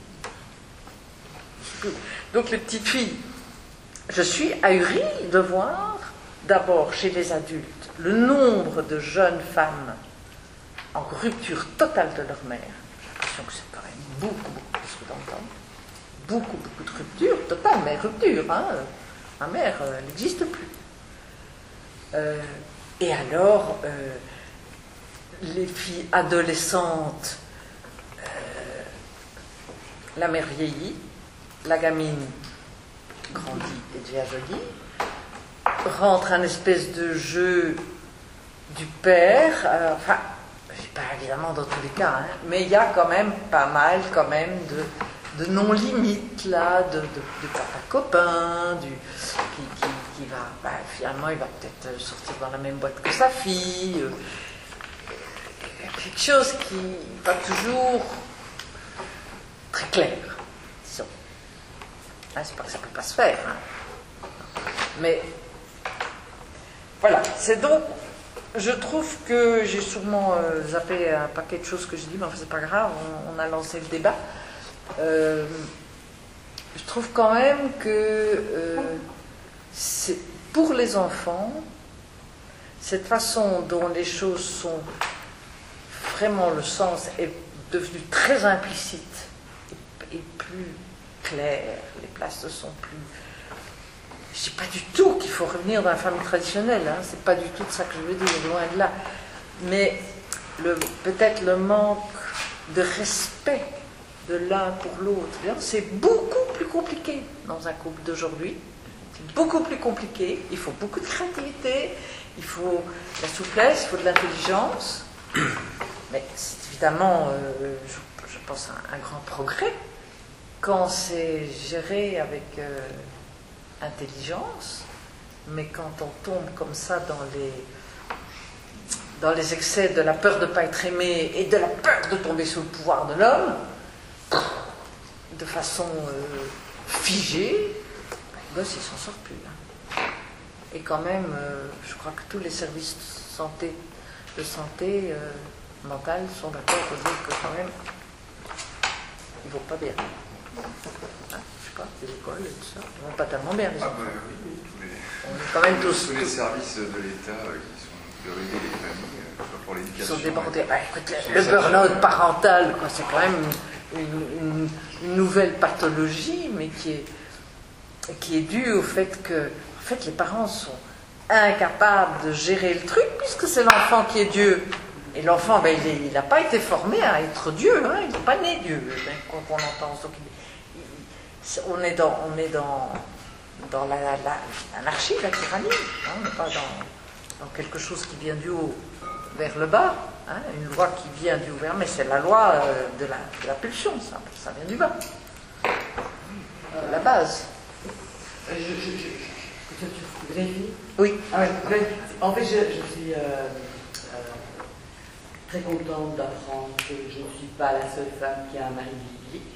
plus. Donc, les petites filles, je suis ahurie de voir, d'abord chez les adultes, le nombre de jeunes femmes en rupture totale de leur mère. J'ai l'impression que c'est quand même beaucoup, beaucoup plus que dans le temps. Beaucoup, beaucoup de rupture totale, mais rupture, hein. Ma mère, elle n'existe plus. Euh. Et alors, euh, les filles adolescentes, euh, la mère vieillit, la gamine grandit et devient jolie, rentre un espèce de jeu du père, euh, enfin, je dis pas évidemment dans tous les cas, hein, mais il y a quand même pas mal quand même de, de non-limites là, de, de, de papa copain, du, qui, qui qui va, ben, finalement, il va peut-être sortir dans la même boîte que sa fille. Euh, quelque chose qui n'est pas toujours très clair, disons. Hein, c'est pas que ça ne peut pas se faire. Hein. Mais, voilà. C'est donc, je trouve que j'ai sûrement euh, zappé un paquet de choses que j'ai dit, mais enfin, c'est pas grave, on, on a lancé le débat. Euh, je trouve quand même que... Euh, c'est, pour les enfants, cette façon dont les choses sont vraiment, le sens est devenu très implicite et, et plus clair, les places ne sont plus... Je ne dis pas du tout qu'il faut revenir dans la famille traditionnelle, hein, c'est pas du tout de ça que je veux dire, loin de là. Mais le, peut-être le manque de respect de l'un pour l'autre, c'est beaucoup plus compliqué dans un couple d'aujourd'hui. C'est beaucoup plus compliqué. Il faut beaucoup de créativité, il faut de la souplesse, il faut de l'intelligence. Mais c'est évidemment, euh, je, je pense, un, un grand progrès quand c'est géré avec euh, intelligence. Mais quand on tombe comme ça dans les, dans les excès de la peur de ne pas être aimé et de la peur de tomber sous le pouvoir de l'homme, de façon euh, figée, le gosse, il s'en sort plus. Hein. Et quand même, euh, je crois que tous les services de santé, de santé euh, mentale sont d'accord pour dire que quand même, ils ne vont pas bien. Hein, je ne sais pas, les écoles et tout ça, ils ne vont pas tellement bien. Les ah enfants. bah, oui, tous les, on est quand même tous, tous les tous, services de l'État euh, qui sont de aider les familles euh, pour ils l'éducation. sont débordés. Ah, écoute, le, le burn-out parental, quoi, c'est quand même une, une, une nouvelle pathologie, mais qui est, qui est due au fait que en fait, les parents sont incapables de gérer le truc, puisque c'est l'enfant qui est Dieu. Et l'enfant, ben, il n'a pas été formé à être Dieu, hein, il n'est pas né Dieu, ben, qu'on, qu'on entend. Donc, il, il, on est dans, on est dans, dans la, la, la, l'anarchie, la tyrannie. Hein, on n'est pas dans, dans quelque chose qui vient du haut vers le bas, hein, une loi qui vient du haut vers, mais c'est la loi euh, de, la, de la pulsion, ça, ça vient du bas, de la base. Je, je, je, je, vous avez fini ? Oui. Ah ouais, en fait, je, je suis euh, euh, très contente d'apprendre que je ne suis pas la seule femme qui a un mari biblique.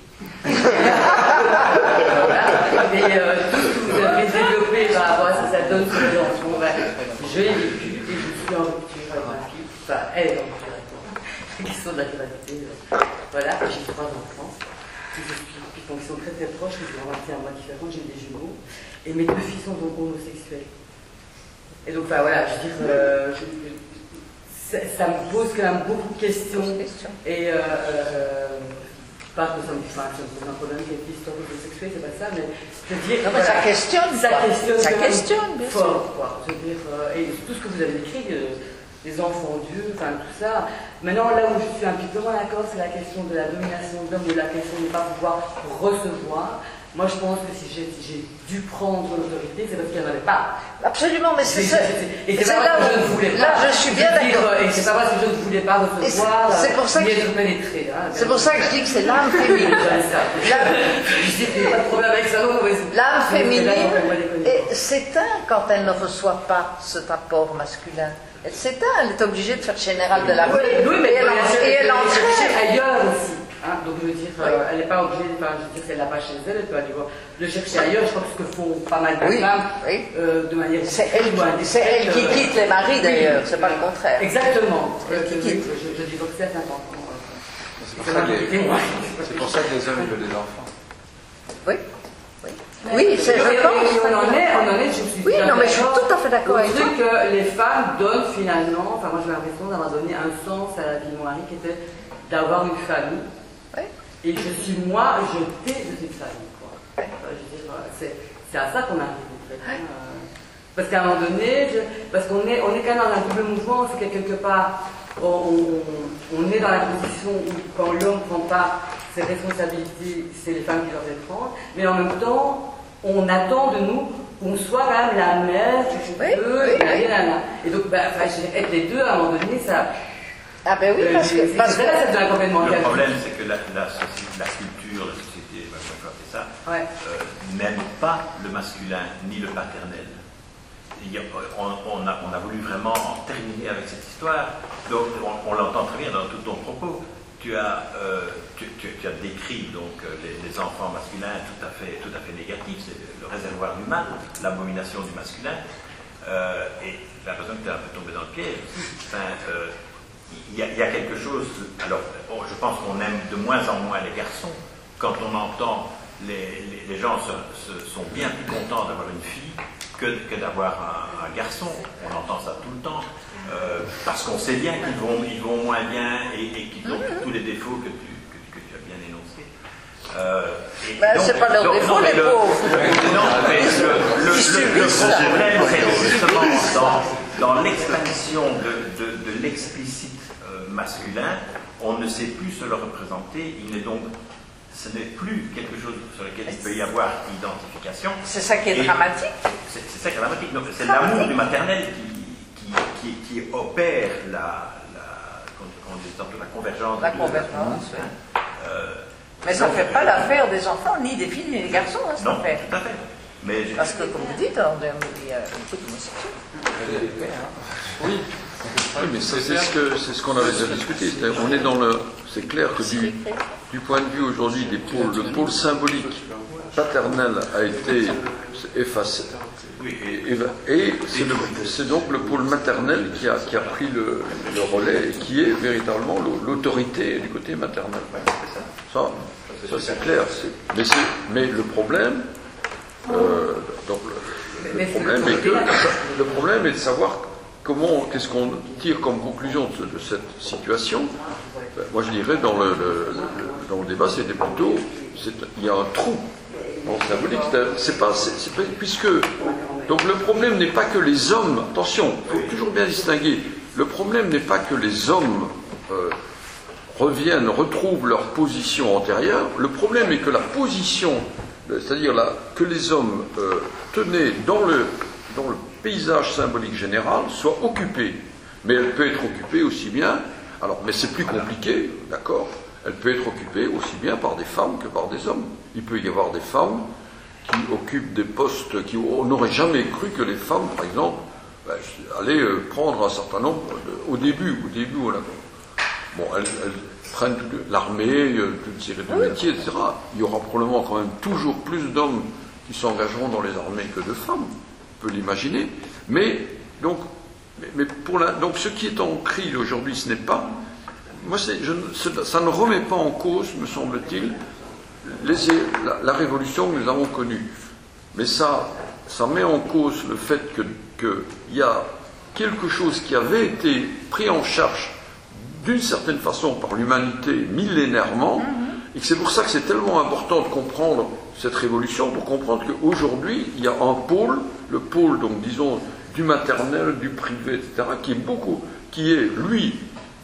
Voilà. Mais euh, tout ce que vous avez développé par rapport à ça, ça donne ce que j'en ben, je l'ai vécu et je suis en rupture avec ma fille. Enfin, elle est en rupture avec moi. La question de la rivalité. Euh, voilà, j'ai trois enfants. Qui, qui, qui sont très très proches, qui ont vingt et un mois différents, j'ai des jumeaux. Et mes deux filles sont donc homosexuelles. Et donc, enfin, voilà, je veux dire, euh, je, ça, ça me pose quand même beaucoup de questions. Et, euh, euh, pas que ça me, enfin, ça me pose un problème avec l'histoire homosexuelle, c'est pas ça, mais je veux dire. Non, mais voilà, ça questionne. Ça quoi. questionne. Ça questionne, bien sûr. Fort, quoi. Je veux dire, euh, et tout ce que vous avez décrit, euh, les enfants Dieu, enfin tout ça. Maintenant, là où je suis un petit peu moins d'accord, c'est la question de la domination de l'homme, de la question de ne pas pouvoir recevoir. Moi, je pense que si j'ai, si j'ai dû prendre l'autorité, c'est parce qu'il n'y en avait pas. Absolument, mais c'est, c'est, c'est, c'est, et c'est, c'est pas là parce que où je ne voulais pas. Là, je suis bien dire, d'accord. Et c'est pas parce que je ne voulais pas recevoir. C'est, c'est pour ça que ni je, être pénétré. Hein, c'est pour ça que je dis que c'est l'âme féminine. L'âme, je dis qu'il n'y a pas de problème avec ça. Non, l'âme féminine et s'éteint quand elle ne reçoit pas cet apport masculin. Elle s'éteint, elle est obligée de faire général de la vie. Oui, oui, mais et elle, elle, et elle elle entraîne ailleurs aussi. Hein, donc je veux dire, oui. euh, elle n'est pas obligée, enfin, je veux dire, si elle l'a pas chez elle, elle peut aller voir, le chercher ailleurs. Je crois que ce que font pas mal de oui, femmes, oui. Euh, de manière. C'est elle, qui, c'est elle qui euh, quitte les maris d'ailleurs, oui, c'est pas le contraire. Exactement. C'est elle qui euh, quitte. Je, je dis donc c'est important. C'est pour, ça que les, c'est pour ça que les hommes veulent des enfants. Oui. Oui, oui c'est, je et, pense. Et on en est, on en est, je suis oui, non, mais je suis tout à fait d'accord avec toi. Le truc que les femmes donnent finalement, enfin moi j'ai l'impression d'avoir donné un sens à la vie de mon mari qui était d'avoir une famille. Oui. Et je suis moi jetée de cette famille. Quoi. Oui. Enfin, je veux dire, c'est, c'est à ça qu'on arrive en fait. Oui. Euh, parce qu'à un moment donné, je, parce qu'on est, on est quand même dans un double mouvement, c'est que quelque part, on, on, on est dans la position où quand l'homme ne prend pas ses responsabilités, c'est les femmes qui doivent les prendre, mais en même temps, on attend de nous qu'on soit quand même la mère, je oui, peux, oui, et, oui. Là, là. Et donc, bah, être les deux, à un moment donné, ça. Ah ben oui, parce que. Parce que là, ça complètement le problème, c'est que la, la, la culture, la société, je vais appeler ça, ouais. euh, n'aime pas le masculin ni le paternel. Il y a, on, on, a, on a voulu vraiment en terminer avec cette histoire, donc on, on l'entend très bien dans tout ton propos. Tu as, euh, tu, tu, tu as décrit donc les, les enfants masculins tout à fait, tout à fait négatifs, c'est le réservoir du mal, l'abomination du masculin, euh, et j'ai l'impression que tu es un peu tombé dans le piège. Enfin, euh, il, y a, il y a quelque chose. Alors, bon, je pense qu'on aime de moins en moins les garçons. Quand on entend les, les, les gens se, se, sont bien plus contents d'avoir une fille que, que d'avoir un, un garçon. On entend ça tout le temps. Euh, parce qu'on sait bien qu'ils vont, ils vont moins bien et, et qu'ils ont tous les défauts que tu, que, que tu as bien énoncés. Euh, ben, donc, c'est pas leur défaut, les le, pauvres. Non, mais le, le, le, le problème, c'est justement dans, dans l'expansion de, de, de l'explicite euh, masculin, on ne sait plus se le représenter. Il n'est donc ce n'est plus quelque chose sur lequel il peut y avoir identification. C'est ça qui est Et dramatique. C'est c'est ça qui est dramatique. Donc, c'est l'amour du maternel qui, qui, qui, qui opère la, la, on dit tantôt, la convergence. La de- convergence, oui. Euh, Mais ça ne donc, fait pas l'affaire des enfants, ni des filles, ni des garçons, hein, cette Non, affaire. tout à fait. Mais je- Parce que, comme vous dites, hein, il y a beaucoup d'homosexuels. Oui. Oui, mais c'est c'est ce que c'est ce qu'on avait déjà discuté. C'est- On est dans le. C'est clair que du, du point de vue aujourd'hui des pôles, le pôle symbolique paternel a été effacé. Et, et c'est le- c'est donc le pôle maternel qui a, qui a pris le, le relais et qui est véritablement l'au- l'autorité du côté maternel. Ça, ça c'est clair. c'est- Mais, c'est- mais le problème, euh, donc le, le problème est que le problème est de savoir comment, qu'est-ce qu'on tire comme conclusion de, de cette situation. Ben, moi, je dirais dans le, le- le- dans le débat, c'était plutôt, c'est- il y a un trou dans le symbolique. C'est- C'est pas, c'est- c'est pas- puisque donc le problème n'est pas que les hommes. Attention, il faut toujours bien distinguer. Le problème n'est pas que les hommes euh, reviennent, retrouvent leur position antérieure. Le problème est que la position, c'est-à-dire la- que les hommes euh, tenaient dans le, dans le paysage symbolique général, soit occupée. Mais elle peut être occupée aussi bien, alors, mais c'est plus compliqué, d'accord, elle peut être occupée aussi bien par des femmes que par des hommes. Il peut y avoir des femmes qui occupent des postes qui, on n'aurait jamais cru que les femmes, par exemple, ben, allaient euh, prendre un certain nombre, de- au début, au début, on a, bon, elles, elles prennent toute l'armée, euh, toute une série de métiers, et cetera. Il y aura probablement quand même toujours plus d'hommes qui s'engageront dans les armées que de femmes, on peut l'imaginer. Mais, donc, mais, mais pour la, donc ce qui est en crise aujourd'hui, ce n'est pas, moi, c'est, je, ce- ça ne remet pas en cause, me semble-t-il, les, la, la révolution que nous avons connue. Mais ça, ça met en cause le fait que, que il y a quelque chose qui avait été pris en charge d'une certaine façon par l'humanité millénairement, et que c'est pour ça que c'est tellement important de comprendre cette révolution, pour comprendre qu'aujourd'hui, il y a un pôle, le pôle, donc disons, du maternel, du privé, et cetera, qui est beaucoup, qui est, lui,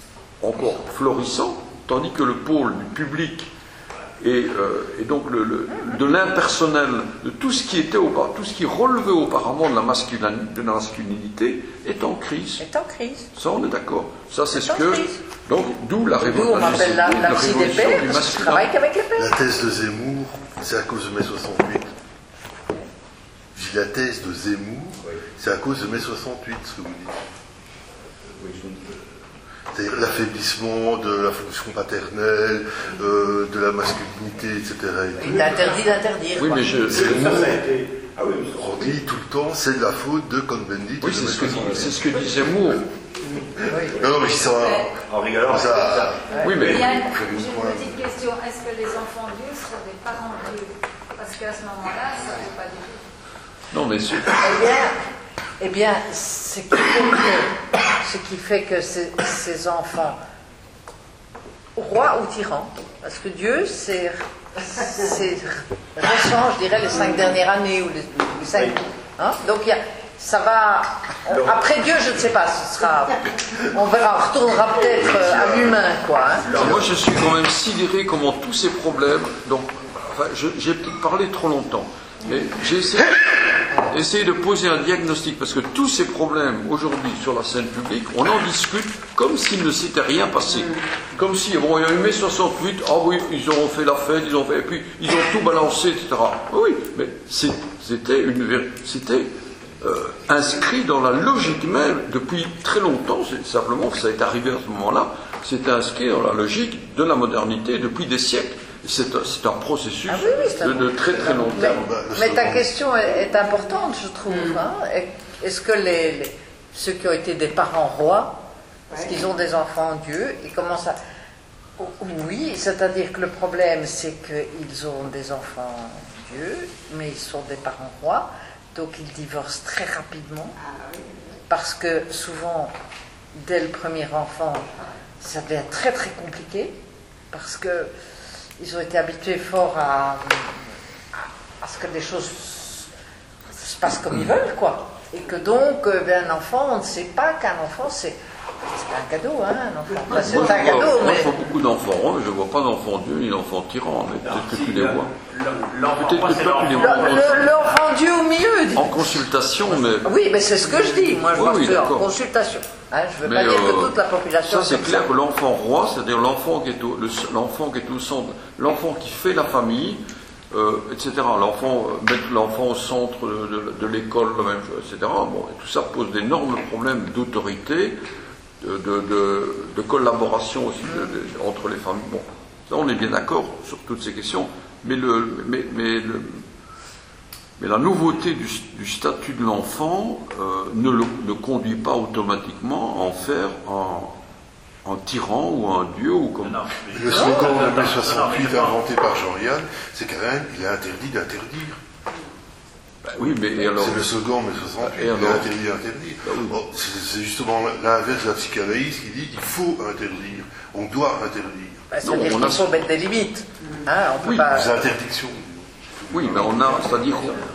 encore florissant, tandis que le pôle du public et, euh, et donc le, le, de l'impersonnel, de tout ce qui était auparavant, tout ce qui relevait auparavant de la, masculin- de la masculinité, est en crise. Est en crise. Ça, on est d'accord. Ça, c'est Est ce en que. crise. Donc, d'où la D'où révolution, on m'appelle la, la psy des révolution pères, du parce que je masculin. travaille qu'avec les pères. La thèse de Zemmour, c'est à cause de mai soixante-huit. Je dis la thèse de Zemmour, c'est à cause de mai soixante-huit, ce que vous dites. C'est-à-dire l'affaiblissement de la fonction paternelle, euh, de la masculinité, et cetera. et tout. Il est interdit d'interdire. Oui, quoi. mais je. Zemmour, ça a été. Ah oui, mais on dit tout le temps, c'est de la faute de Cohn-Bendit. Oui, c'est ce que dit, c'est ce que dit Zemmour. Non, non, mais ça va. en rigolant, Ça, ça, Oui, mais. Il y a une, j'ai une petite question. Est-ce que les enfants Dieu sont des parents Dieu? Parce qu'à ce moment-là, ça ne veut pas dire. Non, mais. c'est- Eh bien, eh bien ce, qui fait que, ce qui fait que ces, ces enfants, rois ou tyrans, parce que Dieu, c'est c'est récent, je dirais, les cinq dernières années, ou les, les cinq. Hein, donc, il y a, ça va. on- après Dieu, je ne sais pas, ce sera. On verra, on retournera peut-être euh, à l'humain, quoi. Hein. Alors, moi, je suis quand même sidéré comment tous ces problèmes. Donc, enfin, je- j'ai peut-être parlé trop longtemps, mais j'ai essayé, essayé de poser un diagnostic parce que tous ces problèmes aujourd'hui sur la scène publique, on en discute comme s'il ne s'était rien passé, comme si bon, il y a eu mai soixante-huit, ah oui, ils ont fait la fête, ils ont fait, et puis ils ont tout balancé, et cetera. Oui, mais c'est- c'était une, véri- c'était euh, inscrit dans la logique même depuis très longtemps. C'est simplement que ça est arrivé à ce moment-là. C'était inscrit dans la logique de la modernité depuis des siècles. C'est un, c'est un processus Ah oui, oui, c'est un- de, de très très long Mais, terme. mais ta question est, est importante, je trouve. Hein. Est- Est-ce que les, les- ceux qui ont été des parents rois, parce qu'ils ont des enfants en Dieu, ils commencent à... Oui, c'est-à-dire que le problème, c'est qu'ils ont des enfants en Dieu, mais ils sont des parents rois, donc ils divorcent très rapidement, parce que souvent, dès le premier enfant, ça devient très très compliqué, parce que ils ont été habitués fort à, à ce que des choses se passent comme ils veulent, quoi. Et que donc, euh, ben, un enfant, on ne sait pas qu'un enfant, c'est C'est un cadeau, hein, un enfant. Enfin, c'est Moi, un je cadeau, vois, moi, mais... je vois beaucoup d'enfants heureux, mais je ne vois pas d'enfants Dieu ni d'enfants tyrans. Mais peut-être que tu les vois. Peut-être que toi, tu les vois. Le- L'enfant Dieu au milieu. dis- En consultation, mais. Oui, mais c'est ce que je dis. Moi, je Oui, pense oui, que en d'accord. consultation. Hein, je ne veux Mais, pas dire euh, que toute la population. Ça, c'est comme clair que l'enfant roi, c'est-à-dire l'enfant qui est au, le- l'enfant qui est au centre, l'enfant qui fait la famille, euh, et cetera. L'enfant, euh, mettre l'enfant au centre de, de- de l'école, la même chose, et cetera. Bon, et tout ça pose d'énormes problèmes d'autorité, de, de- de- de collaboration aussi de- de- entre les familles. Bon, ça, on est bien d'accord sur toutes ces questions, mais le, mais, mais le, Mais la nouveauté du, du statut de l'enfant euh, ne le ne conduit pas automatiquement à en faire un, un tyran ou un dieu ou comme. Non, Le slogan de mai soixante-huit inventé par Jean-Yann, c'est quand même il est interdit d'interdire. Ben oui, mais et alors. C'est le slogan mai soixante-huit, Et il est alors interdit d'interdire. Ben oui. Bon, c'est c'est justement l'inverse de la psychanalyse qui dit qu'il faut interdire, on doit interdire. Bah, c'est-à-dire Non, on a- qu'il faut mettre des limites. Hein, on peut Oui, pas... Des interdictions. Oui, mais on a, c'est-à-dire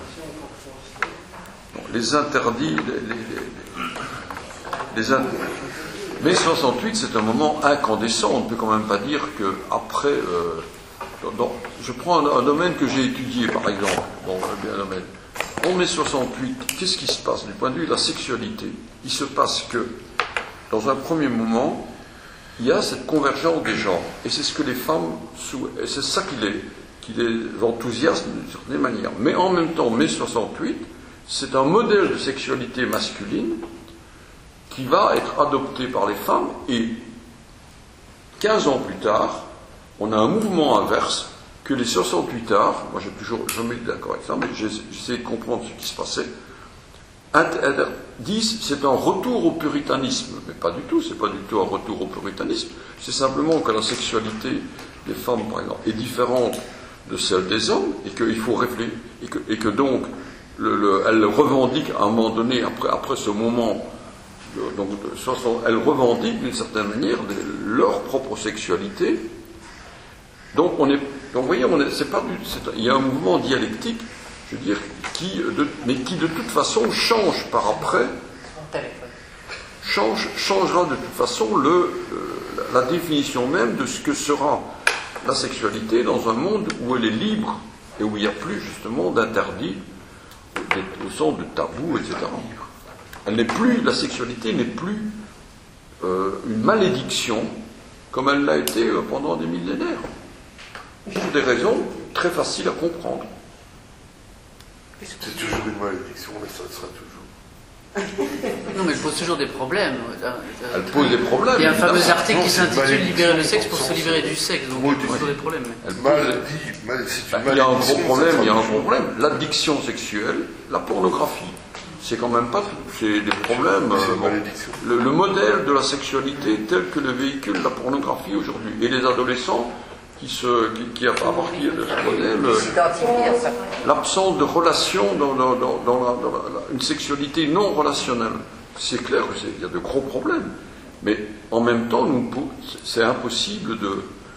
bon, les interdits, les, les, les, les in- mai soixante-huit, c'est un moment incandescent. On ne peut quand même pas dire que après, euh, dans- dans- je prends un, un domaine que j'ai étudié, par exemple, dans un domaine. En mai soixante-huit, qu'est-ce qui se passe du point de vue de la sexualité? Il se passe que, dans un premier moment, il y a cette convergence des genres, et c'est ce que les femmes, sou- et c'est ça qui les qui les enthousiasme d'une certaine manière. Mais en même temps, mai soixante-huit, c'est un modèle de sexualité masculine qui va être adopté par les femmes, et quinze ans plus tard, on a un mouvement inverse que les soixante-huit arts, moi j'ai toujours jamais été d'accord avec ça, mais j'ai essayé de comprendre ce qui se passait, inter- disent c'est un retour au puritanisme, mais pas du tout, c'est pas du tout un retour au puritanisme, c'est simplement que la sexualité des femmes, par exemple, est différente de celle des hommes, et qu'il faut réfléchir, et que, et que donc, le, le, elle revendique à un moment donné, après, après ce moment, de, donc, de, soixante, elle revendique d'une certaine manière de, leur propre sexualité. Donc, on est, donc vous voyez, on est, c'est pas du, c'est, il y a un mouvement dialectique, je veux dire, qui, de, mais qui de toute façon change par après, change, changera de toute façon le, le, la définition même de ce que sera la sexualité dans un monde où elle est libre et où il n'y a plus justement d'interdits, au sens de tabous, et cetera. Elle n'est plus, la sexualité n'est plus euh, une malédiction comme elle l'a été euh, pendant des millénaires. Pour des raisons très faciles à comprendre. C'est toujours une malédiction, mais ça le sera toujours. Non, mais elle pose toujours des problèmes. Elle pose des problèmes. Il y a un fameux évidemment. article Non, qui c'est une s'intitule malédiction Libérer le dans sexe le pour se sens- libérer du sexe, donc Oui, elle pose toujours des problèmes. Elle pose- Mal dit, mal, c'est une Il y a un gros malédiction, problème, il y a un ça gros problème. L'addiction sexuelle, la pornographie, c'est quand même pas, c'est des problèmes. C'est euh, une bon. malédiction. le, le modèle de la sexualité tel que le véhicule la pornographie aujourd'hui. Et les adolescents qui, se, qui, qui à partir de ce modèle, euh, S'identifie à ça. l'absence de relation dans, dans, dans, dans la- dans la- la- une sexualité non relationnelle. C'est clair qu'il y a de gros problèmes. Mais en même temps, nous, pou- c'est impossible de...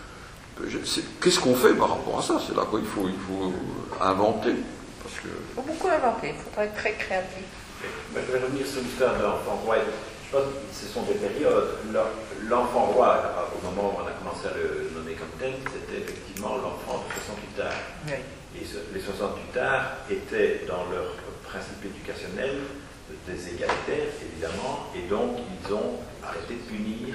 je- c'est- Qu'est-ce qu'on fait par rapport à ça? C'est là qu'il faut, il faut inventer. Parce que... Il faut beaucoup inventer, il faudrait être très créatif. Mais je vais revenir sur l'histoire de l'enfant roi. Je pense que ce sont des périodes. L'enfant roi, au moment où on a commencé à le nommer comme tel, c'était effectivement l'enfant de soixante-huit arts. Oui. Et ce- les soixante-huit arts étaient dans leur principe éducationnel des égalitaires, évidemment, et donc ils ont arrêté de punir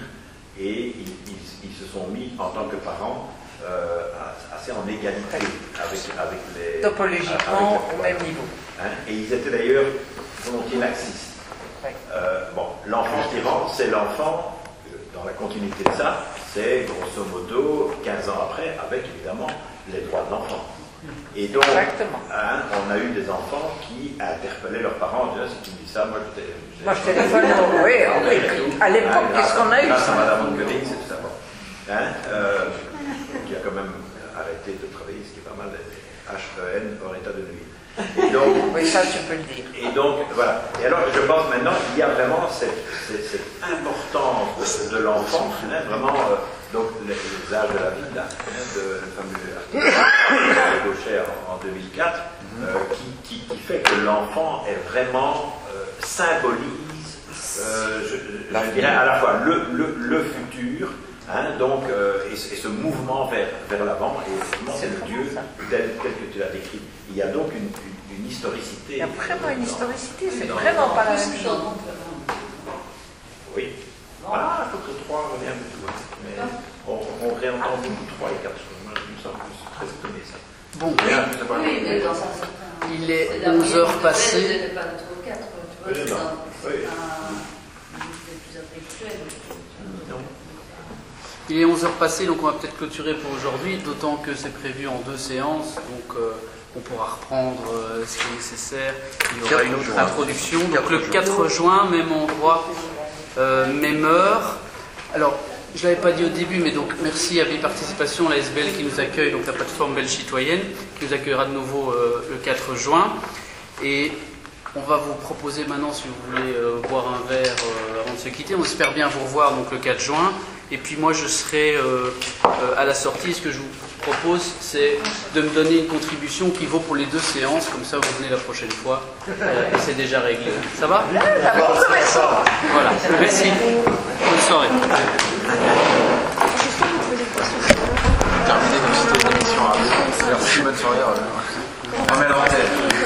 et ils, ils- ils se sont mis en tant que parents euh, assez en égalité avec, avec les... Topologiquement avec les- au même niveau. Hein, et ils étaient d'ailleurs volontiers laxistes. Oui. Euh, bon, l'enfant tyran, c'est l'enfant, euh, dans la continuité de ça, c'est grosso modo quinze ans après, avec évidemment les droits de l'enfant. Et donc, Exactement. hein, on a eu des enfants qui interpellaient leurs parents en disant si tu me dis ça, moi je t'ai. Moi, je téléphone, oui, oui. À l'époque, qu'est-ce qu'on a eu, grâce ça? à Madame Onkeling, c'est tout ça. Bon. Hein, euh, qui a quand même arrêté de travailler, ce qui est pas mal, H E N en état de nuire. Et donc, Oui, ça, tu peux le dire. et donc, voilà. Et alors, je pense maintenant qu'il y a vraiment cette, cette, cette importance de, de l'enfant, hein, vraiment, euh, donc les, les âges de la vie, là, hein, de, le fameux article de Gaucher en, en deux mille quatre, euh, qui, qui, qui fait que l'enfant est vraiment, euh, symbolise euh, je, je dirais à la fois le, le, le futur, hein, donc, euh, et, et ce mouvement vers, vers l'avant, et effectivement, c'est le Dieu tel, tel que tu l'as décrit. Il y a donc une, une, une historicité. Il y a vraiment une historicité, c'est vraiment pas la même chose. Oui. Ah, il faut que trois revienne. Mais on, on réentend beaucoup trois et quatre. Moi, je me sens très étonné, ça. Bon, Bien, Oui, mais dans un certain... il est onze heures passées. C'est pas notre quatre, tu vois, c'est un... C'est plus intellectuel. Il est onze heures passées, donc on va peut-être clôturer pour aujourd'hui, d'autant que c'est prévu en deux séances, donc euh, on pourra reprendre euh, ce qui est nécessaire. Il y aura une autre introduction. Donc le quatre juin, même endroit, euh, même heure. Alors, je ne l'avais pas dit au début, mais donc merci à Biparticipation, la S B L qui nous accueille, donc la plateforme belge citoyenne, qui nous accueillera de nouveau euh, le quatre juin. Et on va vous proposer maintenant, si vous voulez euh, boire un verre euh, avant de se quitter, on espère bien vous revoir donc le quatre juin. Et puis moi je serai euh, euh, à la sortie. Ce que je vous propose, c'est de me donner une contribution qui vaut pour les deux séances, comme ça vous venez la prochaine fois euh, et c'est déjà réglé. Ça va? Voilà, merci. Bonne soirée. Terminé une petite émission à deux. Merci, bonne soirée. On remet l'antenne.